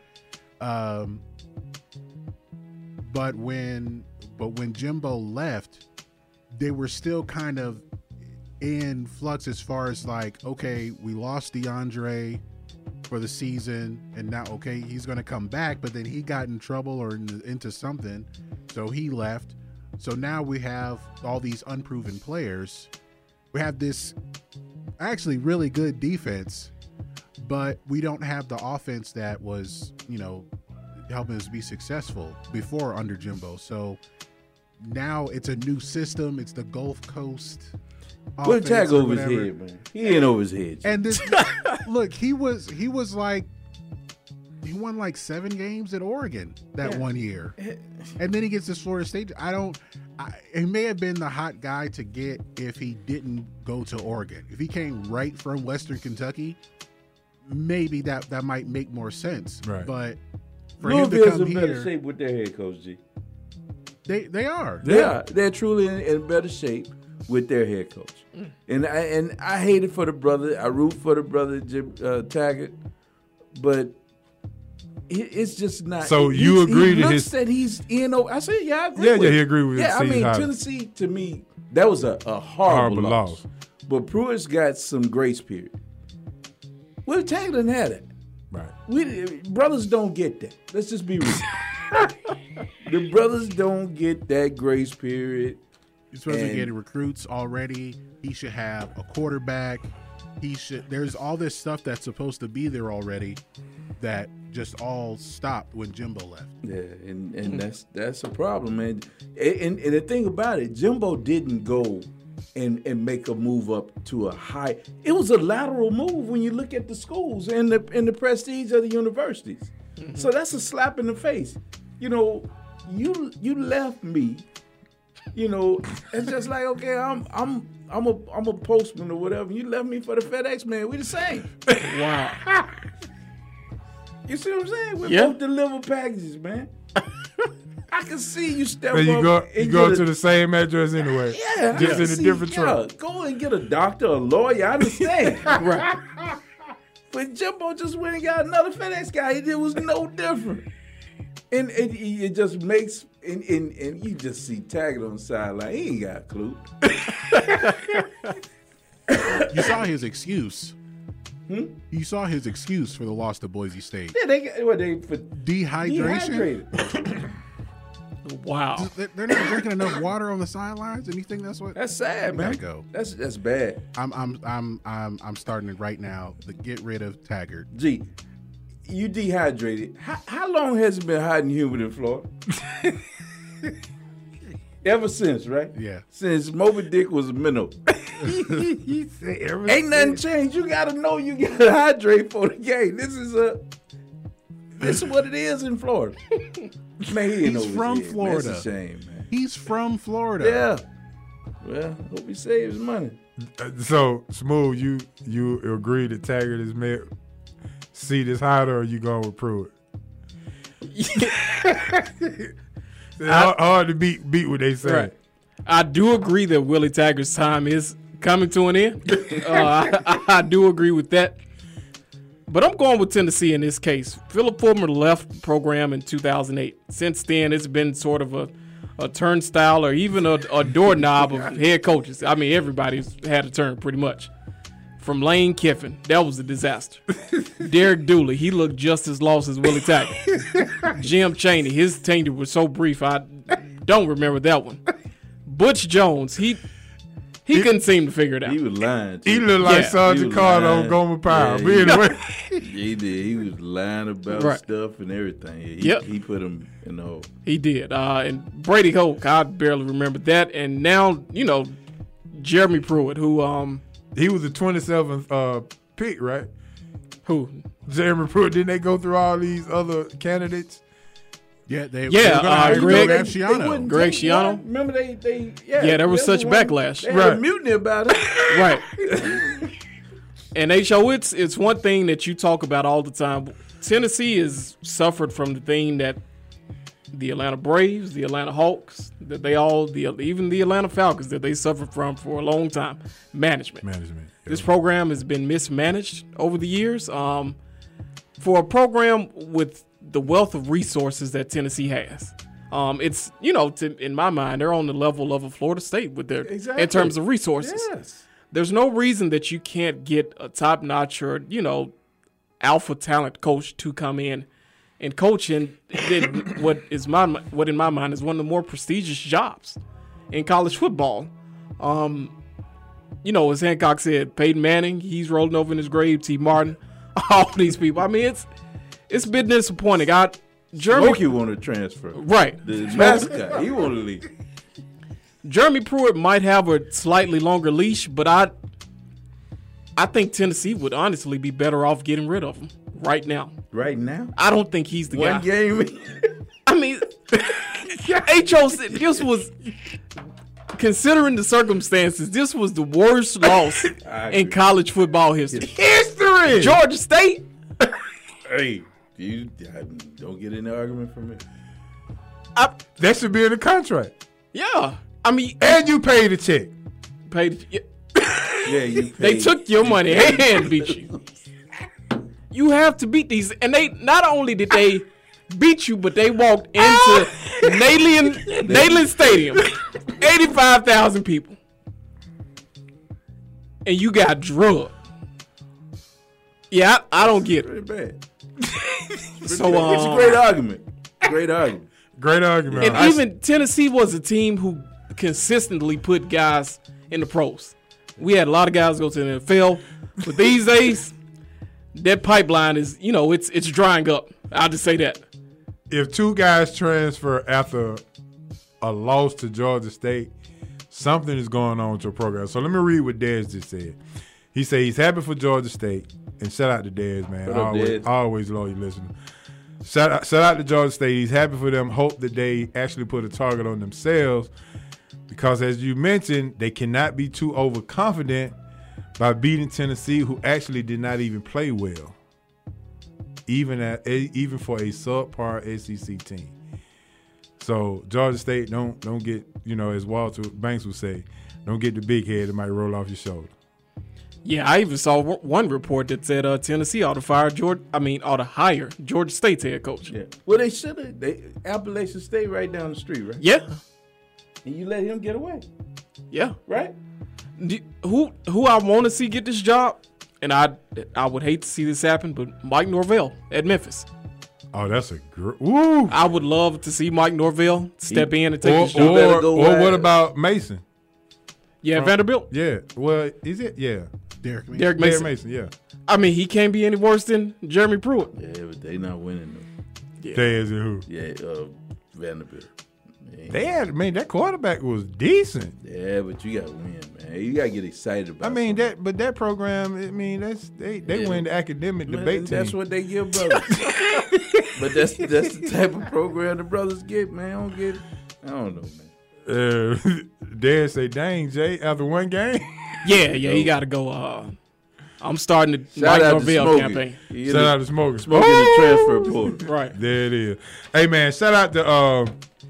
Speaker 5: But when Jimbo left, they were still kind of in flux as far as like, okay, we lost DeAndre for the season, and now, okay, he's going to come back, but then he got in trouble or into something, so he left. So now we have all these unproven players. We have this actually really good defense, but we don't have the offense that was, helping us be successful before under Jimbo. So now it's a new system. It's the Gulf Coast.
Speaker 4: Put Tag over his head, man. He ain't over his head.
Speaker 5: And this, look, he was like, he won like 7 games at Oregon that one year, and then he gets this Florida State. It may have been the hot guy to get if he didn't go to Oregon. If he came right from Western Kentucky, maybe that might make more sense.
Speaker 3: Right.
Speaker 5: But for him to come
Speaker 4: in
Speaker 5: here,
Speaker 4: better shape with their head coach, G.
Speaker 5: They are.
Speaker 4: They're truly in better shape with their head coach. And I hate it for the brother. I root for the brother, Jim Taggart, but it's just not.
Speaker 3: So you agree to his?
Speaker 4: That he's in. I said, yeah, I agree.
Speaker 3: Yeah, he agreed with.
Speaker 4: Yeah, I mean, Tennessee to me that was a horrible loss. But Pruitt's got some grace period. Well, Taggart didn't have that.
Speaker 3: Right.
Speaker 4: Brothers don't get that. Let's just be real. The brothers don't get that grace period.
Speaker 5: He's supposed to be getting recruits already. He should have a quarterback. There's all this stuff that's supposed to be there already that just all stopped when Jimbo left.
Speaker 4: Yeah, and that's a problem, man. And the thing about it, Jimbo didn't go and make a move up to a high. It was a lateral move when you look at the schools and the prestige of the universities. Mm-hmm. So that's a slap in the face. You left me. It's just like, okay, I'm a postman or whatever. You left me for the FedEx man. We the same.
Speaker 6: Wow.
Speaker 4: You see what I'm saying? We both deliver packages, man. I can see you step up.
Speaker 3: You go to the same address anyway.
Speaker 4: Yeah,
Speaker 3: just in a different truck.
Speaker 4: Go and get a doctor, a lawyer. I understand. Right. But Jimbo just went and got another FedEx guy. It was no different. And it just makes and you just see Taggart on the sideline. He ain't got a clue.
Speaker 5: You saw his excuse. You saw his excuse for the loss to Boise State.
Speaker 4: Yeah, they for
Speaker 5: dehydration.
Speaker 6: Wow.
Speaker 5: They're not drinking enough water on the sidelines, and you think that's what?
Speaker 4: That's sad, man.
Speaker 5: Go.
Speaker 4: That's bad.
Speaker 5: I'm starting it right now. To get rid of Taggart.
Speaker 4: Gee, you dehydrated. How long has it been hot and humid in Florida? Ever since, right?
Speaker 5: Yeah.
Speaker 4: Since Moby Dick was a minnow. Ain't nothing changed. You gotta know you gotta hydrate for the game. This is what it is in Florida. Man,
Speaker 5: he's from Florida.
Speaker 4: That's a shame, man.
Speaker 5: He's from Florida.
Speaker 4: Yeah. Well, hope he saves money.
Speaker 3: So, Smooth, you agree that Taggart is made seat is hotter, or you going with Pruitt? Hard to beat what they say.
Speaker 6: Right. I do agree that Willie Taggart's time is coming to an end. I do agree with that. But I'm going with Tennessee in this case. Philip Fulmer left the program in 2008. Since then, it's been sort of a turnstile or even a doorknob of head coaches. I mean, everybody's had a turn pretty much. From Lane Kiffin, that was a disaster. Derek Dooley, he looked just as lost as Willie Taggart. Jim Chaney, his tenure was so brief, I don't remember that one. Butch Jones, he couldn't seem to figure it out.
Speaker 4: He was lying.
Speaker 3: He looked like Sergeant Carter on Gomer Pyle.
Speaker 4: Yeah,
Speaker 3: anyway.
Speaker 4: He did. He was lying about stuff and everything. He put him in the hole.
Speaker 6: He did. And Brady Hoke, I barely remember that. And now, Jeremy Pruitt, who
Speaker 3: he was the 27th pick, right?
Speaker 6: Who?
Speaker 3: Jeremy Pruitt. Didn't they go through all these other candidates?
Speaker 5: Yeah,
Speaker 6: Greg
Speaker 5: Schiano.
Speaker 6: Greg Schiano.
Speaker 4: Remember they
Speaker 6: there was such backlash.
Speaker 4: They had a mutiny about it.
Speaker 6: Right. And it's one thing that you talk about all the time. Tennessee has suffered from the thing that the Atlanta Braves, the Atlanta Hawks, that even the Atlanta Falcons, that they suffered from for a long time. Management. This program has been mismanaged over the years. For a program with the wealth of resources that Tennessee has, it's in my mind, they're on the level of a Florida State with their in terms of resources.
Speaker 4: Yes.
Speaker 6: There's no reason that you can't get a top-notch or alpha talent coach to come in and coach in what in my mind is one of the more prestigious jobs in college football. As Hancock said, Peyton Manning, he's rolling over in his grave. T. Martin, all these people. I mean, it's been disappointing.
Speaker 4: Smokey wanted to transfer.
Speaker 6: Right.
Speaker 4: The mascot, he wanted to leave.
Speaker 6: Jeremy Pruitt might have a slightly longer leash, but I think Tennessee would honestly be better off getting rid of him right now.
Speaker 4: Right now?
Speaker 6: I don't think he's the guy.
Speaker 4: One game?
Speaker 6: I mean, H.O. said this was, considering the circumstances, this was the worst loss in college football history.
Speaker 3: History!
Speaker 6: Georgia State?
Speaker 4: Hey, you don't get in the argument for me.
Speaker 3: That should be in the contract.
Speaker 6: Yeah. I mean,
Speaker 3: and you paid a check.
Speaker 4: Yeah, you paid.
Speaker 6: They took your money and beat you. You have to beat these. And they not only did they beat you, but they walked into Neyland Stadium. 85,000 people. And you got drugged. Yeah, I don't get it.
Speaker 4: Pretty bad.
Speaker 6: So
Speaker 4: it's a great argument. Great argument.
Speaker 6: And even Tennessee was a team who consistently put guys in the pros. We had a lot of guys go to the NFL, but these days, that pipeline is, it's drying up. I'll just say that.
Speaker 3: If two guys transfer after a loss to Georgia State, something is going on with your program. So let me read what Dez just said. He said he's happy for Georgia State. And shout out to Dez, man. I always love you listening. Shout out to Georgia State. He's happy for them. Hope that they actually put a target on themselves. Because as you mentioned, they cannot be too overconfident by beating Tennessee, who actually did not even play well, even for a subpar SEC team. So Georgia State don't get, as Walter Banks would say, don't get the big head that might roll off your shoulder.
Speaker 6: Yeah, I even saw one report that said Tennessee ought to hire Georgia State's head coach.
Speaker 4: Yeah. Well, they should have. Appalachian State right down the street, right?
Speaker 6: Yeah.
Speaker 4: And you let him get away.
Speaker 6: Yeah.
Speaker 4: Right?
Speaker 6: Who I want to see get this job? and I would hate to see this happen, but Mike Norvell at Memphis.
Speaker 3: Oh, that's a great. Woo!
Speaker 6: I would love to see Mike Norvell step in and take his job.
Speaker 3: Or what about Mason?
Speaker 6: Yeah, Vanderbilt.
Speaker 3: Yeah. Well, is it? Yeah.
Speaker 5: Derek Mason.
Speaker 6: Derek Mason.
Speaker 3: Yeah.
Speaker 6: I mean, he can't be any worse than Jeremy Pruitt.
Speaker 4: Yeah, but they not winning though.
Speaker 6: Yeah.
Speaker 3: They is who?
Speaker 4: Yeah, Vanderbilt.
Speaker 3: They had, man, that quarterback was decent.
Speaker 4: Yeah, but you gotta win, man. You gotta get excited about.
Speaker 3: I mean that program. I mean they win the academic debate team.
Speaker 4: That's what they give brothers. But that's the type of program the brothers get, man. I don't know, man.
Speaker 3: Dad say, "Dang, Jay, after one game."
Speaker 6: Yeah, you got to go. I'm starting the
Speaker 4: Shout
Speaker 6: Mike
Speaker 4: out
Speaker 6: Norvell
Speaker 4: to
Speaker 6: campaign.
Speaker 3: Shout out to Smokey.
Speaker 4: Smoking the transfer portal.
Speaker 6: Right.
Speaker 3: There it is. Hey, man, shout out to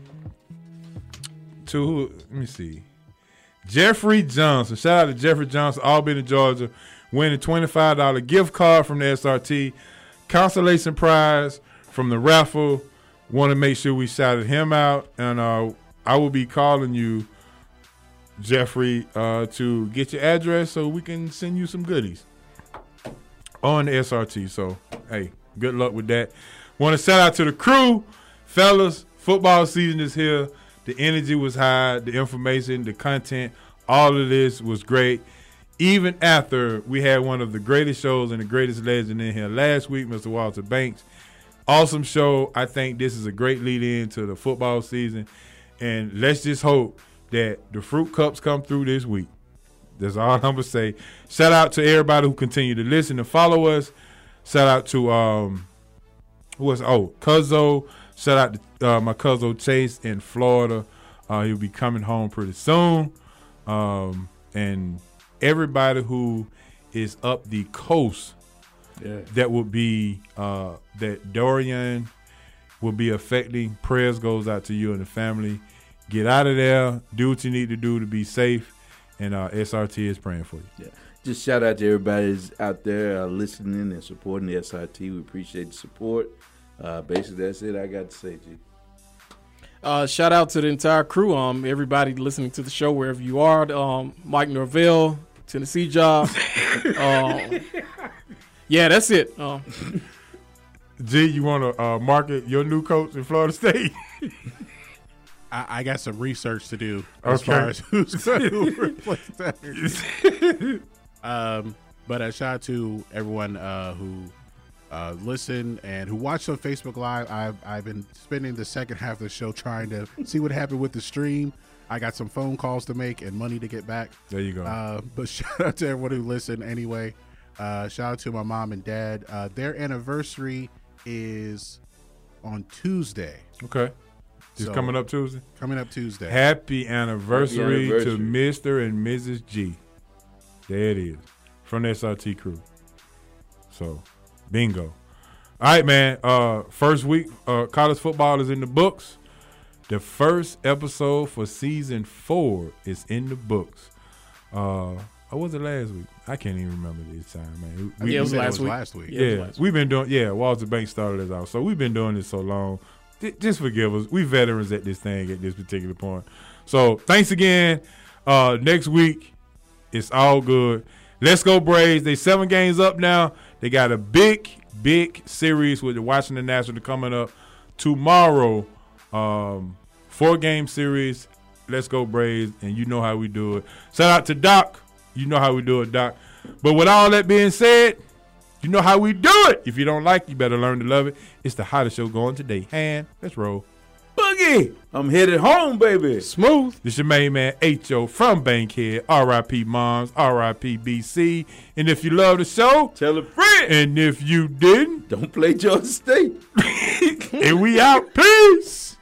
Speaker 3: let me see. Jeffrey Johnson. Shout out to Jeffrey Johnson, Albany, Georgia, winning $25 gift card from the SRT. Consolation prize from the raffle. Want to make sure we shouted him out. And I will be calling you, Jeffrey, to get your address so we can send you some goodies on the SRT. So, hey, good luck with that. Want to shout out to the crew. Fellas, football season is here. The energy was high. The information, the content, all of this was great. Even after we had one of the greatest shows and the greatest legend in here last week, Mr. Walter Banks. Awesome show. I think this is a great lead-in to the football season. And let's just hope that the fruit cups come through this week. That's all I'm going to say. Shout out to everybody who continue to listen and follow us. Shout out to, Cuzzo. Shout out to my Cuzzo Chase in Florida. He'll be coming home pretty soon. And everybody who is up the coast, that will be, that Dorian will be affecting. Prayers goes out to you and the family. Get out of there. Do what you need to do to be safe. And SRT is praying for you.
Speaker 4: Yeah. Just shout out to everybody that's out there listening and supporting the SRT. We appreciate the support. Basically, that's it I got to say, G.
Speaker 6: Shout out to the entire crew. Everybody listening to the show wherever you are. Mike Norvell, Tennessee Job. Yeah, that's it.
Speaker 3: G, you want to market your new coach in Florida State?
Speaker 5: I got some research to do as far as who's going to replace that. But a shout out to everyone who listened and who watched on Facebook Live. I've been spending the second half of the show trying to see what happened with the stream. I got some phone calls to make and money to get back.
Speaker 3: There you go.
Speaker 5: But shout out to everyone who listened anyway. Shout out to my mom and dad. Their anniversary is on Tuesday.
Speaker 3: Okay. Just coming up Tuesday?
Speaker 5: Coming up Tuesday.
Speaker 3: Happy anniversary to Mr. and Mrs. G. There it is. From the SRT crew. So, bingo. All right, man. First week, college football is in the books. The first episode for season 4 is in the books. Or was it last week? I can't even remember this time, man.
Speaker 6: It was last week.
Speaker 3: Yeah, we've been doing, Walter Banks started us out. So we've been doing this so long. Just forgive us. We veterans at this thing at this particular point. So thanks again. Next week, it's all good. Let's go Braves. They 7 games up now. They got a big series with the Washington Nationals coming up tomorrow. 4-game series. Let's go Braves. And you know how we do it. Shout out to Doc. You know how we do it, Doc. But with all that being said, you know how we do it. If you don't like it, you better learn to love it. It's the hottest show going today. Han, let's roll.
Speaker 4: Boogie. I'm headed home, baby.
Speaker 6: Smooth.
Speaker 3: This your main man, H.O. from Bankhead. R.I.P. Moms. R.I.P. BC. And if you love the show,
Speaker 4: tell a friend.
Speaker 3: And if you didn't,
Speaker 4: don't play Georgia State.
Speaker 3: And we out. Peace.